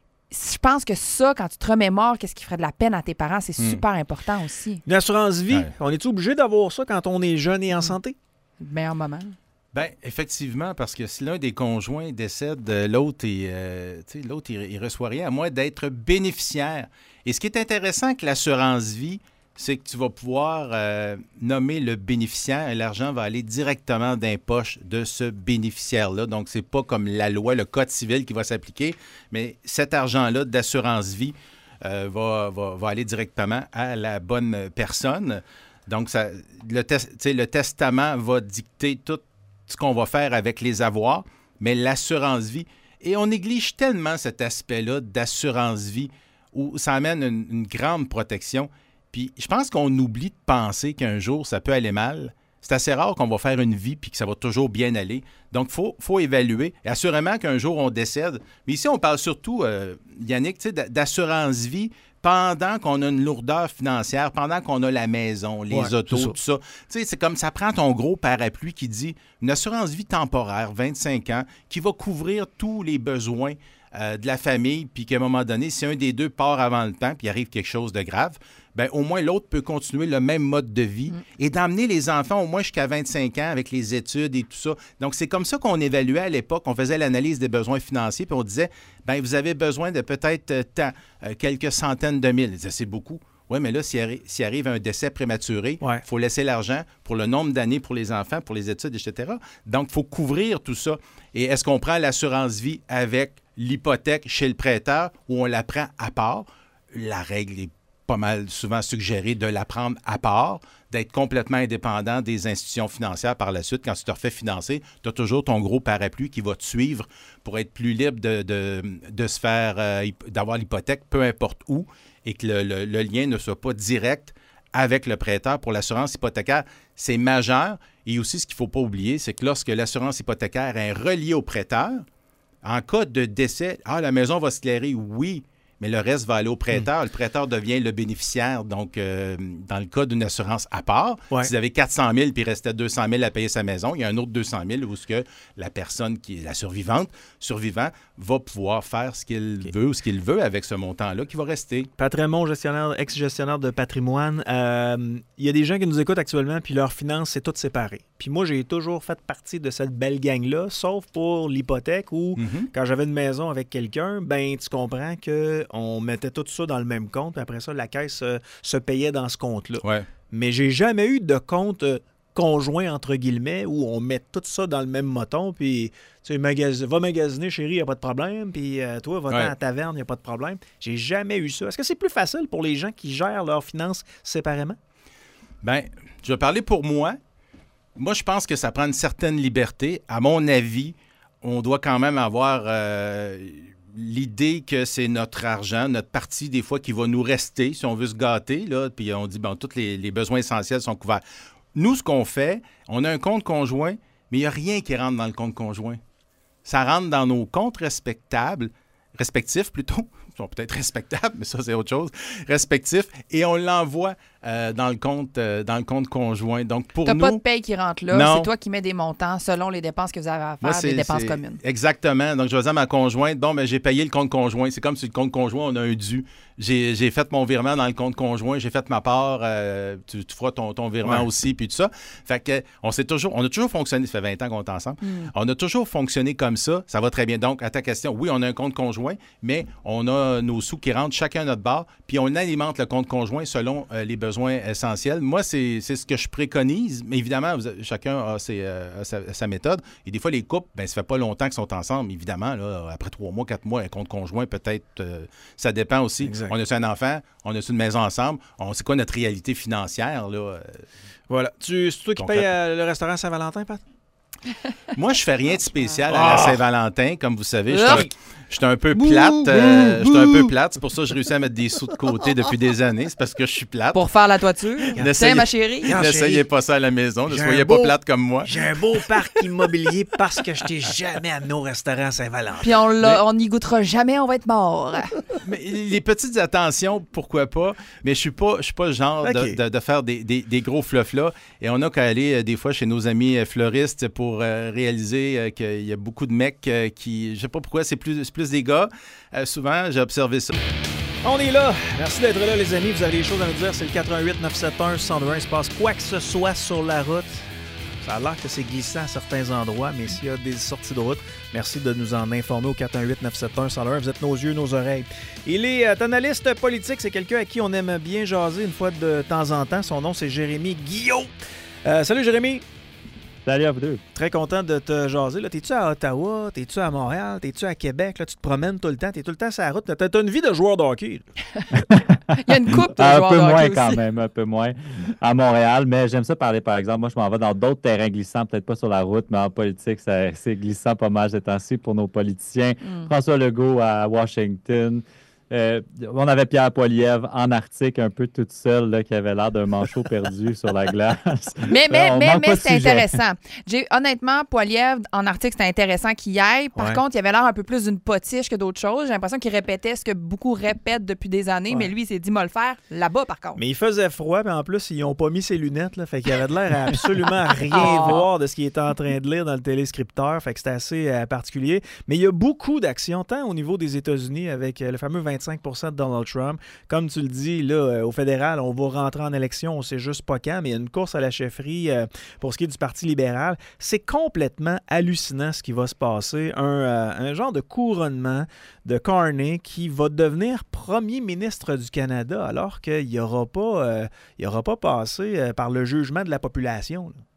S2: je pense que ça, quand tu te remémores, qu'est-ce qui ferait de la peine à tes parents, c'est
S7: Hmm.
S2: super important aussi.
S1: Une assurance vie,
S7: Ouais.
S1: on est-tu obligé d'avoir ça quand on est jeune et en santé?
S2: Le meilleur moment.
S7: Ben effectivement, parce que si l'un des conjoints décède, euh, l'autre, il, euh, tu sais, l'autre, il, il reçoit rien, à moins d'être bénéficiaire. Et ce qui est intéressant avec l'assurance vie, c'est que tu vas pouvoir euh, nommer le bénéficiaire et l'argent va aller directement dans les poches de ce bénéficiaire-là. Donc, c'est pas comme la loi, le code civil qui va s'appliquer, mais cet argent-là d'assurance vie euh, va, va, va aller directement à la bonne personne. Donc, ça, le, tes- le testament va dicter tout ce qu'on va faire avec les avoirs, mais l'assurance-vie... Et on néglige tellement cet aspect-là d'assurance-vie où ça amène une, une grande protection. Puis je pense qu'on oublie de penser qu'un jour, ça peut aller mal. C'est assez rare qu'on va faire une vie puis que ça va toujours bien aller. Donc, il faut, faut évaluer. Et assurément qu'un jour, on décède. Mais ici, on parle surtout, euh, Yannick, tu sais, d'assurance-vie pendant qu'on a une lourdeur financière, pendant qu'on a la maison, les
S1: Ouais,
S7: autos,
S1: c'est ça.
S7: tout ça. Tu sais, c'est comme ça prend ton gros parapluie qui dit une assurance-vie temporaire, vingt-cinq ans, qui va couvrir tous les besoins euh, de la famille, puis qu'à un moment donné, si un des deux part avant le temps, puis il arrive quelque chose de grave, bien, au moins l'autre peut continuer le même mode de vie
S2: Mm.
S7: et d'emmener les enfants au moins jusqu'à vingt-cinq ans avec les études et tout ça. Donc, c'est comme ça qu'on évaluait à l'époque. On faisait l'analyse des besoins financiers, puis on disait, bien, vous avez besoin de peut-être euh, tant, euh, quelques centaines de mille. Ils disaient, c'est beaucoup. Oui, mais là, s'il arri- s'il arrive un décès prématuré, il
S1: Ouais.
S7: faut laisser l'argent pour le nombre d'années pour les enfants, pour les études, et cetera. Donc, il faut couvrir tout ça. Et est-ce qu'on prend l'assurance-vie avec l'hypothèque chez le prêteur ou on la prend à part? La règle est pas mal souvent suggérée de la prendre à part, d'être complètement indépendant des institutions financières par la suite. Quand tu te refais financer, tu as toujours ton gros parapluie qui va te suivre pour être plus libre de, de, de se faire, euh, hyp- d'avoir l'hypothèque, peu importe où, et que le, le- le lien ne soit pas direct avec le prêteur pour l'assurance hypothécaire. C'est majeur. Et aussi, ce qu'il ne faut pas oublier, c'est que lorsque l'assurance hypothécaire est reliée au prêteur, en cas de décès, ah, la maison va s'éclairer, oui, mais le reste va aller au prêteur. Le prêteur devient le bénéficiaire. Donc, euh, dans le cas d'une assurance à part,
S1: Ouais.
S7: si vous avez quatre cent mille puis il restait deux cent mille à payer sa maison, il y a un autre deux cent mille où ce que la personne qui est la survivante, survivant, va pouvoir faire ce qu'il
S1: OK.
S7: veut ou ce qu'il veut avec ce montant-là qui va rester.
S1: Pat Raymond, gestionnaire, ex-gestionnaire de patrimoine. Euh, Il y a des gens qui nous écoutent actuellement, puis leurs finances, c'est tout séparé. Puis moi, j'ai toujours fait partie de cette belle gang-là, sauf pour l'hypothèque où,
S7: Mhm.
S1: quand j'avais une maison avec quelqu'un, ben tu comprends qu'on mettait tout ça dans le même compte, puis après ça, la caisse euh, se payait dans ce compte-là.
S7: Ouais.
S1: Mais j'ai jamais eu de compte euh, conjoint, entre guillemets, où on met tout ça dans le même moton, puis tu sais, magas- va magasiner, chérie, il n'y a pas de problème, puis euh, toi, va-t'en
S7: Ouais.
S1: à la taverne, il n'y a pas de problème. J'ai jamais eu ça. Est-ce que c'est plus facile pour les gens qui gèrent leurs finances séparément?
S7: Bien, je vais parler pour moi. Moi, je pense que ça prend une certaine liberté. À mon avis, on doit quand même avoir euh, l'idée que c'est notre argent, notre partie, des fois, qui va nous rester si on veut se gâter. Là, puis on dit, bon, tous les, les besoins essentiels sont couverts. Nous, ce qu'on fait, on a un compte conjoint, mais il n'y a rien qui rentre dans le compte conjoint. Ça rentre dans nos comptes respectables, respectifs plutôt. Ils sont peut-être respectables, mais ça, c'est autre chose. Respectifs. Et on l'envoie euh, dans, le compte, euh, dans le compte conjoint. Donc, pour
S2: T'as
S7: nous...
S2: pas de paye qui rentre là.
S7: Non.
S2: C'est toi qui mets des montants selon les dépenses que vous avez à
S7: Moi,
S2: faire,
S7: c'est-
S2: des dépenses
S7: c'est-
S2: communes.
S7: Exactement. Donc, je vais dire à ma conjointe, bon, ben, j'ai payé le compte conjoint. C'est comme si le compte conjoint, on a un dû. J'ai, j'ai fait mon virement dans le compte conjoint, j'ai fait ma part, euh, tu, tu feras ton, ton virement
S1: Ouais.
S7: aussi, puis tout ça. Fait que, on, s'est toujours, on a toujours fonctionné, ça fait vingt ans qu'on est ensemble,
S2: Mm.
S7: on a toujours fonctionné comme ça, ça va très bien. Donc, à ta question, oui, on a un compte conjoint, mais on a nos sous qui rentrent chacun à notre barre, puis on alimente le compte conjoint selon euh, les besoins essentiels. Moi, c'est, c'est ce que je préconise, mais évidemment, vous avez- chacun a, ses, euh, a sa, sa méthode. Et des fois, les couples, ben, ça fait pas longtemps qu'ils sont ensemble, évidemment. Là, après trois mois, quatre mois, un compte conjoint, peut-être, euh, ça dépend aussi.
S1: Exact.
S7: On a-tu un enfant, on a-tu une maison ensemble, on sait quoi notre réalité financière, là. euh.
S1: Voilà. Tu, c'est toi qui
S7: Concrètement.
S1: payes euh, le restaurant Saint-Valentin, Pat?
S7: Moi, je fais rien de spécial à
S1: Ah!
S7: la Saint-Valentin, comme vous savez. Je suis
S2: Ah!
S7: un- je suis un peu plate. euh, Je suis un peu plate. C'est pour ça que j'ai réussi à mettre des sous de côté depuis des années. C'est parce que je suis plate.
S2: Pour faire la toiture.
S7: N'essayez-
S2: Tiens, ma chérie.
S1: Regarde,
S7: N'essayez
S1: chérie,
S7: pas ça à la maison. Ne
S1: j'ai
S7: soyez
S1: un
S7: pas
S1: beau-
S7: plate comme moi.
S1: J'ai un beau parc immobilier parce que je t'ai jamais amené au restaurant Saint-Valentin.
S2: Puis on l'a- on n'y goûtera jamais, on va être mort.
S7: Mais les petites attentions, pourquoi pas? Mais je suis pas, je suis pas le genre de,
S1: Ok.
S7: de- de faire des, des- des gros fluffs là. Et on a qu'à aller euh, des fois chez nos amis euh, fleuristes pour euh, réaliser euh, qu'il y a beaucoup de mecs euh, qui, je sais pas pourquoi, c'est plus, c'est plus des gars. Euh, souvent, j'ai observé ça.
S1: On est là. Merci d'être là, les amis. Vous avez des choses à nous dire. C'est le quatre un huit neuf sept un un zéro deux un. Il se passe quoi que ce soit sur la route. Ça a l'air que c'est glissant à certains endroits, mais s'il y a des sorties de route, merci de nous en informer au quatre un huit neuf sept un un zéro deux un. Vous êtes nos yeux, nos oreilles. Il est euh, analyste politique. C'est quelqu'un à qui on aime bien jaser une fois de temps en temps. Son nom, c'est Jérémy Guillot. Euh, salut, Jérémy.
S8: Salut à vous deux.
S1: Très content de te jaser. Là, t'es-tu à Ottawa? T'es-tu à Montréal? T'es-tu à Québec? Là, tu te promènes tout le temps. T'es tout le temps sur la route. T'as, t'as une vie de joueur de hockey.
S2: Il y a une coupe de
S8: Un
S2: joueurs
S8: peu
S2: de hockey
S8: moins
S2: aussi.
S8: quand même, un peu moins à Montréal. Mais j'aime ça parler, par exemple. Moi, je m'en vais dans d'autres terrains glissants, peut-être pas sur la route, mais en politique, ça, c'est glissant pas mal ces temps-ci pour nos politiciens.
S2: Mm.
S8: François Legault à Washington. Euh, on avait Pierre Poilievre en Arctique, un peu toute seule, là, qui avait l'air d'un manchot perdu sur la glace.
S2: Mais, mais,
S8: On
S2: mais,
S8: manque
S2: mais
S8: pas de
S2: c'est
S8: sujet.
S2: intéressant. J'ai, honnêtement, Poilievre, en Arctique, c'était intéressant qu'il y aille. Par
S1: Ouais.
S2: contre, il avait l'air un peu plus d'une potiche que d'autres choses. J'ai l'impression qu'il répétait ce que beaucoup répètent depuis des années,
S1: Ouais.
S2: mais lui, il s'est dit, moi le faire là-bas, par contre.
S1: Mais il faisait froid, puis en plus, ils n'ont pas mis ses lunettes. Là, fait qu'il avait de l'air à absolument rien
S2: Oh.
S1: voir de ce qu'il était en train de lire dans le téléscripteur. Fait que c'était assez euh, particulier. Mais il y a beaucoup d'actions, tant au niveau des États-Unis avec euh, le fameux vingt-cinq pour cent de Donald Trump. Comme tu le dis, là, euh, au fédéral, on va rentrer en élection, on sait juste pas quand, mais il y a une course à la chefferie euh, pour ce qui est du Parti libéral. C'est complètement hallucinant ce qui va se passer. Un, euh, un genre de couronnement de Carney qui va devenir premier ministre du Canada alors qu'il n'aura pas, euh, il aura pas passé euh, par le jugement de la population. là.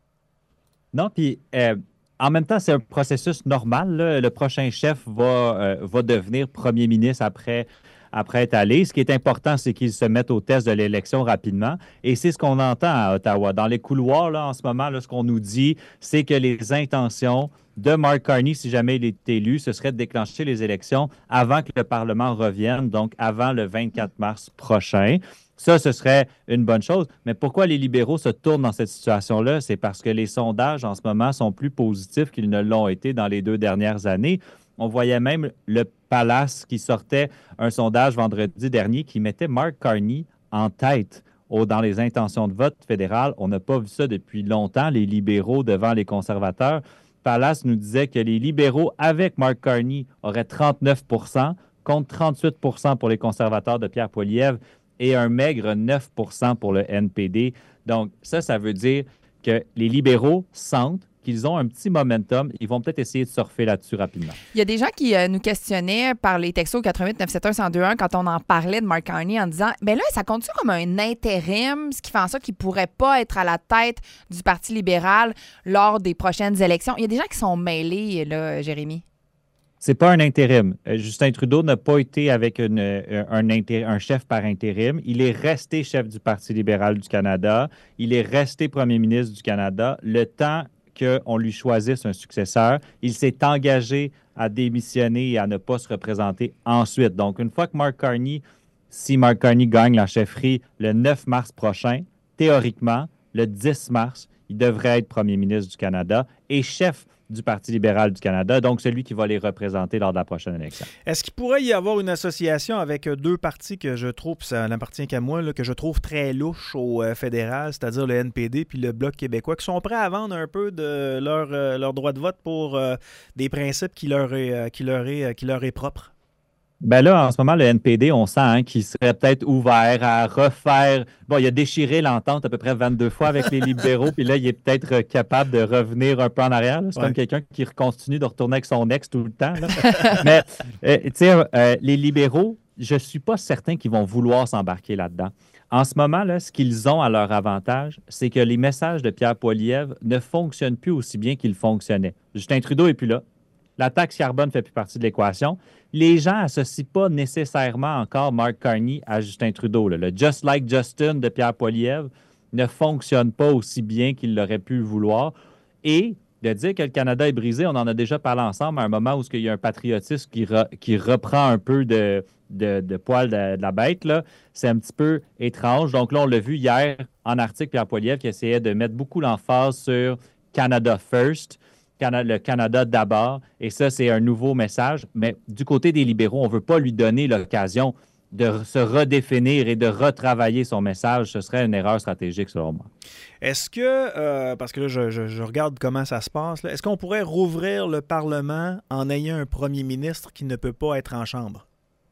S8: Non, puis euh, en même temps, c'est un processus normal. Là. Le prochain chef va, euh, va devenir premier ministre après, après être allé. Ce qui est important, c'est qu'il se mette au test de l'élection rapidement. Et c'est ce qu'on entend à Ottawa. Dans les couloirs, là, en ce moment, là, ce qu'on nous dit, c'est que les intentions de Mark Carney, si jamais il est élu, ce serait de déclencher les élections avant que le Parlement revienne, donc avant le vingt-quatre mars prochain. Ça, ce serait une bonne chose. Mais pourquoi les libéraux se tournent dans cette situation-là? C'est parce que les sondages en ce moment sont plus positifs qu'ils ne l'ont été dans les deux dernières années. On voyait même le Palace qui sortait un sondage vendredi dernier qui mettait Mark Carney en tête au- dans les intentions de vote fédérales. On n'a pas vu ça depuis longtemps, les libéraux devant les conservateurs. Palace nous disait que les libéraux avec Mark Carney auraient trente-neuf pour cent contre trente-huit pour cent pour les conservateurs de Pierre Poilievre et un maigre neuf pour cent pour le N P D. Donc ça, ça veut dire que les libéraux sentent qu'ils ont un petit momentum. Ils vont peut-être essayer de surfer là-dessus rapidement.
S2: Il y a des gens qui euh, nous questionnaient par les textos quatre-vingt-huit neuf cent soixante-un dix-deux un quand on en parlait de Mark Carney en disant ben là, ça compte-tu comme un intérim, ce qui fait en sorte qu'il ne pourrait pas être à la tête du Parti libéral lors des prochaines élections? Il y a des gens qui sont mêlés, là, Jérémy.
S8: C'est pas un intérim. Euh, Justin Trudeau n'a pas été avec une, euh, un, inté- un chef par intérim. Il est resté chef du Parti libéral du Canada. Il est resté premier ministre du Canada. Le temps qu'on lui choisisse un successeur, il s'est engagé à démissionner et à ne pas se représenter ensuite. Donc, une fois que Mark Carney, si Mark Carney gagne la chefferie le neuf mars prochain, théoriquement, le dix mars, il devrait être premier ministre du Canada et chef du Parti libéral du Canada, donc celui qui va les représenter lors de la prochaine élection.
S1: Est-ce qu'il pourrait y avoir une association avec euh, deux partis que je trouve, puis ça n'appartient qu'à moi, là, que je trouve très louches au euh, fédéral, c'est-à-dire le N P D puis le Bloc québécois, qui sont prêts à vendre un peu de leur, euh, leur droit de vote pour euh, des principes qui leur est, euh, qui leur est, euh, qui leur est propre?
S8: Ben là, en ce moment, le N P D, on sent hein, qu'il serait peut-être ouvert à refaire... Bon, il a déchiré l'entente à peu près vingt-deux fois avec les libéraux, puis là, il est peut-être capable de revenir un peu en arrière. là. C'est
S1: Ouais.
S8: comme quelqu'un qui continue de retourner avec son ex tout le temps. là. Mais, euh, tu sais, euh, les libéraux, je ne suis pas certain qu'ils vont vouloir s'embarquer là-dedans. En ce moment, là, ce qu'ils ont à leur avantage, c'est que les messages de Pierre Poilievre ne fonctionnent plus aussi bien qu'ils fonctionnaient. Justin Trudeau n'est plus là. La taxe carbone ne fait plus partie de l'équation. Les gens n'associent pas nécessairement encore Mark Carney à Justin Trudeau. là. Le Just Like Justin de Pierre Poilievre ne fonctionne pas aussi bien qu'il l'aurait pu le vouloir. Et de dire que le Canada est brisé, on en a déjà parlé ensemble à un moment où il y a un patriotisme qui, re- qui reprend un peu de, de, de poil de, de la bête. là. C'est un petit peu étrange. Donc là, on l'a vu hier en article, Pierre Poilievre qui essayait de mettre beaucoup l'emphase sur Canada First. Cana- le Canada d'abord. Et ça, c'est un nouveau message. Mais du côté des libéraux, on ne veut pas lui donner l'occasion de se redéfinir et de retravailler son message. Ce serait une erreur stratégique, selon moi.
S1: Est-ce que, euh, parce que là, je, je- je regarde comment ça se passe, là, est-ce qu'on pourrait rouvrir le Parlement en ayant un premier ministre qui ne peut pas être en chambre?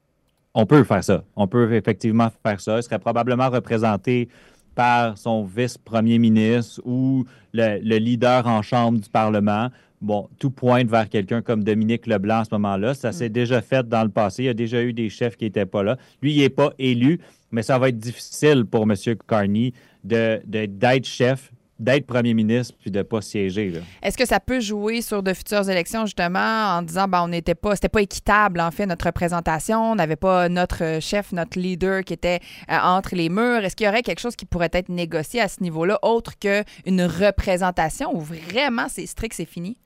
S8: On peut faire ça. On peut effectivement faire ça. Il serait probablement représenté par son vice-premier ministre ou le, le leader en chambre du Parlement. Bon, tout pointe vers quelqu'un comme Dominique Leblanc à ce moment-là. Ça s'est déjà fait dans le passé. Il y a déjà eu des chefs qui n'étaient pas là. Lui, il n'est pas élu, mais ça va être difficile pour M. Carney de, de- d'être chef d'être premier ministre puis de ne pas siéger. Là.
S2: Est-ce que ça peut jouer sur de futures élections, justement, en disant ben, on n'était pas, c'était pas équitable, en fait, notre représentation, on n'avait pas notre chef, notre leader qui était euh, entre les murs. Est-ce qu'il y aurait quelque chose qui pourrait être négocié à ce niveau-là, autre qu'une représentation où vraiment c'est strict, c'est fini?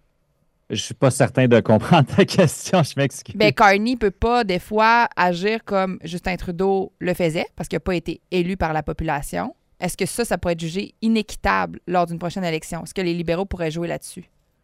S8: Je suis pas certain de comprendre ta question, je m'excuse.
S2: Ben, Carney peut pas, des fois, agir comme Justin Trudeau le faisait, parce qu'il n'a pas été élu par la population. Est-ce que ça, ça pourrait être jugé inéquitable lors d'une prochaine élection? Est-ce que les libéraux pourraient jouer là-dessus?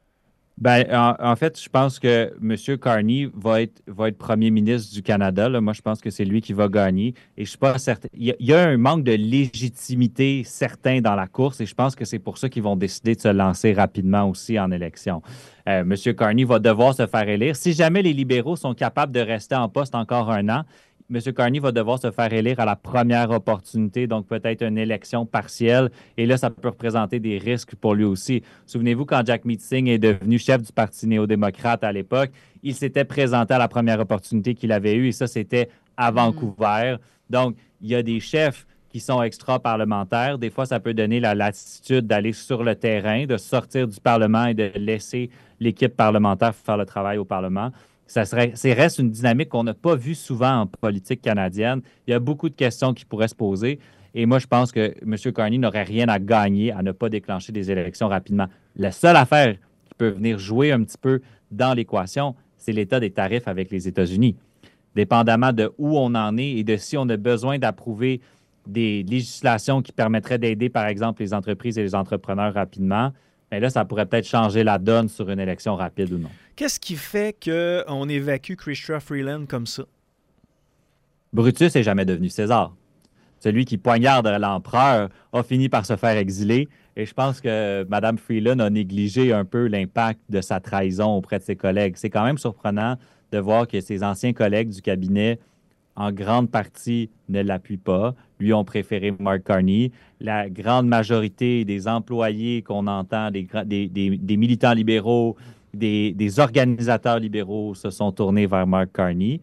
S8: Ben, en, en fait, je pense que M. Carney va être, va être premier ministre du Canada. Là. Moi, je pense que c'est lui qui va gagner. Et je suis pas certain. Il y, a, il y a un manque de légitimité certain dans la course et je pense que c'est pour ça qu'ils vont décider de se lancer rapidement aussi en élection. Euh, M. Carney va devoir se faire élire. Si jamais les libéraux sont capables de rester en poste encore un an, M. Carney va devoir se faire élire à la première opportunité, donc peut-être une élection partielle. Et là, ça peut représenter des risques pour lui aussi. Souvenez-vous, quand Jack Meeting est devenu chef du Parti néo-démocrate à l'époque, il s'était présenté à la première opportunité qu'il avait eue et ça, c'était à Vancouver. Donc, il y a des chefs qui sont extra-parlementaires. Des fois, ça peut donner la latitude d'aller sur le terrain, de sortir du Parlement et de laisser l'équipe parlementaire faire le travail au Parlement. Ça serait, ça reste une dynamique qu'on n'a pas vue souvent en politique canadienne. Il y a beaucoup de questions qui pourraient se poser. Et moi, je pense que M. Carney n'aurait rien à gagner à ne pas déclencher des élections rapidement. La seule affaire qui peut venir jouer un petit peu dans l'équation, c'est l'état des tarifs avec les États-Unis. Dépendamment de où on en est et de si on a besoin d'approuver des législations qui permettraient d'aider, par exemple, les entreprises et les entrepreneurs rapidement, bien là, ça pourrait peut-être changer la donne sur une élection rapide ou non.
S1: Qu'est-ce qui fait qu'on évacue Chrystia Freeland comme ça?
S8: Brutus n'est jamais devenu César. Celui qui poignarde l'empereur a fini par se faire exiler. Et je pense que Mme Freeland a négligé un peu l'impact de sa trahison auprès de ses collègues. C'est quand même surprenant de voir que ses anciens collègues du cabinet, en grande partie, ne l'appuient pas. Lui ont préféré Mark Carney. La grande majorité des employés qu'on entend, des, des, des, des militants libéraux, des, des organisateurs libéraux se sont tournés vers Mark Carney.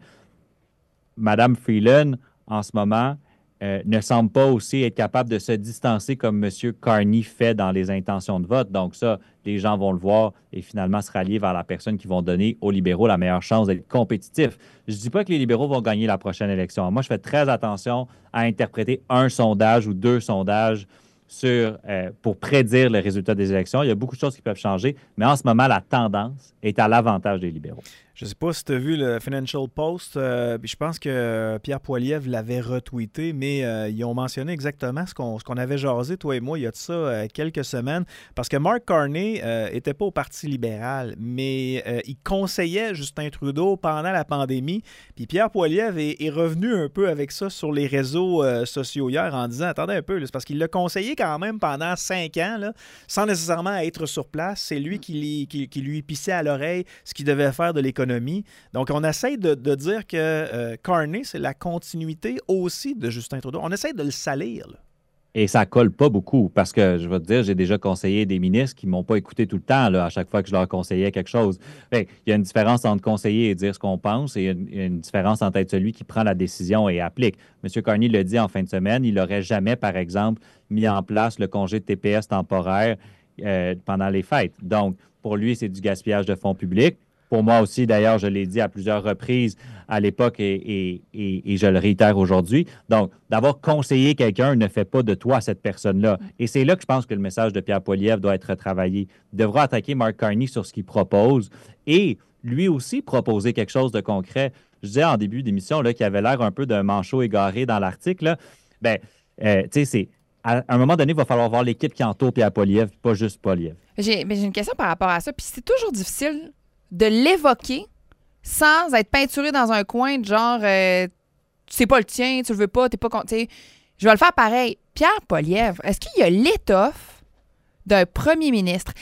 S8: Mme Freeland, en ce moment, euh, ne semble pas aussi être capable de se distancer comme M. Carney fait dans les intentions de vote. Donc ça, les gens vont le voir et finalement se rallier vers la personne qui vont donner aux libéraux la meilleure chance d'être compétitifs. Je ne dis pas que les libéraux vont gagner la prochaine élection. Moi, je fais très attention à interpréter un sondage ou deux sondages sur, euh, pour prédire le résultat des élections. Il y a beaucoup de choses qui peuvent changer, mais en ce moment, la tendance est à l'avantage des libéraux.
S1: Je ne sais pas si tu as vu le Financial Post. Euh, je pense que Pierre Poilievre l'avait retweeté, mais euh, ils ont mentionné exactement ce qu'on, ce qu'on avait jasé, toi et moi, il y a de ça euh, quelques semaines. Parce que Mark Carney n'était euh, pas au Parti libéral, mais euh, il conseillait Justin Trudeau pendant la pandémie. Puis Pierre Poilievre est, est revenu un peu avec ça sur les réseaux euh, sociaux hier en disant, attendez un peu, là, c'est parce qu'il l'a conseillé quand même pendant cinq ans, là, sans nécessairement être sur place. C'est lui qui, li, qui, qui lui pissait à l'oreille ce qu'il devait faire de l'économie. Donc, on essaie de, de dire que euh, Carney, c'est la continuité aussi de Justin Trudeau. On essaie de le salir, là.
S8: Et ça colle pas beaucoup parce que, je vais te dire, j'ai déjà conseillé des ministres qui ne m'ont pas écouté tout le temps là, à chaque fois que je leur conseillais quelque chose. Fait, il y a une différence entre conseiller et dire ce qu'on pense et une, une différence entre être celui qui prend la décision et applique. M. Carney l'a dit en fin de semaine, il n'aurait jamais, par exemple, mis en place le congé de T P S temporaire euh, pendant les fêtes. Donc, pour lui, c'est du gaspillage de fonds publics. Pour moi aussi, d'ailleurs, je l'ai dit à plusieurs reprises à l'époque et, et, et, et je le réitère aujourd'hui. Donc, d'avoir conseillé quelqu'un ne fait pas de toi cette personne-là. Et c'est là que je pense que le message de Pierre Poilievre doit être retravaillé. Il devra attaquer Mark Carney sur ce qu'il propose et lui aussi proposer quelque chose de concret. Je disais en début d'émission là, qu'il avait l'air un peu d'un manchot égaré dans l'article. Là. Ben, euh, tu sais, c'est... À un moment donné, il va falloir voir l'équipe qui entoure Pierre Poilievre, pas juste Poilievre.
S2: J'ai, mais j'ai une question par rapport à ça. Puis c'est toujours difficile de l'évoquer sans être peinturé dans un coin de genre euh, c'est pas le tien, tu le veux pas, t'es pas content. Je vais le faire pareil. Pierre Poilievre, est-ce qu'il y a l'étoffe d'un premier ministre?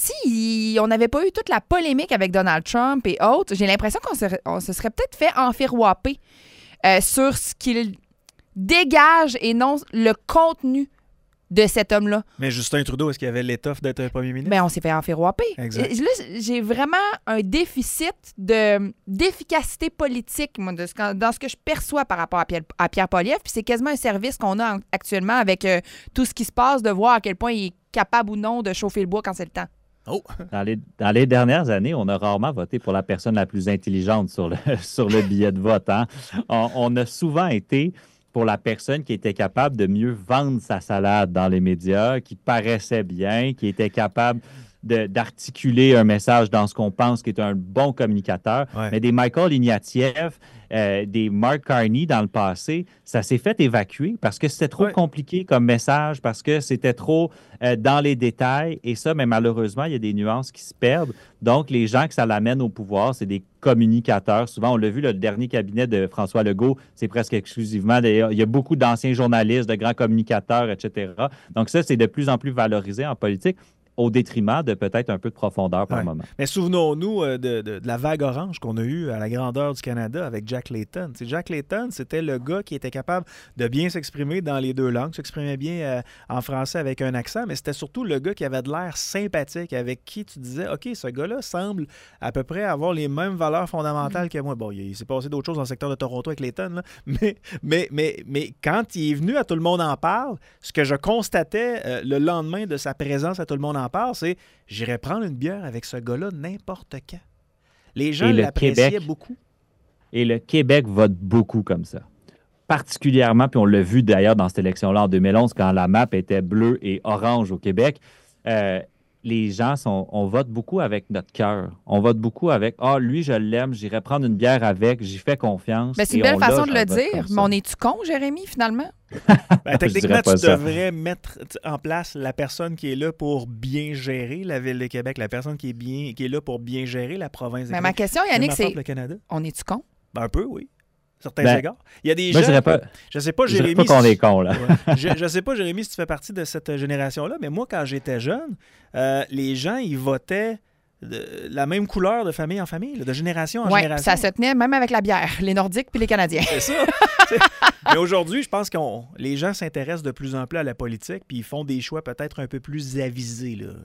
S2: Si on n'avait pas eu toute la polémique avec Donald Trump et autres, j'ai l'impression qu'on se, on se serait peut-être fait enfirouaper euh, sur ce qu'il dégage et non le contenu de cet homme-là.
S1: Mais Justin Trudeau, est-ce qu'il avait l'étoffe d'être un premier ministre?
S2: Bien, on s'est fait enfirouaper.
S1: Exact.
S2: Là, j'ai vraiment un déficit de, d'efficacité politique, moi, de ce, dans ce que je perçois par rapport à Pierre, à Pierre Poilievre. Puis c'est quasiment un service qu'on a actuellement avec euh, tout ce qui se passe, de voir à quel point il est capable ou non de chauffer le bois quand c'est le temps.
S1: Oh!
S8: Dans les, dans les dernières années, on a rarement voté pour la personne la plus intelligente sur le, sur le billet de vote. Hein? On, on a souvent été pour la personne qui était capable de mieux vendre sa salade dans les médias, qui paraissait bien, qui était capable de, d'articuler un message dans ce qu'on pense qui est un bon communicateur.
S1: Ouais.
S8: Mais des Michael Ignatieff, euh, des Mark Carney dans le passé, ça s'est fait évacuer parce que c'était trop
S1: Ouais.
S8: compliqué comme message, parce que c'était trop euh, dans les détails. Et ça, mais malheureusement, il y a des nuances qui se perdent. Donc, les gens que ça l'amène au pouvoir, c'est des communicateurs. Souvent, on l'a vu, là, le dernier cabinet de François Legault, c'est presque exclusivement, des, il y a beaucoup d'anciens journalistes, de grands communicateurs, et cetera. Donc ça, c'est de plus en plus valorisé en politique, au détriment de peut-être un peu de profondeur par
S1: Ouais.
S8: moment.
S1: Mais souvenons-nous euh, de, de- de la vague orange qu'on a eue à la grandeur du Canada avec Jack Layton. Tu sais, Jack Layton, c'était le gars qui était capable de bien s'exprimer dans les deux langues, s'exprimait bien euh, en français avec un accent, mais c'était surtout le gars qui avait de l'air sympathique, avec qui tu disais, OK, ce gars-là semble à peu près avoir les mêmes valeurs fondamentales que moi. Bon, il, il s'est passé d'autres choses dans le secteur de Toronto avec Layton, là, mais, mais, mais, mais quand il est venu à Tout le monde en parle, ce que je constatais euh, le lendemain de sa présence à Tout le monde en parle, c'est j'irais prendre une bière avec ce gars-là n'importe quand. Les gens
S8: Et le
S1: l'appréciaient
S8: Québec.
S1: beaucoup.
S8: Et le Québec vote beaucoup comme ça. Particulièrement, puis on l'a vu d'ailleurs dans cette élection-là en deux mille onze, quand la map était bleue et orange au Québec, euh, les gens, sont, on vote beaucoup avec notre cœur. On vote beaucoup avec « Ah, lui, je l'aime, j'irai prendre une bière avec, j'y fais confiance. »
S2: Mais c'est une
S8: Et
S2: belle
S8: on
S2: façon
S8: loge
S2: de
S8: un
S2: le
S8: vote
S2: dire.
S8: comme
S2: Mais
S8: ça.
S2: on est-tu con, Jérémy, finalement?
S1: Ben,
S8: Je
S1: techniquement,
S8: dirais pas
S1: tu
S8: ça.
S1: devrais mettre en place la personne qui est là pour bien gérer la Ville de Québec, la personne qui est, bien, qui est là pour bien gérer la province de
S2: Mais
S1: Québec.
S2: ma question,
S1: Même
S2: Yannick,
S1: affaire
S2: c'est
S1: pour le Canada.
S2: on est-tu con?
S1: Ben, un peu, oui. Certains
S8: Ben,
S1: égards. Il y a des
S8: Moi, je
S1: gens...
S8: dirais pas,
S1: Je sais pas,
S8: je dirais
S1: Jérémy...
S8: pas qu'on
S1: si-
S8: est con, là.
S1: Ouais. je, je sais pas, Jérémy, si tu fais partie de cette génération-là, mais moi, quand j'étais jeune, euh, les gens, ils votaient de la même couleur de famille en famille, là, de génération en
S2: Oui,
S1: génération.
S2: ça se tenait même avec la bière, les Nordiques puis les Canadiens.
S1: C'est ça. T'sais. Mais aujourd'hui, je pense que les gens s'intéressent de plus en plus à la politique, puis ils font des choix peut-être un peu plus avisés. Là.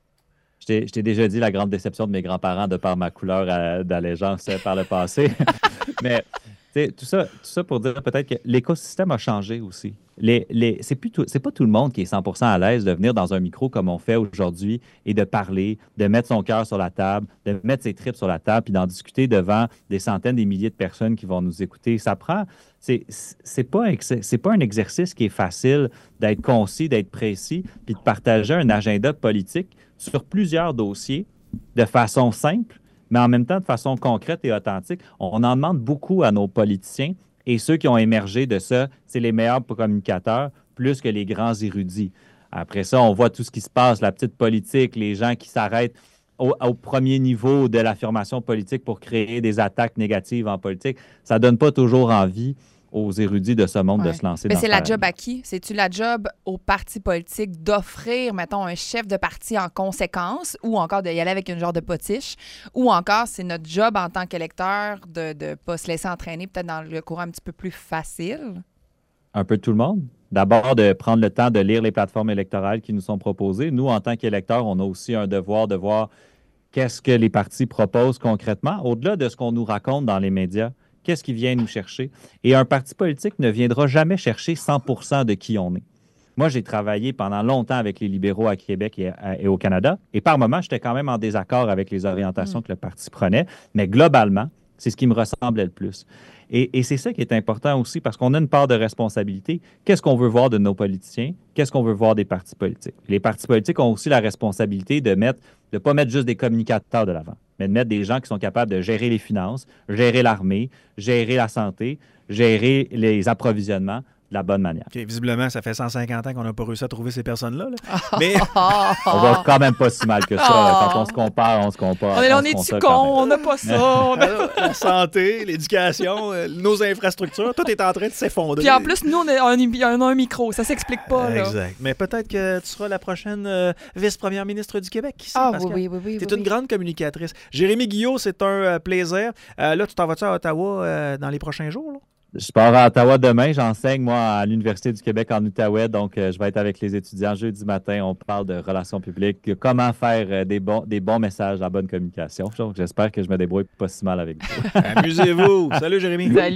S8: Je t'ai, je t'ai déjà dit la grande déception de mes grands-parents de par ma couleur euh, d'allégeance euh, par le passé. Mais tu sais, tout ça, tout ça pour dire peut-être que l'écosystème a changé aussi. Les, les, c'est, plus tout, c'est pas tout le monde qui est cent pour cent à l'aise de venir dans un micro comme on fait aujourd'hui et de parler, de mettre son cœur sur la table, de mettre ses tripes sur la table, puis d'en discuter devant des centaines, des milliers de personnes qui vont nous écouter. Ça prend... C'est, c'est, pas, c'est pas un exercice qui est facile d'être concis, d'être précis, puis de partager un agenda politique sur plusieurs dossiers de façon simple, mais en même temps de façon concrète et authentique. On en demande beaucoup à nos politiciens et ceux qui ont émergé de ça, c'est les meilleurs communicateurs plus que les grands érudits. Après ça, on voit tout ce qui se passe, la petite politique, les gens qui s'arrêtent au, au premier niveau de l'affirmation politique pour créer des attaques négatives en politique. Ça ne donne pas toujours envie aux érudits de ce monde
S2: Ouais.
S8: de se lancer
S2: Mais
S8: dans
S2: c'est
S8: ce
S2: la
S8: terrain.
S2: job à qui? C'est-tu la job au parti politique d'offrir, mettons, un chef de parti en conséquence ou encore d'y aller avec une genre de potiche? Ou encore, c'est notre job en tant qu'électeur de ne pas se laisser entraîner peut-être dans le courant un petit peu plus facile?
S8: Un peu de tout le monde. D'abord, de prendre le temps de lire les plateformes électorales qui nous sont proposées. Nous, en tant qu'électeurs, on a aussi un devoir de voir qu'est-ce que les partis proposent concrètement, au-delà de ce qu'on nous raconte dans les médias. Qu'est-ce qui vient nous chercher? Et un parti politique ne viendra jamais chercher cent pour cent de qui on est. Moi, j'ai travaillé pendant longtemps avec les libéraux à Québec et, à, et au Canada. Et par moments, j'étais quand même en désaccord avec les orientations mmh. que le parti prenait. Mais globalement, c'est ce qui me ressemblait le plus. Et, et c'est ça qui est important aussi, parce qu'on a une part de responsabilité. Qu'est-ce qu'on veut voir de nos politiciens? Qu'est-ce qu'on veut voir des partis politiques? Les partis politiques ont aussi la responsabilité de mettre, de ne pas mettre juste des communicateurs de l'avant, mais de mettre des gens qui sont capables de gérer les finances, gérer l'armée, gérer la santé, gérer les approvisionnements de la bonne manière.
S1: Okay, visiblement, ça fait cent cinquante ans qu'on n'a pas réussi à trouver ces personnes-là. Là.
S2: Oh,
S1: Mais
S8: on va quand même pas si mal que ça.
S2: Oh.
S8: Quand on se compare, on se compare.
S2: On est là, on,
S8: on
S2: est-tu con? On n'a pas ça. On a...
S1: Alors, la santé, l'éducation, euh, nos infrastructures, tout est en train de s'effondrer.
S2: Puis en plus, nous, on a un, on a un micro. Ça s'explique pas. Là.
S1: Exact. Mais peut-être que tu seras la prochaine euh, vice-première ministre du Québec. Qui sait,
S2: Ah
S1: Pascal?
S2: oui, oui, oui.
S1: Tu es
S2: oui,
S1: une
S2: oui.
S1: grande communicatrice. Jérémy Guillot, c'est un euh, plaisir. Euh, là, tu t'en vas-tu à Ottawa euh, dans les prochains jours? Là?
S8: Je pars à Ottawa demain. J'enseigne, moi, à l'Université du Québec en Outaouais. Donc, euh, je vais être avec les étudiants jeudi matin. On parle de relations publiques, comment faire euh, des, bons, des bons messages en bonne communication. Donc, j'espère que je me débrouille pas si mal avec vous.
S1: Amusez-vous. Salut, Jérémy.
S2: Salut.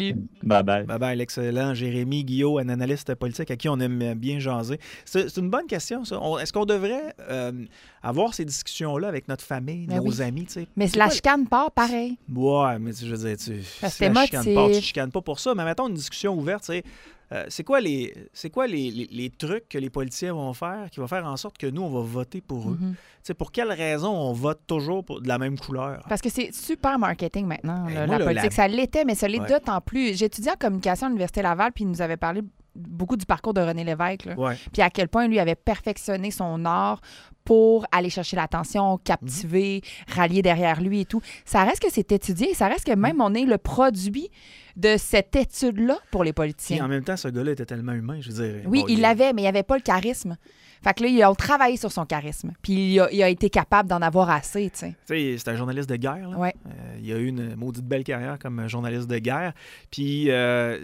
S8: Bye-bye.
S1: Bye-bye, l'excellent Jérémy Guillot, un analyste politique à qui on aime bien jaser. C'est, c'est une bonne question, ça. On, est-ce qu'on devrait euh, avoir ces discussions-là avec notre famille,
S2: Ben
S1: nos
S2: oui.
S1: amis, tu sais?
S2: Mais
S1: C'est
S2: la
S1: quoi-
S2: chicane part pareil.
S1: Ouais, mais tu- je veux dire, tu
S2: Parce
S1: si
S2: que
S1: la
S2: c'est
S1: chicane
S2: émotif.
S1: part, tu chicanes pas pour ça, mais mettons une discussion ouverte, tu sais. Euh, c'est quoi, les, c'est quoi les, les, les trucs que les politiciens vont faire qui vont faire en sorte que nous, on va voter pour eux?
S2: Mhm.
S1: Tu sais, pour quelle raison on vote toujours pour de la même couleur?
S2: Parce que c'est super marketing maintenant,
S1: Ben,
S2: là,
S1: moi,
S2: la
S1: là,
S2: politique.
S1: la-
S2: Ça l'était, mais ça l'est
S1: Ouais.
S2: d'autant plus. J'ai étudié en communication à l'Université Laval, puis il nous avait parlé beaucoup du parcours de René Lévesque, là.
S1: Ouais.
S2: Puis à quel point lui avait perfectionné son art pour aller chercher l'attention, captiver,
S1: Mhm.
S2: rallier derrière lui et tout. Ça reste que c'est étudié, ça reste que même
S1: Mhm.
S2: on est le produit de cette étude-là pour les
S1: Puis
S2: politiciens.
S1: en même temps, ce gars-là était tellement humain, je veux dire.
S2: Oui,
S1: bon,
S2: il l'avait, mais il n'avait pas le charisme. Fait que là, ils ont travaillé sur son charisme. Puis il a, il a été capable d'en avoir assez, tu sais.
S1: Tu sais, c'est un journaliste de guerre. Là.
S2: Ouais.
S1: Euh, il a eu une maudite belle carrière comme journaliste de guerre. Puis, euh,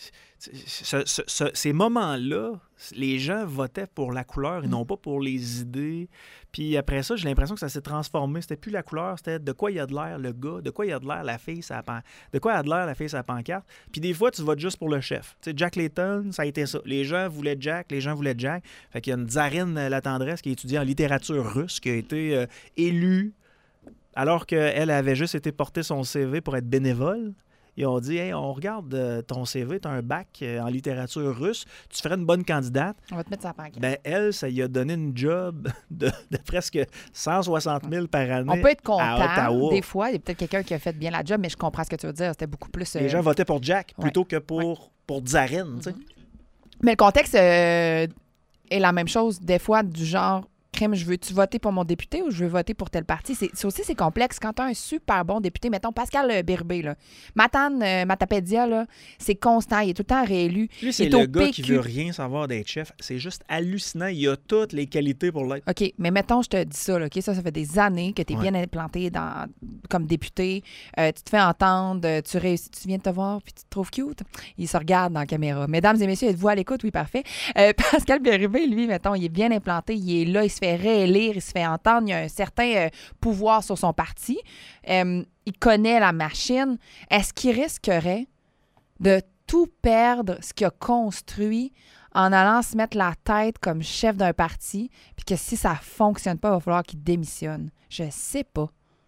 S1: ce- ce- ce- ces moments-là, les gens votaient pour la couleur et
S2: Mm.
S1: non pas pour les idées. Puis après ça, j'ai l'impression que ça s'est transformé. C'était plus la couleur, c'était de quoi il y a de l'air le gars, de quoi il y a de l'air la fille, sa pan... de quoi il y a de l'air la fille, sa pancarte. Puis des fois, tu votes juste pour le chef. Tu sais, Jack Layton, ça a été ça. Les gens voulaient Jack, les gens voulaient Jack. Fait qu'il y a une Tsarine Latendresse qui étudie en littérature russe, qui a été euh, élue alors qu'elle avait juste été porter son C V pour être bénévole. Ils ont dit, hey, on regarde euh, ton C V, tu as un bac euh, en littérature russe, tu ferais une bonne candidate.
S2: On va te mettre ça à pancarte.
S1: Ben, elle, ça lui a donné une job de, de presque cent soixante mille par année.
S2: On peut être
S1: à
S2: content,
S1: Ottawa.
S2: des fois. Il y a peut-être quelqu'un qui a fait bien la job, mais je comprends ce que tu veux dire. C'était beaucoup plus... euh,
S1: Les gens votaient pour Jack
S2: ouais.
S1: plutôt que pour, pour Tsarine. tu sais.
S2: Mais le contexte euh, est la même chose, des fois, du genre, crème, je veux-tu voter pour mon député ou je veux voter pour tel parti? C'est, c'est aussi, c'est complexe. Quand tu as un super bon député, mettons Pascal euh, Bérubé, là, Matane, euh, Matapédia, là, c'est constant, il est tout le temps réélu.
S1: Lui, c'est
S2: Il est
S1: le
S2: au
S1: gars
S2: P
S1: qui
S2: Q.
S1: veut rien savoir d'être chef. C'est juste hallucinant. Il a toutes les qualités pour l'être.
S2: OK, mais mettons, je te dis ça, là, OK? Ça, ça fait des années que tu es
S1: Ouais.
S2: bien implanté dans, comme député. Euh, tu te fais entendre, euh, tu réussis, tu viens de te voir, puis tu te trouves cute. Il se regarde dans la caméra. Mesdames et messieurs, êtes-vous à l'écoute? Oui, parfait. Euh, Pascal Bérubé, lui, mettons, il est bien implanté, il est là, il se fait réélire, il se fait entendre, il a un certain euh, pouvoir sur son parti. Euh, il connaît la machine. Est-ce qu'il risquerait de tout perdre ce qu'il a construit en allant se mettre la tête comme chef d'un parti, puis que si ça fonctionne pas, il va falloir qu'il démissionne? Je sais pas.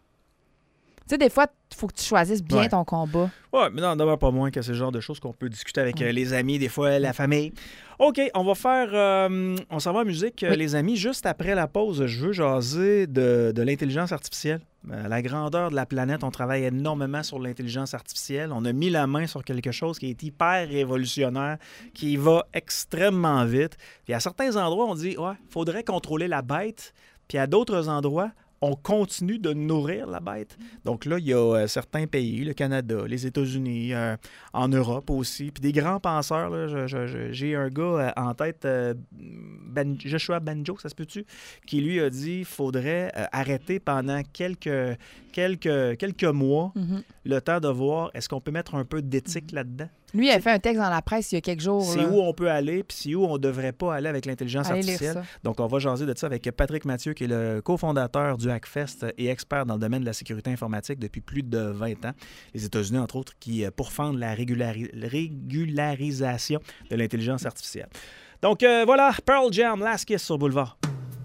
S2: Tu sais, des fois, il faut que tu choisisses bien
S1: Ouais.
S2: ton combat.
S1: Oui, mais non, d'abord pas moins que c'est le genre de choses qu'on peut discuter avec euh, les amis, des fois la famille. OK, on va faire... euh, on s'en va en musique, euh,
S2: Oui.
S1: les amis. Juste après la pause, je veux jaser de, de l'intelligence artificielle. Euh, la grandeur de la planète, on travaille énormément sur l'intelligence artificielle. On a mis la main sur quelque chose qui est hyper révolutionnaire, qui va extrêmement vite. Puis à certains endroits, on dit, ouais, il faudrait contrôler la bête. Puis à d'autres endroits, on continue de nourrir la bête. Donc là, il y a euh, certains pays, le Canada, les États-Unis, euh, en Europe aussi, puis des grands penseurs. Là, je- je- je- j'ai un gars euh, en tête, euh, Ben- Joshua Banjo, ça se peut-tu, qui lui a dit qu'il faudrait euh, arrêter pendant quelques, quelques, quelques mois
S2: Mhm.
S1: le temps de voir est-ce qu'on peut mettre un peu d'éthique là-dedans.
S2: Lui, il a fait un texte dans la presse il y a quelques jours.
S1: C'est
S2: là.
S1: où on peut aller, puis c'est où on ne devrait pas aller avec l'intelligence
S2: Allez lire
S1: artificielle.
S2: ça.
S1: Donc, on va jaser de ça avec Patrick Mathieu, qui est le cofondateur du Hackfest et expert dans le domaine de la sécurité informatique depuis plus de vingt ans. Les États-Unis, entre autres, qui euh, pourfendent la régulari- régularisation de l'intelligence artificielle. Donc, euh, voilà, Pearl Jam, Last Kiss sur Boulevard.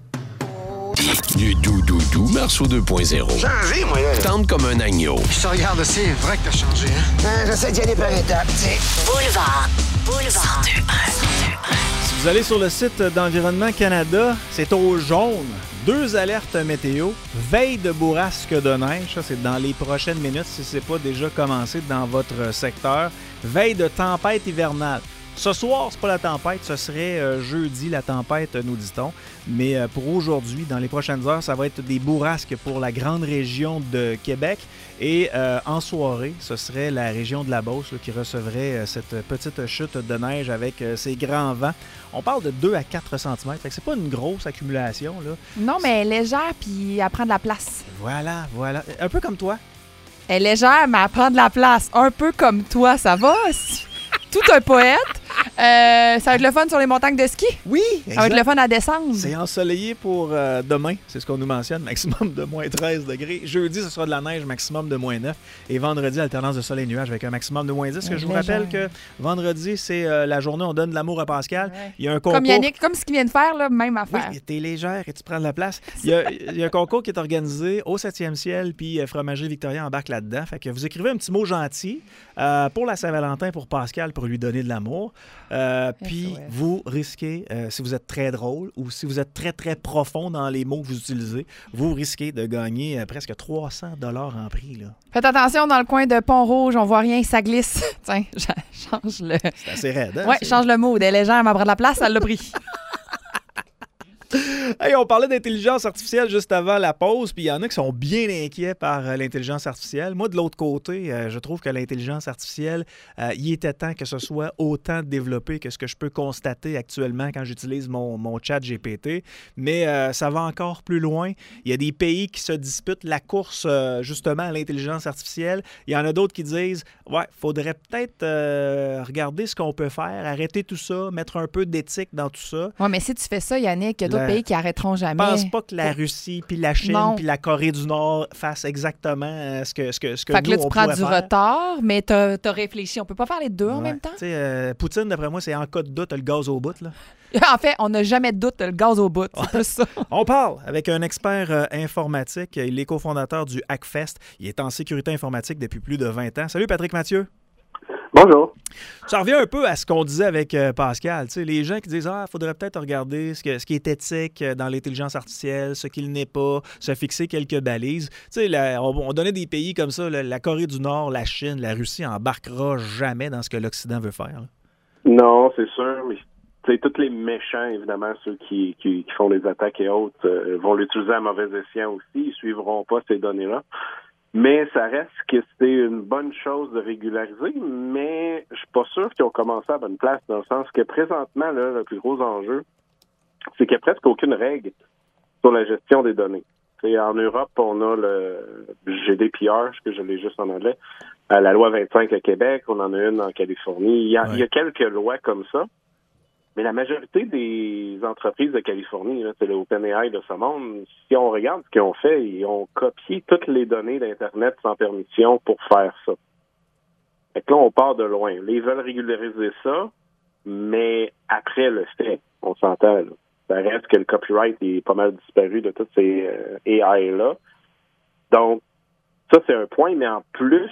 S4: Du doux-doux-doux Marceau deux point zéro.
S9: Changé, moi, là.
S4: Tente comme un agneau.
S9: Je te regarde, c'est vrai que t'as changé, hein?
S3: Hein, j'essaie d'y aller par étapes, tu sais. Boulevard. Boulevard. cent deux un.
S1: Si vous allez sur le site d'Environnement Canada, c'est au jaune. Deux alertes météo. Veille de bourrasque de neige. Ça, c'est dans les prochaines minutes si ce n'est pas déjà commencé dans votre secteur. Veille de tempête hivernale. Ce soir, c'est pas la tempête, ce serait euh, jeudi la tempête, nous dit-on. Mais euh, pour aujourd'hui, dans les prochaines heures, ça va être des bourrasques pour la grande région de Québec. Et euh, en soirée, ce serait la région de la Beauce là, qui recevrait euh, cette petite chute de neige avec euh, ces grands vents. On parle de deux à quatre centimètres, fait que c'est pas une grosse accumulation, là.
S2: Non, mais elle est légère, puis elle prend de la place.
S1: Voilà, voilà. Un peu comme toi.
S2: Elle est légère, mais elle prend de la place. Un peu comme toi, ça va? Tout un poète. Euh, ça va être le fun sur les montagnes de ski?
S1: Oui,
S2: Ça va être le fun à descendre?
S1: C'est ensoleillé pour euh, demain, c'est ce qu'on nous mentionne, maximum de moins treize degrés. Jeudi, ce sera de la neige, maximum de moins neuf. Et vendredi, alternance de soleil et nuages avec un maximum de moins dix. Que je vous rappelle que vendredi, c'est euh, la journée où on donne de l'amour à Pascal.
S2: Ouais.
S1: Il y a un concours.
S2: Comme Yannick, comme ce qu'il vient de faire, là, même affaire.
S1: Oui, t'es légère et tu prends de la place. Il y a, il y a un concours qui est organisé au septième ciel, puis euh, Fromagerie Victoria embarque là-dedans. Fait que vous écrivez un petit mot gentil euh, pour la Saint-Valentin pour Pascal pour lui donner de l'amour. Euh, puis vous risquez, euh, si vous êtes très drôle ou si vous êtes très, très profond dans les mots que vous utilisez, vous risquez de gagner euh, presque trois cents dollars en prix. Là.
S2: Faites attention, dans le coin de Pont-Rouge, on voit rien, ça glisse. Tiens, change le...
S1: C'est assez raide, hein?
S2: Ouais,
S1: c'est...
S2: change le mot. Des légères, ma bras de la place, ça l'a pris.
S1: Hey, on parlait d'intelligence artificielle juste avant la pause, puis il y en a qui sont bien inquiets par euh, l'intelligence artificielle. Moi, de l'autre côté, euh, je trouve que l'intelligence artificielle, euh, il était temps que ce soit autant développé que ce que je peux constater actuellement quand j'utilise mon, mon chat G P T. Mais euh, ça va encore plus loin. Il y a des pays qui se disputent la course euh, justement à l'intelligence artificielle. Il y en a d'autres qui disent « Ouais, faudrait peut-être euh, regarder ce qu'on peut faire, arrêter tout ça, mettre un peu d'éthique dans tout ça. »
S2: Oui, mais si tu fais ça, Yannick, il y a d'autres
S1: La...
S2: pays qui arrêteront jamais.
S1: Je pense pas que la Russie, puis la Chine, puis la Corée du Nord fassent exactement euh, ce que, ce que, ce que
S2: fait que
S1: nous,
S2: là, tu
S1: on
S2: prends
S1: pourrait
S2: du
S1: faire.
S2: retard, mais tu as réfléchi. On peut pas faire les deux en
S1: Ouais.
S2: même temps?
S1: Tu sais, euh, Poutine, d'après moi, c'est en cas de doute, le gaz au bout. Là.
S2: En fait, on n'a jamais de doute, le gaz au bout. C'est plus ça.
S1: On parle avec un expert euh, informatique. Il est cofondateur du Hackfest. Il est en sécurité informatique depuis plus de vingt ans. Salut, Patrick Mathieu.
S10: Bonjour.
S1: Ça revient un peu à ce qu'on disait avec euh, Pascal. Tu sais, les gens qui disent « Ah, il faudrait peut-être regarder ce, que, ce qui est éthique dans l'intelligence artificielle, ce qu'il n'est pas, se fixer quelques balises. » Tu sais, la- on, on donnait des pays comme ça, la, la Corée du Nord, la Chine, la Russie embarquera jamais dans ce que l'Occident veut faire. Là.
S10: Non, c'est sûr, mais tu sais, tous les méchants, évidemment, ceux qui, qui, qui font les attaques et autres, euh, vont l'utiliser à mauvais escient aussi. Ils suivront pas ces données-là. Mais ça reste que c'est une bonne chose de régulariser, mais je suis pas sûr qu'ils ont commencé à la bonne place, dans le sens que présentement, là, le plus gros enjeu, c'est qu'il n'y a presque aucune règle sur la gestion des données. T'sais, en Europe, on a le G D P R, que je l'ai juste en anglais, euh, la loi vingt-cinq à Québec, on en a une en Californie. Il y a,
S1: Ouais.
S10: il y a quelques lois comme ça, mais la majorité des entreprises de Californie, là, c'est le OpenAI de ce monde, si on regarde ce qu'ils ont fait, ils ont copié toutes les données d'Internet sans permission pour faire ça. Fait que là, on part de loin. Là, ils veulent régulariser ça, mais après le fait, on s'entend, là. Ça reste que le copyright est pas mal disparu de toutes ces euh, A I-là. Donc, ça, c'est un point, mais en plus,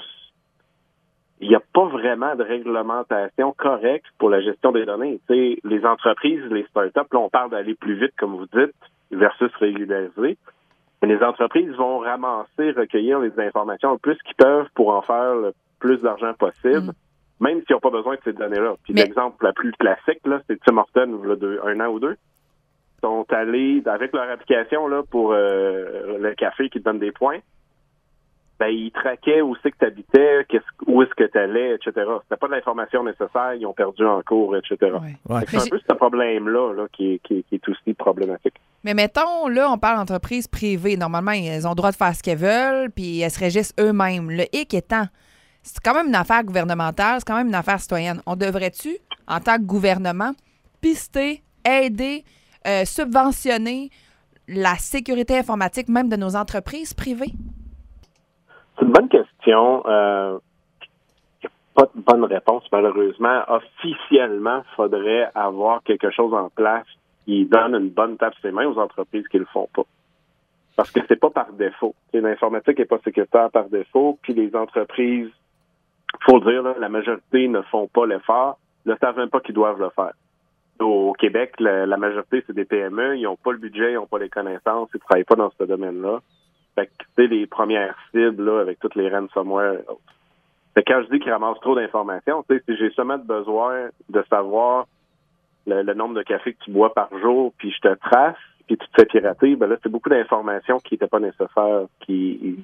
S10: il n'y a pas vraiment de réglementation correcte pour la gestion des données. Tu sais, les entreprises, les startups, là, on parle d'aller plus vite, comme vous dites, versus régulariser. Mais les entreprises vont ramasser, recueillir les informations le plus qu'ils peuvent pour en faire le plus d'argent possible, mm. même s'ils n'ont pas besoin de ces données-là. Puis
S2: Mais...
S10: l'exemple la plus classique, là, c'est Tim Hortons, là, de un an ou deux. Ils sont allés, avec leur application là, pour euh, le café qui te donne des points, ben, ils traquaient où c'est que tu habitais, où est-ce que tu allais, et cetera. C'était pas de l'information nécessaire, ils ont perdu en cours, et cetera.
S2: Ouais.
S1: Ouais.
S10: C'est un peu ce problème-là là, qui, est, qui, qui est aussi problématique.
S2: Mais mettons, là, on parle d'entreprises privées. Normalement, elles ont le droit de faire ce qu'elles veulent, puis elles se régissent eux-mêmes. Le hic étant, c'est quand même une affaire gouvernementale, c'est quand même une affaire citoyenne. On devrait-tu, en tant que gouvernement, pister, aider, euh, subventionner la sécurité informatique même de nos entreprises privées?
S10: C'est une bonne question. Euh, il n'y a pas de bonne réponse, malheureusement. Officiellement, il faudrait avoir quelque chose en place qui donne une bonne tape sur les mains aux entreprises qui le font pas. Parce que c'est pas par défaut. T'sais, l'informatique n'est pas sécuritaire par défaut, puis les entreprises, faut le dire, là, la majorité ne font pas l'effort, ne savent même pas qu'ils doivent le faire. Au Québec, la, la majorité, c'est des P M E, ils n'ont pas le budget, ils n'ont pas les connaissances, ils ne travaillent pas dans ce domaine-là. Fait que, tu sais, les premières cibles, là, avec toutes les ransomware. Fait que quand je dis qu'ils ramassent trop d'informations, tu sais, si j'ai seulement besoin de savoir le, le nombre de cafés que tu bois par jour, puis je te trace, puis tu te fais pirater, ben là, c'est beaucoup d'informations qui n'étaient pas nécessaires, qui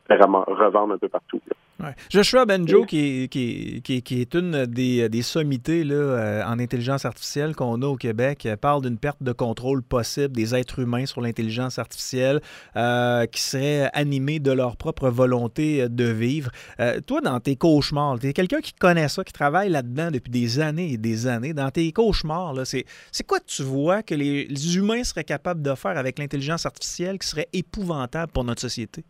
S10: revendre un peu partout.
S1: Ouais. Joshua Benjo, qui, qui, qui, qui est une des, des sommités là, euh, en intelligence artificielle qu'on a au Québec, euh, parle d'une perte de contrôle possible des êtres humains sur l'intelligence artificielle euh, qui seraient animés de leur propre volonté de vivre. Euh, toi, dans tes cauchemars, tu es quelqu'un qui connaît ça, qui travaille là-dedans depuis des années et des années. Dans tes cauchemars, là, c'est, c'est quoi tu vois que les, les humains seraient capables de faire avec l'intelligence artificielle qui serait épouvantable pour notre société?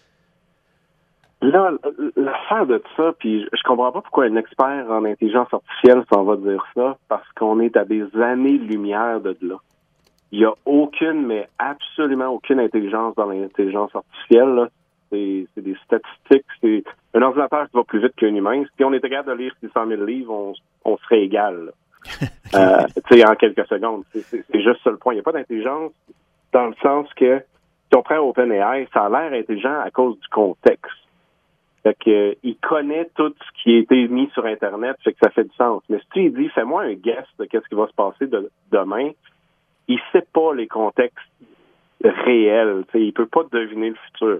S10: Là, l'affaire de ça, puis je comprends pas pourquoi un expert en intelligence artificielle s'en va dire ça, parce qu'on est à des années-lumière de là. Il n'y a aucune, mais absolument aucune intelligence dans l'intelligence artificielle. Là. C'est, c'est des statistiques, c'est un ordinateur qui va plus vite qu'un humain. Si on était capable de lire six cent mille livres, on, on serait égal. euh, tu sais, en quelques secondes. C'est, c'est, c'est juste ça le point. Il n'y a pas d'intelligence dans le sens que, si on prend OpenAI, ça a l'air intelligent à cause du contexte. Fait que, euh, il connaît tout ce qui a été mis sur Internet, fait que ça fait du sens. Mais si tu lui dis, fais-moi un guess de qu'est-ce qui va se passer de, demain, il sait pas les contextes réels. T'sais, il peut pas deviner le futur.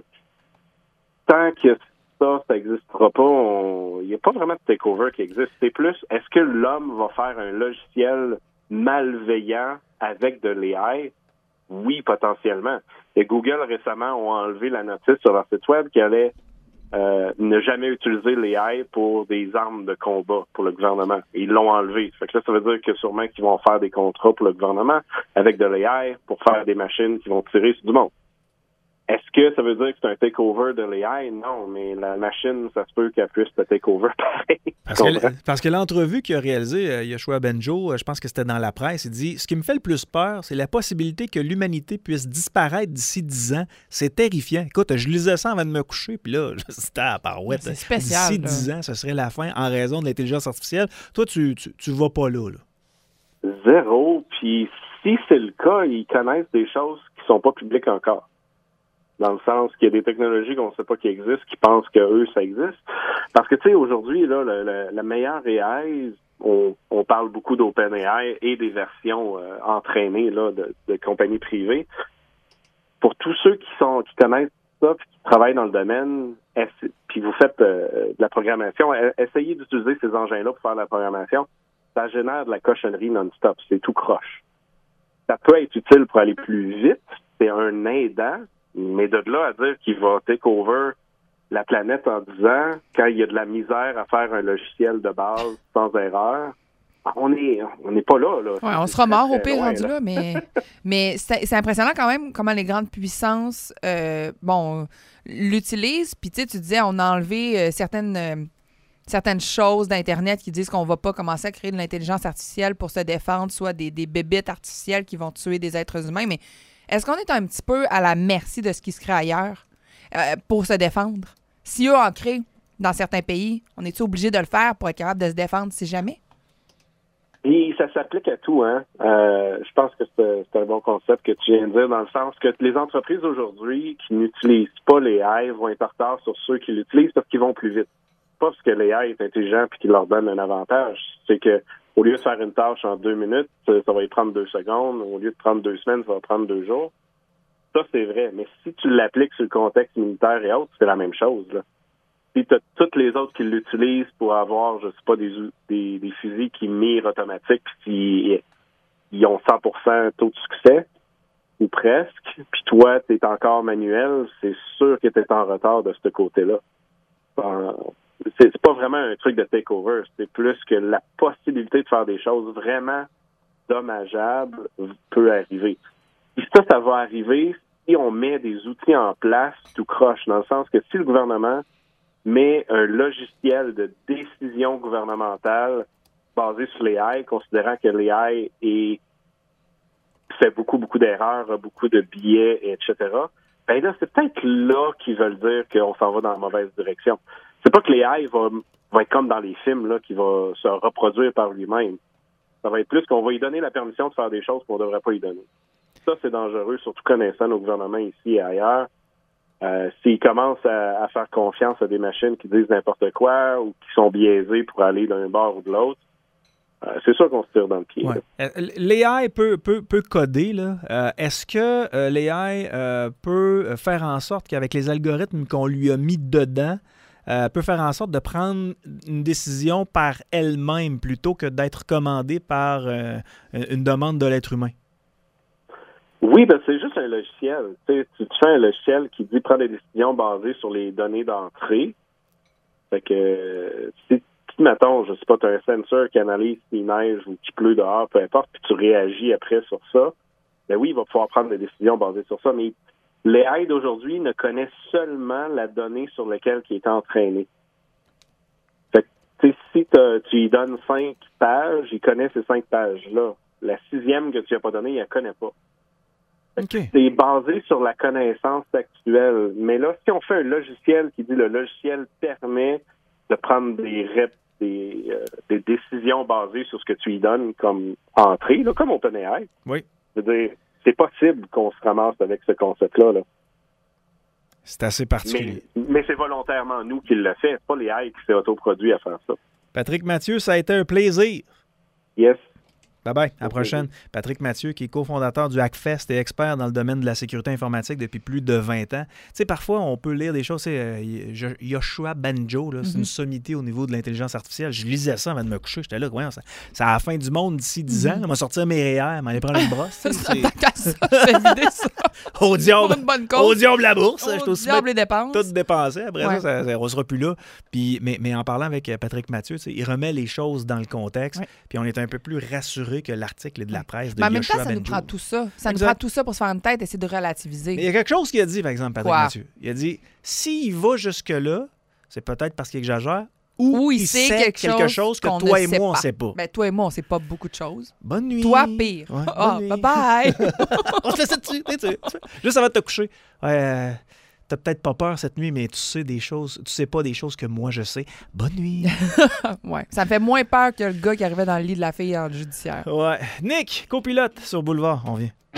S10: Tant que ça, ça n'existera pas, on... il n'y a pas vraiment de takeover qui existe. C'est plus, est-ce que l'homme va faire un logiciel malveillant avec de l'A I? Oui, potentiellement. Et Google, récemment, ont enlevé la notice sur leur site web qui allait Euh, ne jamais utiliser l'A I pour des armes de combat pour le gouvernement. Et ils l'ont enlevé. Fait que là, ça veut dire que sûrement qu'ils vont faire des contrats pour le gouvernement avec de l'A I pour faire des machines qui vont tirer sur du monde. Est-ce que ça veut dire que c'est un takeover de l'A I? Non, mais la machine, ça se peut qu'elle puisse te takeover pareil.
S1: Parce que, parce que l'entrevue qu'il a réalisée, euh, Joshua Benjo, euh, je pense que c'était dans la presse, il dit « Ce qui me fait le plus peur, c'est la possibilité que l'humanité puisse disparaître d'ici dix ans. C'est terrifiant. » Écoute, je lisais ça avant de me coucher, puis là, c'était à parouette.
S2: C'est spécial.
S1: D'ici dix ans, ce serait la fin en raison de l'intelligence artificielle. Toi, tu, tu, tu vas pas là, là.
S10: Zéro. Puis si c'est le cas, ils connaissent des choses qui sont pas publiques encore. Dans le sens qu'il y a des technologies qu'on ne sait pas qui existent, qui pensent que eux ça existe. Parce que, tu sais, aujourd'hui, là, le, le, la meilleure A I, on, on parle beaucoup d'OpenAI et des versions euh, entraînées là, de, de compagnies privées. Pour tous ceux qui sont qui connaissent ça puis qui travaillent dans le domaine, essa- puis vous faites euh, de la programmation, essayez d'utiliser ces engins-là pour faire de la programmation. Ça génère de la cochonnerie non-stop. C'est tout croche. Ça peut être utile pour aller plus vite. C'est un aidant. Mais de là à dire qu'il va take over la planète en dix ans, quand il y a de la misère à faire un logiciel de base sans erreur, on est on n'est pas là. là.
S2: Ouais, on sera mort au pire rendu là, là mais, mais c'est, c'est impressionnant quand même comment les grandes puissances euh, bon, l'utilisent. Puis tu sais, tu disais, on a enlevé euh, certaines... Euh, certaines choses d'Internet qui disent qu'on va pas commencer à créer de l'intelligence artificielle pour se défendre, soit des, des bébites artificielles qui vont tuer des êtres humains, mais est-ce qu'on est un petit peu à la merci de ce qui se crée ailleurs euh, pour se défendre? Si eux en créent dans certains pays, on est-tu obligé de le faire pour être capable de se défendre si jamais?
S10: Et ça s'applique à tout, hein. Euh, je pense que c'est, c'est un bon concept que tu viens de dire, dans le sens que les entreprises aujourd'hui qui n'utilisent pas les A I vont être en retard sur ceux qui l'utilisent parce qu'ils vont plus vite. Pas parce que l'A I est intelligent et qu'il leur donne un avantage. C'est que au lieu de faire une tâche en deux minutes, ça va y prendre deux secondes. Au lieu de prendre deux semaines, ça va prendre deux jours. Ça, c'est vrai. Mais si tu l'appliques sur le contexte militaire et autres, c'est la même chose, là. Puis tu as toutes les autres qui l'utilisent pour avoir, je sais pas, des, des, des fusils qui mirent automatiques puis ils ont cent pour cent taux de succès, ou presque. Puis toi, tu es encore manuel, c'est sûr que tu es en retard de ce côté-là. C'est, c'est pas vraiment un truc de takeover, c'est plus que la possibilité de faire des choses vraiment dommageables peut arriver. Et ça, ça va arriver si on met des outils en place tout croche, dans le sens que si le gouvernement met un logiciel de décision gouvernementale basé sur l'A I, considérant que l'A I est, fait beaucoup, beaucoup d'erreurs, a beaucoup de biais, et cetera, ben là, c'est peut-être là qu'ils veulent dire qu'on s'en va dans la mauvaise direction. C'est pas que l'A I va, va être comme dans les films, là, qui va se reproduire par lui-même. Ça va être plus qu'on va lui donner la permission de faire des choses qu'on ne devrait pas lui donner. Ça, c'est dangereux, surtout connaissant nos gouvernements ici et ailleurs. Euh, s'ils commencent à, à faire confiance à des machines qui disent n'importe quoi ou qui sont biaisées pour aller d'un bord ou de l'autre, euh, c'est sûr qu'on se tire dans le pied.
S1: Ouais. Euh, L'A I peut, peut, peut coder. Là. Euh, est-ce que euh, l'A I euh, peut faire en sorte qu'avec les algorithmes qu'on lui a mis dedans, euh, peut faire en sorte de prendre une décision par elle-même plutôt que d'être commandée par euh, une demande de l'être humain?
S10: Oui, ben c'est juste un logiciel. Tu sais, tu fais un logiciel qui dit prendre des décisions basées sur les données d'entrée. Fait que euh, si, mettons, je sais pas, tu as un sensor qui analyse s'il neige ou qu'il pleut dehors, peu importe, puis tu réagis après sur ça, ben oui, il va pouvoir prendre des décisions basées sur ça. Mais l'A I d'aujourd'hui ne connaît seulement la donnée sur laquelle il est entraîné. Fait que, tu sais, si tu lui donnes cinq pages, il connaît ces cinq pages-là. La sixième que tu n'as pas donnée, il la connaît pas.
S1: Okay.
S10: C'est basé sur la connaissance actuelle. Mais là, si on fait un logiciel qui dit le logiciel permet de prendre des rep, des, euh, des décisions basées sur ce que tu lui donnes comme entrée, là, comme OpenAI.
S1: Oui.
S10: Je veux dire, c'est possible qu'on se ramasse avec ce concept-là. Là.
S1: C'est assez particulier.
S10: Mais, mais c'est volontairement nous qui le fait. C'est pas les A I qui s'est autoproduit à faire ça.
S1: Patrick Mathieu, ça a été un plaisir.
S10: Yes.
S1: Bye-bye. À la prochaine. Patrick Mathieu, qui est cofondateur du Hackfest et expert dans le domaine de la sécurité informatique depuis plus de vingt ans. Tu sais, parfois, on peut lire des choses. C'est euh, Yoshua Bengio, là, c'est mm-hmm. une sommité au niveau de l'intelligence artificielle. Je lisais ça avant de me coucher. J'étais là, ouais, ça, c'est à la fin du monde d'ici dix ans. Mm-hmm. On va sortir mes R E E R, m'aller prendre une brosse.
S2: Ça, ça, ça.
S1: Au diable, au diable la bourse.
S2: Au diable les dépenses.
S1: Tout dépensé. Après
S2: ouais.
S1: ça, ça, ça, on sera plus là. Puis, mais, mais en parlant avec Patrick Mathieu, il remet les choses dans le contexte. Ouais. Puis on est un peu plus rassuré que l'article de la presse de
S2: mais en même
S1: Yoshua
S2: temps, ça
S1: Bengio.
S2: nous prend tout ça. Ça
S1: exact.
S2: nous prend tout ça pour se faire une tête et essayer de relativiser.
S1: Mais il y a quelque chose qu'il a dit, par exemple, Patrick
S2: Quoi?
S1: Mathieu. Il a dit, s'il va jusque-là, c'est peut-être parce qu'il exagère, ou,
S2: ou il,
S1: il
S2: sait
S1: sait quelque, quelque chose, chose que toi et moi, on ne sait pas.
S2: Ben, toi et moi, on ne sait pas beaucoup de choses.
S1: Bonne nuit.
S2: Toi, pire.
S1: Ouais,
S2: oh, bye-bye.
S1: On se laisse dessus. Juste avant de te coucher. Ouais, euh, t'as peut-être pas peur cette nuit, mais tu sais des choses, tu sais pas des choses que moi je sais. Bonne nuit.
S2: Ouais, ça me fait moins peur que le gars qui arrivait dans le lit de la fille en judiciaire.
S1: Ouais. Nick, copilote sur Boulevard, on vient.